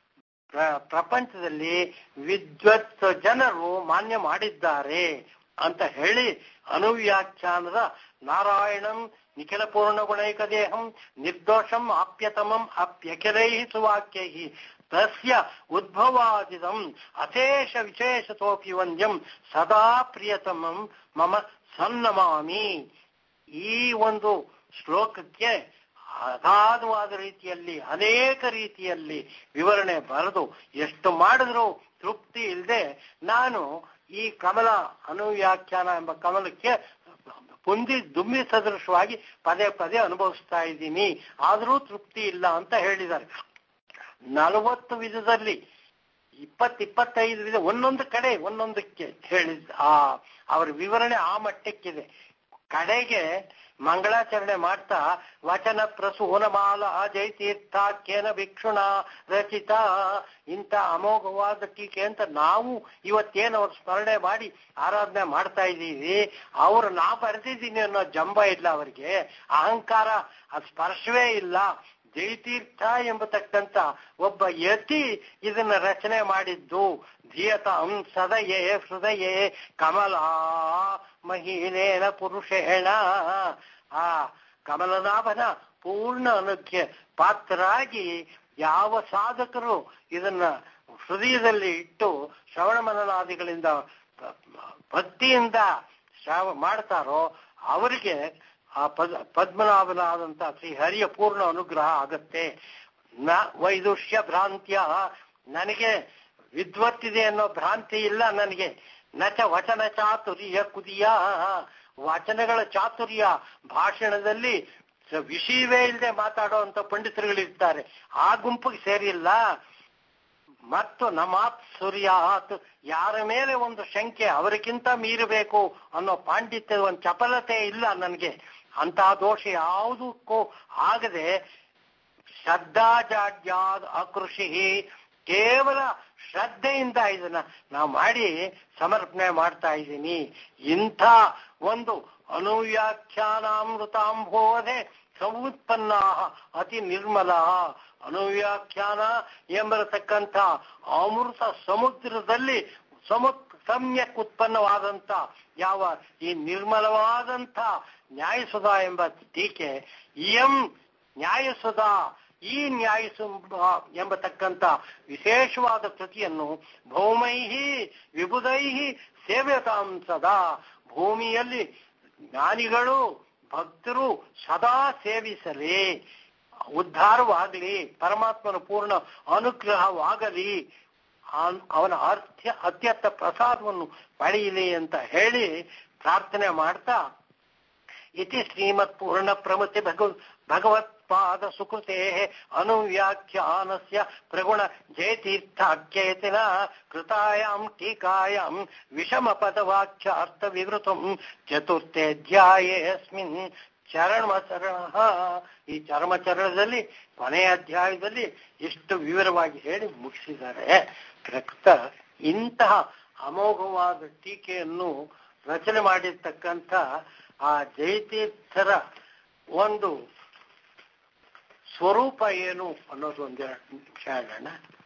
ಪ್ರಪಂಚದಲ್ಲಿ ವಿದ್ವತ್ ಜನರು ಮಾನ್ಯ ಮಾಡಿದ್ದಾರೆ ಅಂತ ಹೇಳಿ ಅನುವ್ಯಾಖ್ಯಾನದ ನಾರಾಯಣಂ ನಿಖಿಲ ಪೂರ್ಣ ಗುಣೈಕ ದೇಹಂ ನಿರ್ದೋಷಂ ಆಪ್ಯತಮಂ ಅಪ್ಯಖಿಲೈ ಸುವಾಕ್ಯೈ ತಸ್ಯ ಉದ್ಭವಾದಿದಂ ಅಶೇಷ ವಿಶೇಷತೋಪಿ ವಂದ್ಯಂ ಸದಾ ಪ್ರಿಯತಮಂ ಮಮ ಸನ್ನಮಾಮಿ. ಈ ಒಂದು ಶ್ಲೋಕಕ್ಕೆ ಅಗಾಧವಾದ ರೀತಿಯಲ್ಲಿ ಅನೇಕ ರೀತಿಯಲ್ಲಿ ವಿವರಣೆ ಬರೆದು ಎಷ್ಟು ಮಾಡಿದ್ರೂ ತೃಪ್ತಿ ಇಲ್ಲದೆ ನಾನು ಈ ಕಮಲ ಅನುವ್ಯಾಖ್ಯಾನ ಎಂಬ ಕಮಲಕ್ಕೆ ದುಮ್ಮಿ ಸದೃಶವಾಗಿ ಪದೇ ಪದೇ ಅನುಭವಿಸ್ತಾ ಇದ್ದೀನಿ, ಆದರೂ ತೃಪ್ತಿ ಇಲ್ಲ ಅಂತ ಹೇಳಿದ್ದಾರೆ. 40 ವಿಧದಲ್ಲಿ 20-25 ವಿಧ ಒಂದೊಂದು ಕಡೆ ಒಂದೊಂದಕ್ಕೆ ಹೇಳಿದ ಅವರ ವಿವರಣೆ ಆ ಮಟ್ಟಕ್ಕಿದೆ. ಕಡೆಗೆ ಮಂಗಳಾಚರಣೆ ಮಾಡ್ತಾ ವಚನ ಪ್ರಸೂನಮಾಲ ಜಯತೀರ್ಥಾಖ್ಯೇನ ಭಿಕ್ಷುಣ ರಚಿತ ಇಂಥ ಅಮೋಘವಾದ ಟೀಕೆ ಅಂತ ನಾವು ಇವತ್ತೇನು ಅವ್ರ ಸ್ಮರಣೆ ಮಾಡಿ ಆರಾಧನೆ ಮಾಡ್ತಾ ಇದ್ದೀವಿ. ಅವರು ನಾ ಬರೆದಿದ್ದೀನಿ ಅನ್ನೋ ಜಂಬ ಇಲ್ಲ, ಅವರಿಗೆ ಅಹಂಕಾರ ಸ್ಪರ್ಶವೇ ಇಲ್ಲ. ಜಯತೀರ್ಥ ಎಂಬತಕ್ಕಂಥ ಒಬ್ಬ ಯತಿ ಇದನ್ನ ರಚನೆ ಮಾಡಿದ್ದು. ಧಿಯತಾಂ ಸದಯೇ ಹೃದಯೇ ಕಮಲಾ ಮಹಿನೇನ ಪುರುಷೇಣ. ಆ ಕಮಲನಾಭನ ಪೂರ್ಣ ಅನುಜ್ಞೆ ಪಾತ್ರರಾಗಿ ಯಾವ ಸಾಧಕರು ಇದನ್ನ ಹೃದಯದಲ್ಲಿ ಇಟ್ಟು ಶ್ರವಣ ಮನನಾದಿಗಳಿಂದ ಭಕ್ತಿಯಿಂದ ಮಾಡ್ತಾರೋ ಅವರಿಗೆ ಆ ಪದ್ಮನಾಭನಾದಂತ ಶ್ರೀಹರಿಯ ಪೂರ್ಣ ಅನುಗ್ರಹ ಆಗತ್ತೆ. ನ ವೈದುಷ್ಯ ಭ್ರಾಂತ್ಯ, ನನಗೆ ವಿದ್ವತ್ತಿದೆ ಅನ್ನೋ ಭ್ರಾಂತಿ ಇಲ್ಲ ನನಗೆ. ನಚ ವಚನ ಚಾತುರ್ಯ ಕುದಿಯ, ವಚನಗಳ ಚಾತುರ್ಯ, ಭಾಷಣದಲ್ಲಿ ವಿಷಯವೇ ಇಲ್ಲದೆ ಮಾತಾಡೋ ಅಂತ ಪಂಡಿತರುಗಳಿರ್ತಾರೆ, ಆ ಗುಂಪಿಗೆ ಸೇರಿಲ್ಲ. ಮತ್ತು ನಮಾತ್ ಸೂರ್ಯಾತ್, ಯಾರ ಮೇಲೆ ಒಂದು ಶಂಕೆ ಅವರಿಗಿಂತ ಮೀರಬೇಕು ಅನ್ನೋ ಪಾಂಡಿತ್ಯದ ಒಂದು ಚಪಲತೆ ಇಲ್ಲ ನನಗೆ. ಅಂತಹ ದೋಷ ಯಾವುದಕ್ಕೂ ಆಗದೆ ಶ್ರದ್ಧಾಜಾಡ್ಯಾದ್ ಅಕೃಷಿ, ಕೇವಲ ಶ್ರದ್ಧೆಯಿಂದ ಇದನ್ನ ನಾವು ಮಾಡಿ ಸಮರ್ಪಣೆ ಮಾಡ್ತಾ ಇದ್ದೀನಿ. ಇಂಥ ಒಂದು ಅನುವ್ಯಾಖ್ಯಾನಾಮೃತಾಂಬೋಧೆ ಸಮುತ್ಪನ್ನ ಅತಿ ನಿರ್ಮಲ. ಅನುವ್ಯಾಖ್ಯಾನ ಎಂಬತಕ್ಕಂಥ ಅಮೃತ ಸಮುದ್ರದಲ್ಲಿ ಸಮ್ಯಕ್ ಉತ್ಪನ್ನವಾದಂಥ ಯಾವ ಈ ನಿರ್ಮಲವಾದಂಥ ನ್ಯಾಯಸುಧಾ ಎಂಬ ಟೀಕೆ, ಇಯಂ ನ್ಯಾಯಸುಧಾ, ಈ ನ್ಯಾಯಸುಧಾ ಎಂಬತಕ್ಕಂಥ ವಿಶೇಷವಾದ ಕೃತಿಯನ್ನು ಭೌಮೈಹಿ ವಿಬುಧೈಹಿ ಸೇವ್ಯತಾಂ ಸದಾ, ಭೂಮಿಯಲ್ಲಿ ಜ್ಞಾನಿಗಳು ಭಕ್ತರು ಸದಾ ಸೇವಿಸಲಿ, ಉದ್ಧಾರವಾಗಲಿ, ಪರಮಾತ್ಮನ ಪೂರ್ಣ ಅನುಗ್ರಹವಾಗಲಿ, ಅವನ ಅತ್ಯಂತ ಪ್ರಸಾದವನ್ನು ಪಡೆಯಲಿ ಅಂತ ಹೇಳಿ ಪ್ರಾರ್ಥನೆ ಮಾಡ್ತಾ ಇತಿ ಶ್ರೀಮತ್ ಪೂರ್ಣ ಪ್ರಮತಿ ಭಗವತ್ಪಾದ ಸುಕೃತೆ ಅನುವ್ಯಾಖ್ಯಾನಸ್ಯ ಪ್ರಗುಣ ಜಯತೀರ್ಥಾಖ್ಯೇತಿನ ಕೃತಾಯಾಂ ಟೀಕಾಯಾಂ ವಿಷಮ ಪದವಾಖ್ಯಾರ್ಥ ವಿವೃತಂ ಚತುರ್ಥೇಧ್ಯಾಯೇಸ್ಮಿನ್ ಚರಣಮಚರಣ. ಈ ಚರ್ಮಚರಣದಲ್ಲಿ ಕೊನೆಯ ಅಧ್ಯಾಯದಲ್ಲಿ ಎಷ್ಟು ವಿವರವಾಗಿ ಹೇಳಿ ಮುಗಿಸಿದ್ದಾರೆ. ಪ್ರಕೃತ ಇಂತಹ ಅಮೋಘವಾದ ಟೀಕೆಯನ್ನು ರಚನೆ ಮಾಡಿರ್ತಕ್ಕಂಥ ಆ ಜಯತೀರ್ಥರ ಒಂದು ಸ್ವರೂಪ ಏನು ಅನ್ನೋದು ಒಂದೆರಡು ನಿಮಿಷ ಹೇಳೋಣ.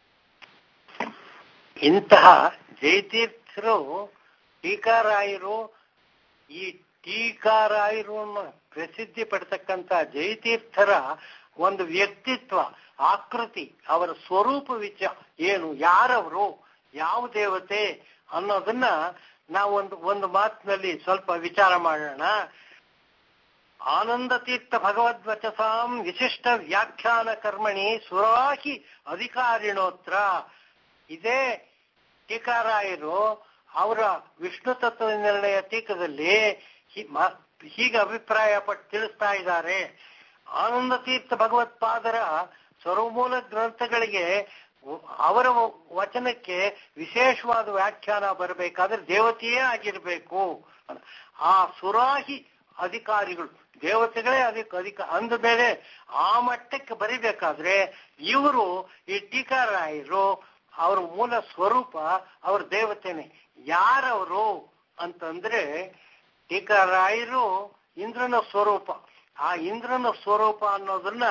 ಇಂತಹ ಜಯತೀರ್ಥರು ಟೀಕಾರಾಯರು, ಈ ಟೀಕಾರಾಯರು ಪ್ರಸಿದ್ಧಿ ಪಡ್ತಕ್ಕಂಥ ಜಯತೀರ್ಥರ ಒಂದು ವ್ಯಕ್ತಿತ್ವ, ಆಕೃತಿ, ಅವರ ಸ್ವರೂಪ ಏನು, ಯಾರವರು, ಯಾವ ದೇವತೆ ಅನ್ನೋದನ್ನ ನಾವು ಒಂದು ಮಾತಿನಲ್ಲಿ ಸ್ವಲ್ಪ ವಿಚಾರ ಮಾಡೋಣ. ಆನಂದ ತೀರ್ಥ ಭಗವದ್ವಚಸಾಂ ವಿಶಿಷ್ಟ ವ್ಯಾಖ್ಯಾನ ಕರ್ಮಣಿ ಸುರಾಹಿ ಅಧಿಕಾರಿಣೋತ್ರ. ಇದೇ ಟೀಕಾರಾಯರು ಅವರ ವಿಷ್ಣು ತತ್ವ ನಿರ್ಣಯ ಟೀಕದಲ್ಲಿ ಹೀಗೆ ಅಭಿಪ್ರಾಯ ಪಟ್ಟು ತಿಳಿಸ್ತಾ ಇದ್ದಾರೆ. ಆನಂದ ತೀರ್ಥ ಭಗವತ್ಪಾದರ ಸರ್ವಮೂಲ ಗ್ರಂಥಗಳಿಗೆ ಅವರ ವಚನಕ್ಕೆ ವಿಶೇಷವಾದ ವ್ಯಾಖ್ಯಾನ ಬರಬೇಕಾದ್ರೆ ದೇವತೆಯೇ ಆಗಿರ್ಬೇಕು. ಆ ಸುರಾಹಿ ಅಧಿಕಾರಿಗಳು ದೇವತೆಗಳೇ ಅಂದ ಮೇಲೆ ಆ ಮಟ್ಟಕ್ಕೆ ಬರಿಬೇಕಾದ್ರೆ ಇವರು ಈ ಟೀಕಾರಾಯರು ಅವ್ರ ಮೂಲ ಸ್ವರೂಪ ಅವ್ರ ದೇವತೆನೆ. ಯಾರವರು ಅಂತಂದ್ರೆ ಟೀಕಾರಾಯರು ಇಂದ್ರನ ಸ್ವರೂಪ. ಆ ಇಂದ್ರನ ಸ್ವರೂಪ ಅನ್ನೋದನ್ನ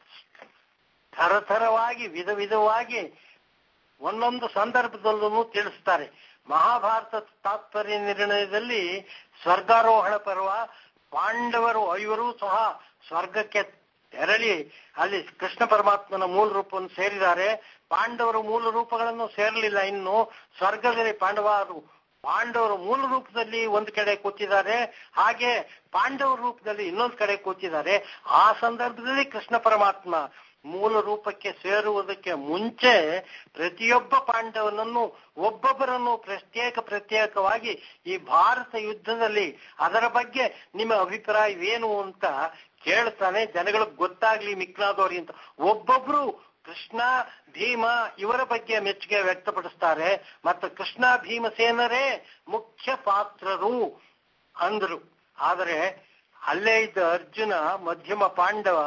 ಥರಥರವಾಗಿ ವಿಧ ವಿಧವಾಗಿ ಒಂದೊಂದು ಸಂದರ್ಭದಲ್ಲೂ ತಿಳಿಸ್ತಾರೆ. ಮಹಾಭಾರತ ತಾತ್ಪರ್ಯ ನಿರ್ಣಯದಲ್ಲಿ ಸ್ವರ್ಗಾರೋಹಣ ಪರ್ವ, ಪಾಂಡವರು 5 ಸಹ ಸ್ವರ್ಗಕ್ಕೆ ತೆರಳಿ ಅಲ್ಲಿ ಕೃಷ್ಣ ಪರಮಾತ್ಮನ ಮೂಲ ರೂಪವನ್ನು ಸೇರಿದ್ದಾರೆ. ಪಾಂಡವರ ಮೂಲ ರೂಪಗಳನ್ನು ಸೇರಲಿಲ್ಲ. ಇನ್ನು ಸ್ವರ್ಗದಲ್ಲಿ ಪಾಂಡವರ ಮೂಲ ರೂಪದಲ್ಲಿ ಒಂದು ಕಡೆ ಕೂತಿದ್ದಾರೆ, ಹಾಗೆ ಪಾಂಡವರ ರೂಪದಲ್ಲಿ ಇನ್ನೊಂದು ಕಡೆ ಕೂತಿದ್ದಾರೆ. ಆ ಸಂದರ್ಭದಲ್ಲಿ ಕೃಷ್ಣ ಪರಮಾತ್ಮ ಮೂಲ ರೂಪಕ್ಕೆ ಸೇರುವುದಕ್ಕೆ ಮುಂಚೆ ಪ್ರತಿಯೊಬ್ಬ ಪಾಂಡವನನ್ನು ಒಬ್ಬೊಬ್ಬರನ್ನು ಪ್ರತ್ಯೇಕವಾಗಿ ಈ ಭಾರತ ಯುದ್ಧದಲ್ಲಿ ಅದರ ಬಗ್ಗೆ ನಿಮ್ಮ ಅಭಿಪ್ರಾಯವೇನು ಅಂತ ಕೇಳ್ತಾನೆ. ಜನಗಳಿಗೆ ಗೊತ್ತಾಗ್ಲಿ ಮಿಕ್ಲಾದವ್ರಿ ಅಂತ ಒಬ್ಬೊಬ್ರು ಕೃಷ್ಣ ಭೀಮ ಇವರ ಬಗ್ಗೆ ಮೆಚ್ಚುಗೆ ವ್ಯಕ್ತಪಡಿಸ್ತಾರೆ. ಮತ್ತು ಕೃಷ್ಣ ಭೀಮಸೇನರೇ ಮುಖ್ಯ ಪಾತ್ರರು ಅಂದ್ರು. ಆದರೆ ಅಲ್ಲೇ ಇದ್ದ ಅರ್ಜುನ ಮಧ್ಯಮ ಪಾಂಡವ,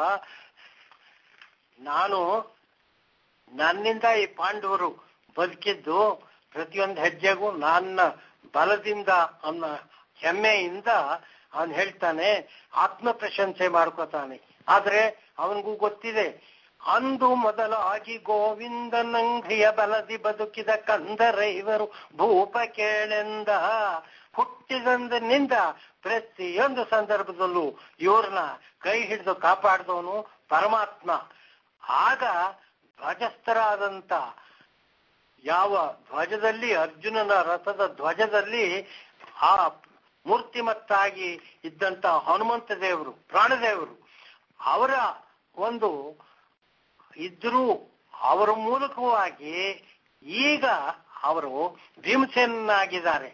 ನನ್ನಿಂದ ಈ ಪಾಂಡವರು ಬದುಕಿದ್ದು ಪ್ರತಿಯೊಂದು ಹೆಜ್ಜೆಗೂ ನನ್ನ ಬಲದಿಂದ ಅನ್ನೋ ಹೆಮ್ಮೆಯಿಂದ ಅವನು ಹೇಳ್ತಾನೆ, ಆತ್ಮ ಪ್ರಶಂಸೆ ಮಾಡ್ಕೋತಾನೆ. ಆದ್ರೆ ಅವನಿಗೂ ಗೊತ್ತಿದೆ, ಅಂದು ಮೊದಲಾಗಿ ಗೋವಿಂದನಂಘ್ರಿಯ ಬಲದಿ ಬದುಕಿದ ಕಂದರೈವರು ಭೂಪ ಕೇಳೆಂದ. ಹುಟ್ಟಿದಂದಿನಿಂದ ಪ್ರತಿಯೊಂದು ಸಂದರ್ಭದಲ್ಲೂ ಇವ್ರನ್ನ ಕೈ ಹಿಡಿದು ಕಾಪಾಡಿದವನು ಪರಮಾತ್ಮ. ಆಗ ಧ್ವಜಸ್ಥರಾದಂತ ಯಾವ ಧ್ವಜದಲ್ಲಿ, ಅರ್ಜುನನ ರಥದ ಧ್ವಜದಲ್ಲಿ ಆ ಮೂರ್ತಿಮತ್ತಾಗಿ ಇದ್ದಂತ ಹನುಮಂತ ದೇವರು, ಪ್ರಾಣದೇವರು ಅವರ ಒಂದು ಇದ್ರೂ ಅವರ ಮೂಲಕವಾಗಿ ಈಗ ಅವರು ಭೀಮಸೇನಾಗಿದ್ದಾರೆ.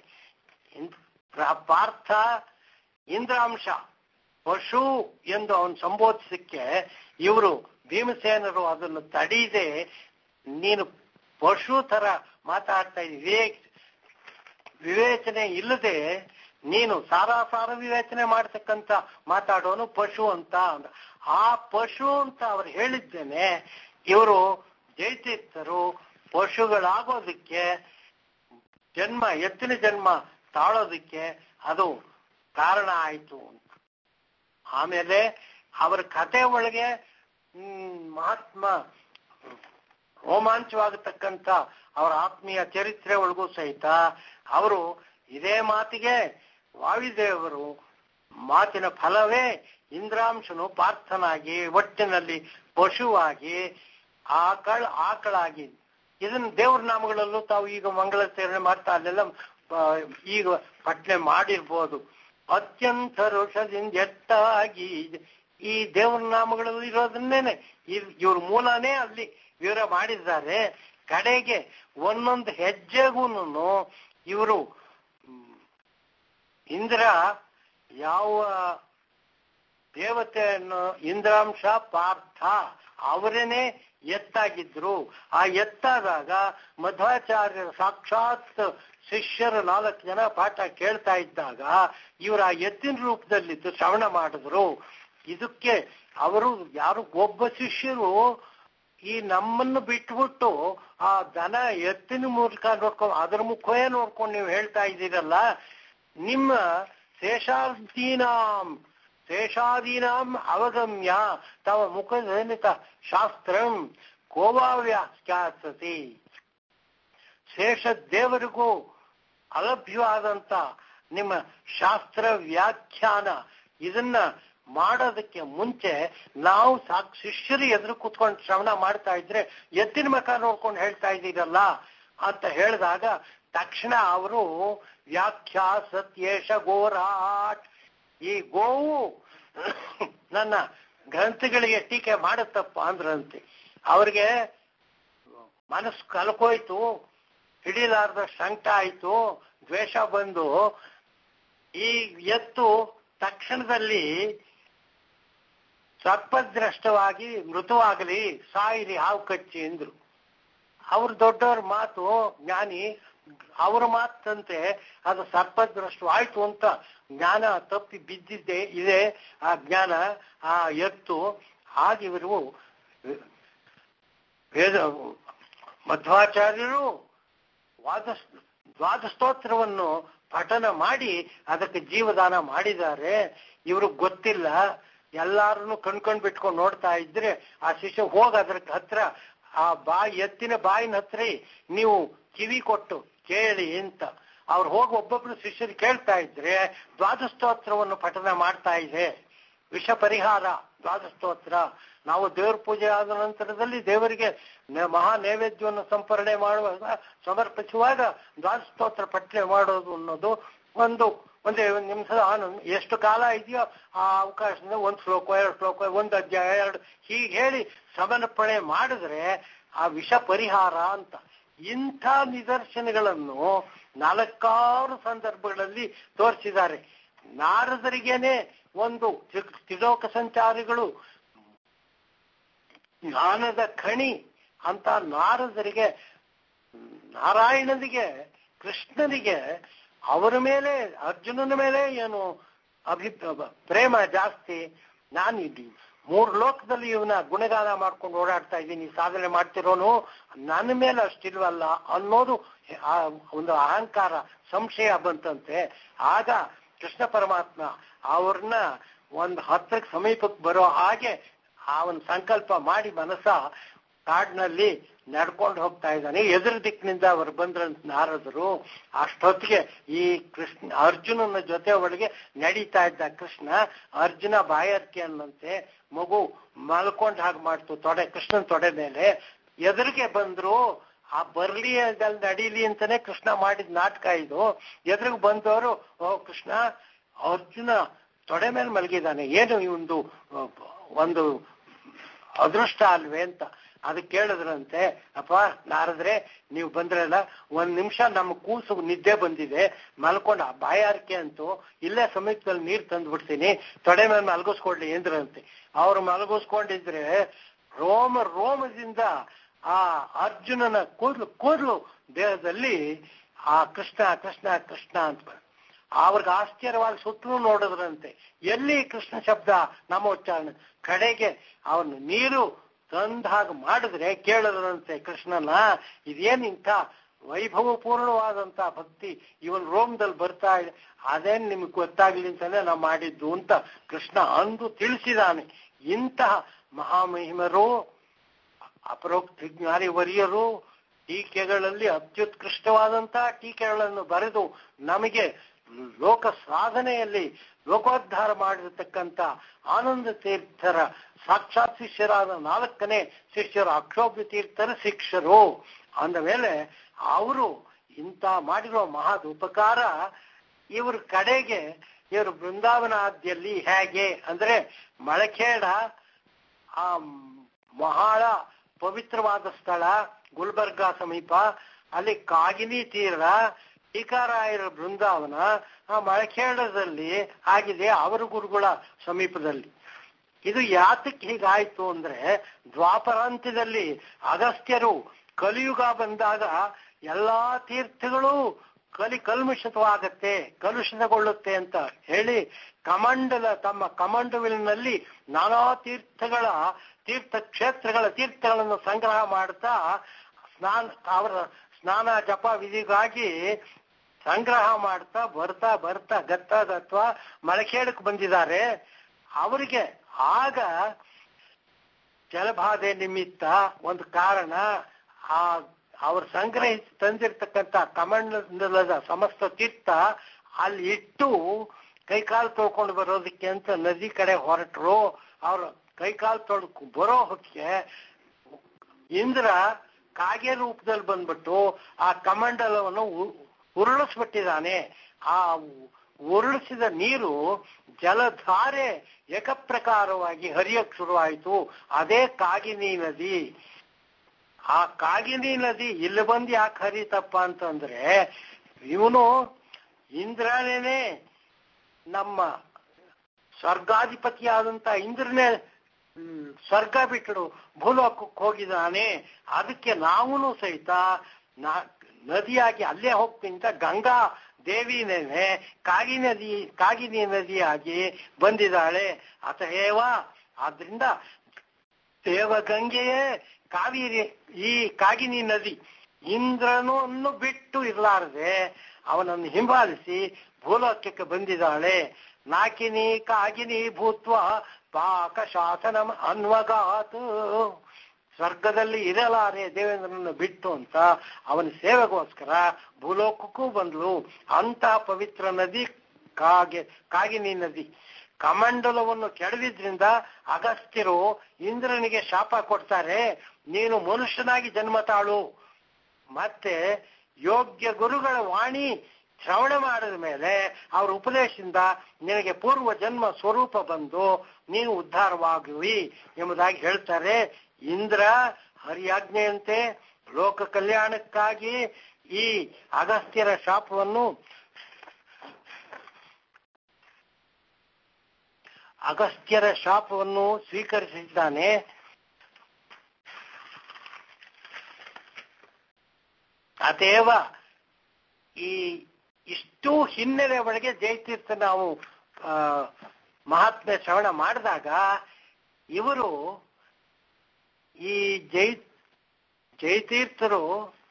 ಪಾರ್ಥ ಇಂದ್ರಾಂಶ ಪಶು ಎಂದು ಅವನು ಸಂಬೋಧಿಸಕ್ಕೆ ಇವರು ಭೀಮಸೇನರು ಅದನ್ನು ತಡೀದೆ, ನೀನು ಪಶು ತರ ಮಾತಾಡ್ತಾ ಇದ್ದೀವಿ, ವಿವೇಚನೆ ಇಲ್ಲದೆ ನೀನು ಸಾರಾಸಾರ ವಿವೇಚನೆ ಮಾಡ್ತಕ್ಕಂಥ ಮಾತಾಡೋನು ಪಶು ಅಂತ. ಆ ಪಶು ಅಂತ ಅವ್ರು ಹೇಳಿದ್ದೇನೆ. ಇವರು ಜೈತೀರ್ಥರು ಪಶುಗಳಾಗೋದಕ್ಕೆ ಎತ್ತಿನ ಜನ್ಮ ತಾಳೋದಕ್ಕೆ ಅದು ಕಾರಣ ಆಯ್ತು ಅಂತ. ಆಮೇಲೆ ಅವರ ಕಥೆ ಒಳಗೆ ಮಹಾತ್ಮ ರೋಮಾಂಚವಾಗತಕ್ಕಂಥ ಅವರ ಆತ್ಮೀಯ ಚರಿತ್ರೆ ಒಳಗೂ ಸಹಿತ ಅವರು ಇದೇ ಮಾತಿಗೆ ವಾಯುದೇವರು ಮಾತಿನ ಫಲವೇ ಇಂದ್ರಾಂಶನು ಪಾರ್ಥನಾಗಿ ಒಟ್ಟಿನಲ್ಲಿ ಪಶುವಾಗಿ ಆಕಳಾಗಿ. ಇದನ್ನ ದೇವ್ರ ನಾಮಗಳಲ್ಲೂ ತಾವು ಈಗ ಮಂಗಳ ಸೇವನೆ ಮಾಡ್ತಾ ಅಲ್ಲೆಲ್ಲ ಈಗ ಪಟ್ನೆ ಮಾಡಿರ್ಬೋದು. ಅತ್ಯಂತ ರೋಷದಿಂದ ಎಟ್ಟಾಗಿ ಈ ದೇವ್ರ ನಾಮಗಳಲ್ಲಿ ಇರೋದನ್ನೇನೆ ಇವ್ರ ಮೂಲನೇ ಅಲ್ಲಿ ವಿವರ ಮಾಡಿದ್ದಾರೆ. ಕಡೆಗೆ ಒಂದೊಂದು ಹೆಜ್ಜೆಗೂ ಇವರು ಇಂದ್ರ ಯಾವ ದೇವತೆಯನ್ನು ಇಂದ್ರಾಂಶ ಪಾರ್ಥ ಅವರೇನೆ ಎತ್ತಾಗಿದ್ರು. ಆ ಎತ್ತಾದಾಗ ಮಧ್ವಾಚಾರ್ಯರ ಸಾಕ್ಷಾತ್ ಶಿಷ್ಯರು 4 ಜನ ಪಾಠ ಕೇಳ್ತಾ ಇದ್ದಾಗ ಇವರು ಆ ಎತ್ತಿನ ರೂಪದಲ್ಲಿದ್ದು ಶ್ರವಣ ಮಾಡಿದ್ರು. ಇದಕ್ಕೆ ಅವರು ಯಾರು ಒಬ್ಬ ಶಿಷ್ಯರು ಈ ನಮ್ಮನ್ನು ಬಿಟ್ಬಿಟ್ಟು ಆ ದನ ಎತ್ತಿನ ಮೂಲಕ ನೋಡ್ಕೊಂಡು ಅದರ ಮುಖವೇ ನೋಡ್ಕೊಂಡು ನೀವು ಹೇಳ್ತಾ ಇದ್ದೀರಲ್ಲ, ನಿಮ್ಮ ಶೇಷಾದೀನಾಂ ಅವಗಮ್ಯ ತವ ಮುಖಜನಿತ ಶಾಸ್ತ್ರಂ ಕೋವಾವ್ಯಾಖ್ಯಾಸತಿ. ಶೇಷ ದೇವರಿಗೂ ಅಲಭ್ಯವಾದಂತ ನಿಮ್ಮ ಶಾಸ್ತ್ರ ವ್ಯಾಖ್ಯಾನ ಇದನ್ನ ಮಾಡೋದಕ್ಕೆ ಮುಂಚೆ ನಾವು ಶಿಷ್ಯರು ಎದುರು ಕೂತ್ಕೊಂಡು ಶ್ರವಣ ಮಾಡ್ತಾ ಇದ್ರೆ ಎತ್ತಿನ ಮಕ ನೋಡ್ಕೊಂಡು ಹೇಳ್ತಾ ಇದ್ದೀರಲ್ಲ ಅಂತ ಹೇಳಿದಾಗ ತಕ್ಷಣ ಅವರು ವ್ಯಾಖ್ಯಾ ಸತ್ಯೇಶ ಗೋರಾಟ್, ಈ ಗೋವು ನನ್ನ ಗ್ರಂಥಗಳಿಗೆ ಟೀಕೆ ಮಾಡುತ್ತಪ್ಪ ಅಂದ್ರಂತೆ. ಅವ್ರಿಗೆ ಮನಸ್ಸು ಕಲ್ಕೋಯ್ತು, ಹಿಡಿಲಾರ್ದ ಸಂಕಟ ಆಯ್ತು, ದ್ವೇಷ ಬಂದು ಈ ಎತ್ತು ತಕ್ಷಣದಲ್ಲಿ ಸರ್ಪದ್ರಷ್ಟವಾಗಿ ಮೃತವಾಗಲಿ, ಸಾಯಿಲಿ, ಹಾವು ಕಚ್ಚಿ ಎಂದ್ರು. ಅವ್ರು ದೊಡ್ಡವ್ರ ಮಾತು, ಜ್ಞಾನಿ ಅವರ ಮಾತಂತೆ ಅದು ಸರ್ಪದ್ರಷ್ಟವಾಯ್ತು ಅಂತ ಜ್ಞಾನ ತಪ್ಪಿ ಬಿದ್ದಿದ್ದೆ ಇದೆ ಆ ಜ್ಞಾನ, ಆ ಎತ್ತು. ಆಗಿವರು ಮಧ್ವಾಚಾರ್ಯರು ದ್ವಾದಸ್ತೋತ್ರವನ್ನು ಪಠನ ಮಾಡಿ ಅದಕ್ಕೆ ಜೀವದಾನ ಮಾಡಿದ್ದಾರೆ. ಇವ್ರಿಗೆ ಗೊತ್ತಿಲ್ಲ. ಎಲ್ಲಾರನ್ನು ಕಣ್ಕೊಂಡ್ ಬಿಟ್ಕೊಂಡು ನೋಡ್ತಾ ಇದ್ರೆ ಆ ಶಿಷ್ಯ ಹೋಗ ಅದ್ರ ಹತ್ರ ಆ ಎತ್ತಿನ ಬಾಯಿನ ಹತ್ರ ನೀವು ಕಿವಿ ಕೊಟ್ಟು ಕೇಳಿ ಅಂತ ಅವ್ರು ಹೋಗಿ ಒಬ್ಬೊಬ್ರು ಶಿಷ್ಯರು ಕೇಳ್ತಾ ಇದ್ರೆ ದ್ವಾದಸ್ತೋತ್ರವನ್ನು ಪಠನ ಮಾಡ್ತಾ ಇದೆ. ವಿಷ ಪರಿಹಾರ ದ್ವಾದಸ್ತೋತ್ರ. ನಾವು ದೇವ್ರ ಪೂಜೆ ಆದ ನಂತರದಲ್ಲಿ ದೇವರಿಗೆ ಮಹಾ ನೈವೇದ್ಯವನ್ನು ಸಮರ್ಪಿಸುವಾಗ ದ್ವಾದಸ್ತೋತ್ರ ಪಠ್ಯ ಮಾಡೋದು ಅನ್ನೋದು ಒಂದೇ ನಿಮಿಷದ ಆನಂದ. ಎಷ್ಟು ಕಾಲ ಇದೆಯೋ ಆ ಅವಕಾಶದಿಂದ 1 ಶ್ಲೋಕ 2 ಶ್ಲೋಕ 1 ಅಧ್ಯಾಯ 2 ಹೀಗೆ ಹೇಳಿ ಸಮರ್ಪಣೆ ಮಾಡಿದ್ರೆ ಆ ವಿಷ ಪರಿಹಾರ ಅಂತ. ಇಂಥ ನಿದರ್ಶನಗಳನ್ನು 4 ಸಂದರ್ಭಗಳಲ್ಲಿ ತೋರಿಸಿದ್ದಾರೆ. ನಾರದರಿಗೇನೆ ಒಂದು ತ್ರಿಲೋಕ ಸಂಚಾರಿಗಳು ಜ್ಞಾನದ ಖಣಿ ಅಂತ ನಾರದರಿಗೆ, ನಾರಾಯಣನಿಗೆ, ಕೃಷ್ಣನಿಗೆ ಅವರ ಮೇಲೆ, ಅರ್ಜುನನ ಮೇಲೆ ಏನು ಪ್ರೇಮ ಜಾಸ್ತಿ. ನಾನು 3 ಲೋಕದಲ್ಲಿ ಇವನ ಗುಣಗಾನ ಮಾಡ್ಕೊಂಡು ಓಡಾಡ್ತಾ ಇದ್ದೀನಿ, ಸಾಧನೆ ಮಾಡ್ತಿರೋನು ನನ್ನ ಮೇಲೆ ಅಷ್ಟಿಲ್ವಲ್ಲ ಅನ್ನೋದು ಒಂದು ಅಹಂಕಾರ, ಸಂಶಯ ಬಂತಂತೆ. ಆಗ ಕೃಷ್ಣ ಪರಮಾತ್ಮ ಅವ್ರನ್ನ ಒಂದು ಹತ್ತಿರಕ್ಕೆ ಸಮೀಪಕ್ಕೆ ಬರೋ ಹಾಗೆ ಅವನ ಸಂಕಲ್ಪ ಮಾಡಿ ಮನಸ್ಸ ಕಾಡಿನಲ್ಲಿ ನಡ್ಕೊಂಡು ಹೋಗ್ತಾ ಇದ್ದಾನೆ. ಎದುರು ದಿಕ್ಕಿನಿಂದ ಅವರು ಬಂದ್ರಂತ ನಾರದರು. ಅಷ್ಟೊತ್ತಿಗೆ ಈ ಅರ್ಜುನನ ಜೊತೆ ಒಳಗೆ ನಡೀತಾ ಇದ್ದ ಕೃಷ್ಣ, ಅರ್ಜುನ ಬಾಯಾರಿಕೆ ಅನ್ನಂತೆ ಮಗು ಮಲ್ಕೊಂಡ್ ಹಾಗೆ ಮಾಡ್ತು ಕೃಷ್ಣನ ತೊಡೆ ಮೇಲೆ. ಎದುರಿಗೆ ಬಂದ್ರು. ಆ ಬರ್ಲಿ ಅದಲ್ಲಿ ನಡೀಲಿ ಅಂತಾನೆ ಕೃಷ್ಣ ಮಾಡಿದ ನಾಟಕ ಇದು. ಎದುರಿಗೆ ಬಂದವರು, ಓ ಕೃಷ್ಣ, ಅರ್ಜುನ ತೊಡೆ ಮೇಲೆ ಮಲಗಿದ್ದಾನೆ, ಏನು ಒಂದು ಅದೃಷ್ಟ ಅಲ್ವೇ ಅಂತ. ಅದಕ್ಕೆ ಕೇಳಿದ್ರಂತೆ, ಅಪ್ಪ ನಾರದ್ರೆ ನೀವು ಬಂದ್ರಲ್ಲ, 1 ನಿಮಿಷ ನಮ್ಮ ಕೂಸು ನಿದ್ದೆ ಬಂದಿದೆ, ಮಲ್ಕೊಂಡ ಬಾಯಾರಿಕೆ ಅಂತೂ ಇಲ್ಲೇ ಸಮೀಪದಲ್ಲಿ ನೀರು ತಂದು ಬಿಡ್ತೀನಿ, ತೊಡೆ ಮೇಲೆ ಮಲಗಿಸ್ಕೊಡ್ಲಿ ಎಂದ್ರಂತೆ. ಅವ್ರು ಮಲಗಿಸ್ಕೊಂಡಿದ್ರೆ ರೋಮದಿಂದ ಆ ಅರ್ಜುನನ ಕೂದಲು ದೇಹದಲ್ಲಿ ಆ ಕೃಷ್ಣ ಕೃಷ್ಣ ಕೃಷ್ಣ ಅಂತ ಅವ್ರಿಗೆ ಆಶ್ಚರ್ಯವಾಗಿ ಸುತ್ತಲೂ ನೋಡಿದ್ರಂತೆ. ಎಲ್ಲಿ ಕೃಷ್ಣ ಶಬ್ದ ನಮ್ಮ ಉಚ್ಚಾರಣೆ. ಕಡೆಗೆ ಅವನು ನೀರು ತಂದಾಗ ಮಾಡಿದ್ರೆ ಕೇಳಿದ್ರಂತೆ ಕೃಷ್ಣನ, ಇದೇನ್ ಇಂಥ ವೈಭವಪೂರ್ಣವಾದಂತ ಭಕ್ತಿ ಇವನ್ ರೋಮದಲ್ಲಿ ಬರ್ತಾ ಇದೆ, ಅದೇನ್ ನಿಮ್ಗೆ ಗೊತ್ತಾಗ್ಲಿ ಅಂತಾನೆ ನಾವು ಮಾಡಿದ್ದು ಅಂತ ಕೃಷ್ಣ ಅಂದು ತಿಳಿಸಿದಾನೆ. ಇಂತಹ ಮಹಾಮಹಿಮರು, ಅಪರೋಕ್ತ ಜ್ಞಾನಿ ವರ್ಯರು ಟೀಕೆಗಳಲ್ಲಿ ಅತ್ಯುತ್ಕೃಷ್ಟವಾದಂತ ಟೀಕೆಗಳನ್ನು ಬರೆದು ನಮಗೆ ಲೋಕ ಸಾಧನೆಯಲ್ಲಿ ಲೋಕೋದ್ಧಾರ ಮಾಡಿರತಕ್ಕಂಥ ಆನಂದ ತೀರ್ಥರ ಸಾಕ್ಷಾತ್ ಶಿಷ್ಯರಾದ 4ನೇ ಶಿಷ್ಯರು ಅಕ್ಷೋಭ್ಯ ತೀರ್ಥರ ಶಿಷ್ಯರು ಅಂದ ಮೇಲೆ ಅವರು ಇಂಥ ಮಾಡಿರೋ ಮಹದ್ ಉಪಕಾರ ಇವ್ರ ಕಡೆಗೆ ಇವರು ಬೃಂದಾವನ ಆದ್ಯಲ್ಲಿ ಹೇಗೆ ಅಂದ್ರೆ ಮಳಖೇಡ ಆ ಬಹಳ ಪವಿತ್ರವಾದ ಸ್ಥಳ, ಗುಲ್ಬರ್ಗ ಸಮೀಪ, ಅಲ್ಲಿ ಕಾಗಿನಿ ತೀರ, ಟೀಕಾರಾಯರ ಬೃಂದಾವನ ಆ ಮಳಖೇಡದಲ್ಲಿ ಆಗಿದೆ, ಅವರ ಗುರುಗಳ ಸಮೀಪದಲ್ಲಿ. ಇದು ಯಾತಕ್ಕೆ ಹೀಗಾಯ್ತು ಅಂದ್ರೆ ದ್ವಾಪರಾಂತ್ಯದಲ್ಲಿ ಅಗಸ್ತ್ಯರು ಕಲಿಯುಗ ಬಂದಾಗ ಎಲ್ಲಾ ತೀರ್ಥಗಳು ಕಲುಷಿತಗೊಳ್ಳುತ್ತೆ ಅಂತ ಹೇಳಿ ತಮ್ಮ ಕಮಂಡವಿಲಿನಲ್ಲಿ ನಾನಾ ತೀರ್ಥಗಳನ್ನು ಸಂಗ್ರಹ ಮಾಡ್ತಾ ಅವರ ಸ್ನಾನ ಜಪ ವಿಧಿಗಾಗಿ ಸಂಗ್ರಹ ಮಾಡ್ತಾ ಬರ್ತಾ ಗತ್ತ ಮಳಖೇಡಕ್ಕೆ ಬಂದಿದ್ದಾರೆ. ಅವರಿಗೆ ಆಗ ಜಲಬಾಧೆ ನಿಮಿತ್ತ ಒಂದು ಕಾರಣ, ಅವರು ಸಂಗ್ರಹಿಸಿ ತಂದಿರ್ತಕ್ಕಂಥ ಕಮಂಡಲದ ಸಮಸ್ತ ತೀರ್ಥ ಅಲ್ಲಿ ಇಟ್ಟು ಕೈಕಾಲು ತೊಳ್ಕೊಂಡು ಬರೋದಕ್ಕೆ ಅಂತ ನದಿ ಕಡೆ ಹೊರಟರು. ಅವ್ರ ಕೈಕಾಲು ತೊಳ್ಕೊ ಬರೋ ಹೊತ್ತಿಗೆ ಇಂದ್ರ ಕಾಗೆ ರೂಪದಲ್ಲಿ ಬಂದ್ಬಿಟ್ಟು ಆ ಕಮಂಡಲವನ್ನು ಉರುಳಿಸ್ಬಿಟ್ಟಿದ್ದಾನೆ. ಆ ಉರುಳಿಸಿದ ನೀರು ಜಲಧಾರೆ ಏಕಪ್ರಕಾರವಾಗಿ ಹರಿಯಕ್ಕೆ ಶುರುವಾಯಿತು. ಅದೇ ಕಾಗಿನಿ ನದಿ. ಆ ಕಾಗಿನಿ ನದಿ ಇಲ್ಲಿ ಬಂದು ಯಾಕೆ ಹರಿತಪ್ಪ ಅಂತಂದ್ರೆ, ಇವನು ಇಂದ್ರನೇ ನಮ್ಮ ಸ್ವರ್ಗಾಧಿಪತಿಯಾದಂತ ಇಂದ್ರನೇ ಸ್ವರ್ಗ ಬಿಟ್ಟು ಭೂಲೋಕಕ್ಕೆ ಹೋಗಿದ್ದಾನೆ. ಅದಕ್ಕೆ ನಾವೂ ಸಹಿತ ನದಿಯಾಗಿ ಅಲ್ಲೇ ಹೋಗ್ತಿಂತ ಗಂಗಾ ದೇವಿನೇ ಕಾಗಿನಿ ನದಿಯಾಗಿ ಬಂದಿದ್ದಾಳೆ. ಅತಹೇವ, ಆದ್ರಿಂದ ದೇವಗಂಗೆಯೇ ಕಾವೇರಿ ಈ ಕಾಗಿನಿ ನದಿ. ಇಂದ್ರನನ್ನು ಬಿಟ್ಟು ಇರಲಾರದೆ ಅವನನ್ನು ಹಿಂಬಾಲಿಸಿ ಭೂಲೋಕಕ್ಕೆ ಬಂದಿದ್ದಾಳೆ. ನಾಕಿನಿ ಕಾಗಿನಿ ಭೂತ್ವ ಪಾಕ ಶಾಸನ ಅನ್ವಗಾತ್. ಸ್ವರ್ಗದಲ್ಲಿ ಇರಲಾರೆ ದೇವೇಂದ್ರನನ್ನು ಬಿಟ್ಟು ಅಂತ ಅವನ ಸೇವೆಗೋಸ್ಕರ ಭೂಲೋಕಕ್ಕೂ ಬಂದ್ಲು. ಅಂತ ಪವಿತ್ರ ನದಿ ಕಾಗಿನಿ ನದಿ. ಕಮಂಡಲವನ್ನು ಕೆಡವಿದ್ರಿಂದ ಅಗಸ್ತ್ಯರು ಇಂದ್ರನಿಗೆ ಶಾಪ ಕೊಡ್ತಾರೆ, ನೀನು ಮನುಷ್ಯನಾಗಿ ಜನ್ಮ ತಾಳು, ಮತ್ತೆ ಯೋಗ್ಯ ಗುರುಗಳ ವಾಣಿ ಶ್ರವಣ ಮಾಡಿದ ಮೇಲೆ ಅವರ ಉಪದೇಶದಿಂದ ನಿನಗೆ ಪೂರ್ವ ಜನ್ಮ ಸ್ವರೂಪ ಬಂದು ನೀನು ಉದ್ಧಾರವಾಗುವಿ ಎಂಬುದಾಗಿ ಹೇಳ್ತಾರೆ. ಇಂದ್ರ ಹರಿಯಾಜ್ಞೆಯಂತೆ ಲೋಕ ಕಲ್ಯಾಣಕ್ಕಾಗಿ ಈ ಅಗಸ್ತ್ಯರ ಶಾಪವನ್ನು ಸ್ವೀಕರಿಸಿದ್ದಾನೆ. ಅತೇವ ಈ ಇಷ್ಟು ಹಿನ್ನೆಲೆ ಒಳಗೆ ಜಯತೀರ್ಥ ನಾವು ಮಹಾತ್ಮೆ ಶ್ರವಣ ಮಾಡಿದಾಗ ಇವರು ಈ ಜಯತೀರ್ಥರು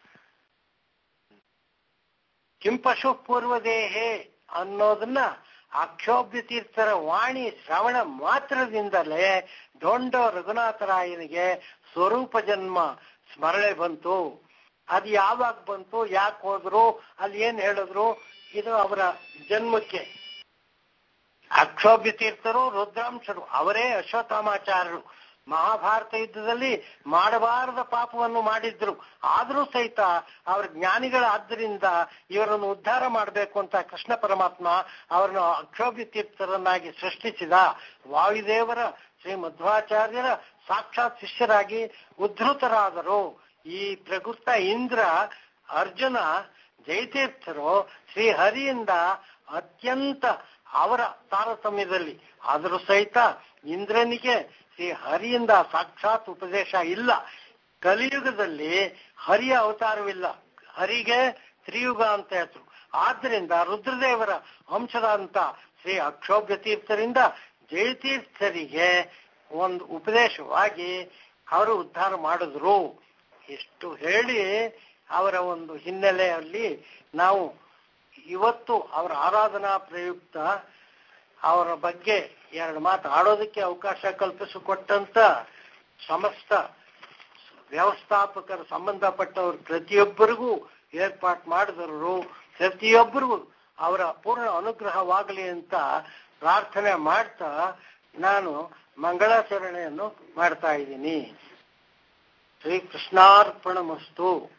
ಕಿಂಪಶು ಪೂರ್ವದೇಹೆ ಅನ್ನೋದನ್ನ ಅಕ್ಷೋಭ್ಯ ತೀರ್ಥರ ವಾಣಿ ಶ್ರವಣ ಮಾತ್ರದಿಂದಲೇ ದೊಂಡ ರಘುನಾಥರಾಯನಿಗೆ ಸ್ವರೂಪ ಜನ್ಮ ಸ್ಮರಣೆ ಬಂತು. ಅದು ಯಾವಾಗ ಬಂತು, ಯಾಕೆ ಹೋದ್ರು, ಅಲ್ಲಿ ಏನ್ ಹೇಳಿದ್ರು, ಇದು ಅವರ ಜನ್ಮಕ್ಕೆ. ಅಕ್ಷೋಭ್ಯ ತೀರ್ಥರು ರುದ್ರಾಂಶರು, ಅವರೇ ಅಶ್ವತ್ಥಾಮಾಚಾರ್ಯರು. ಮಹಾಭಾರತ ಯುದ್ಧದಲ್ಲಿ ಮಾಡಬಾರದ ಪಾಪವನ್ನು ಮಾಡಿದ್ರು, ಆದರೂ ಸಹಿತ ಅವರ ಜ್ಞಾನಿಗಳಾದ್ದರಿಂದ ಇವರನ್ನು ಉದ್ಧಾರ ಮಾಡಬೇಕು ಅಂತ ಕೃಷ್ಣ ಪರಮಾತ್ಮ ಅವರನ್ನು ಅಕ್ಷೋಭ್ಯ ತೀರ್ಥರನ್ನಾಗಿ ಸೃಷ್ಟಿಸಿದ. ವಾಯುದೇವರ ಶ್ರೀ ಮಧ್ವಾಚಾರ್ಯರ ಸಾಕ್ಷಾತ್ ಶಿಷ್ಯರಾಗಿ ಉದ್ಧತರಾದರು. ಈ ಪ್ರಕೃತ ಇಂದ್ರ, ಅರ್ಜುನ, ಜಯತೀರ್ಥರು ಶ್ರೀಹರಿಯಿಂದ ಅತ್ಯಂತ ಅವರ ತಾರತಮ್ಯದಲ್ಲಿ, ಆದರೂ ಸಹಿತ ಇಂದ್ರನಿಗೆ ಶ್ರೀ ಹರಿಯಿಂದ ಸಾಕ್ಷಾತ್ ಉಪದೇಶ ಇಲ್ಲ. ಕಲಿಯುಗದಲ್ಲಿ ಹರಿಯ ಅವತಾರವಿಲ್ಲ, ಹರಿಗೆ ತ್ರಿಯುಗ ಅಂತ ಹೆಸರು. ಆದ್ದರಿಂದ ರುದ್ರದೇವರ ಅಂಶದಂತ ಶ್ರೀ ಅಕ್ಷೋಭ್ಯ ತೀರ್ಥರಿಂದ ಜಯತೀರ್ಥರಿಗೆ ಒಂದು ಉಪದೇಶವಾಗಿ ಅವರು ಉದ್ಧಾರ ಮಾಡಿದ್ರು. ಇಷ್ಟು ಹೇಳಿ ಅವರ ಒಂದು ಹಿನ್ನೆಲೆಯಲ್ಲಿ ನಾವು ಇವತ್ತು ಅವರ ಆರಾಧನಾ ಪ್ರಯುಕ್ತ ಅವರ ಬಗ್ಗೆ ಎರಡು ಮಾತು ಆಡೋದಕ್ಕೆ ಅವಕಾಶ ಕಲ್ಪಿಸಿಕೊಟ್ಟಂತ ಸಮಸ್ತ ವ್ಯವಸ್ಥಾಪಕರು, ಸಂಬಂಧಪಟ್ಟವರು ಪ್ರತಿಯೊಬ್ಬರಿಗೂ ಏರ್ಪಾಟ್ ಮಾಡಿದರು. ಪ್ರತಿಯೊಬ್ಬರಿಗೂ ಅವರ ಪೂರ್ಣ ಅನುಗ್ರಹವಾಗಲಿ ಅಂತ ಪ್ರಾರ್ಥನೆ ಮಾಡ್ತಾ ನಾನು ಮಂಗಳಾಚರಣೆಯನ್ನು ಮಾಡ್ತಾ ಇದ್ದೀನಿ. ಶ್ರೀಕೃಷ್ಣಾರ್ಪಣಮಸ್ತು.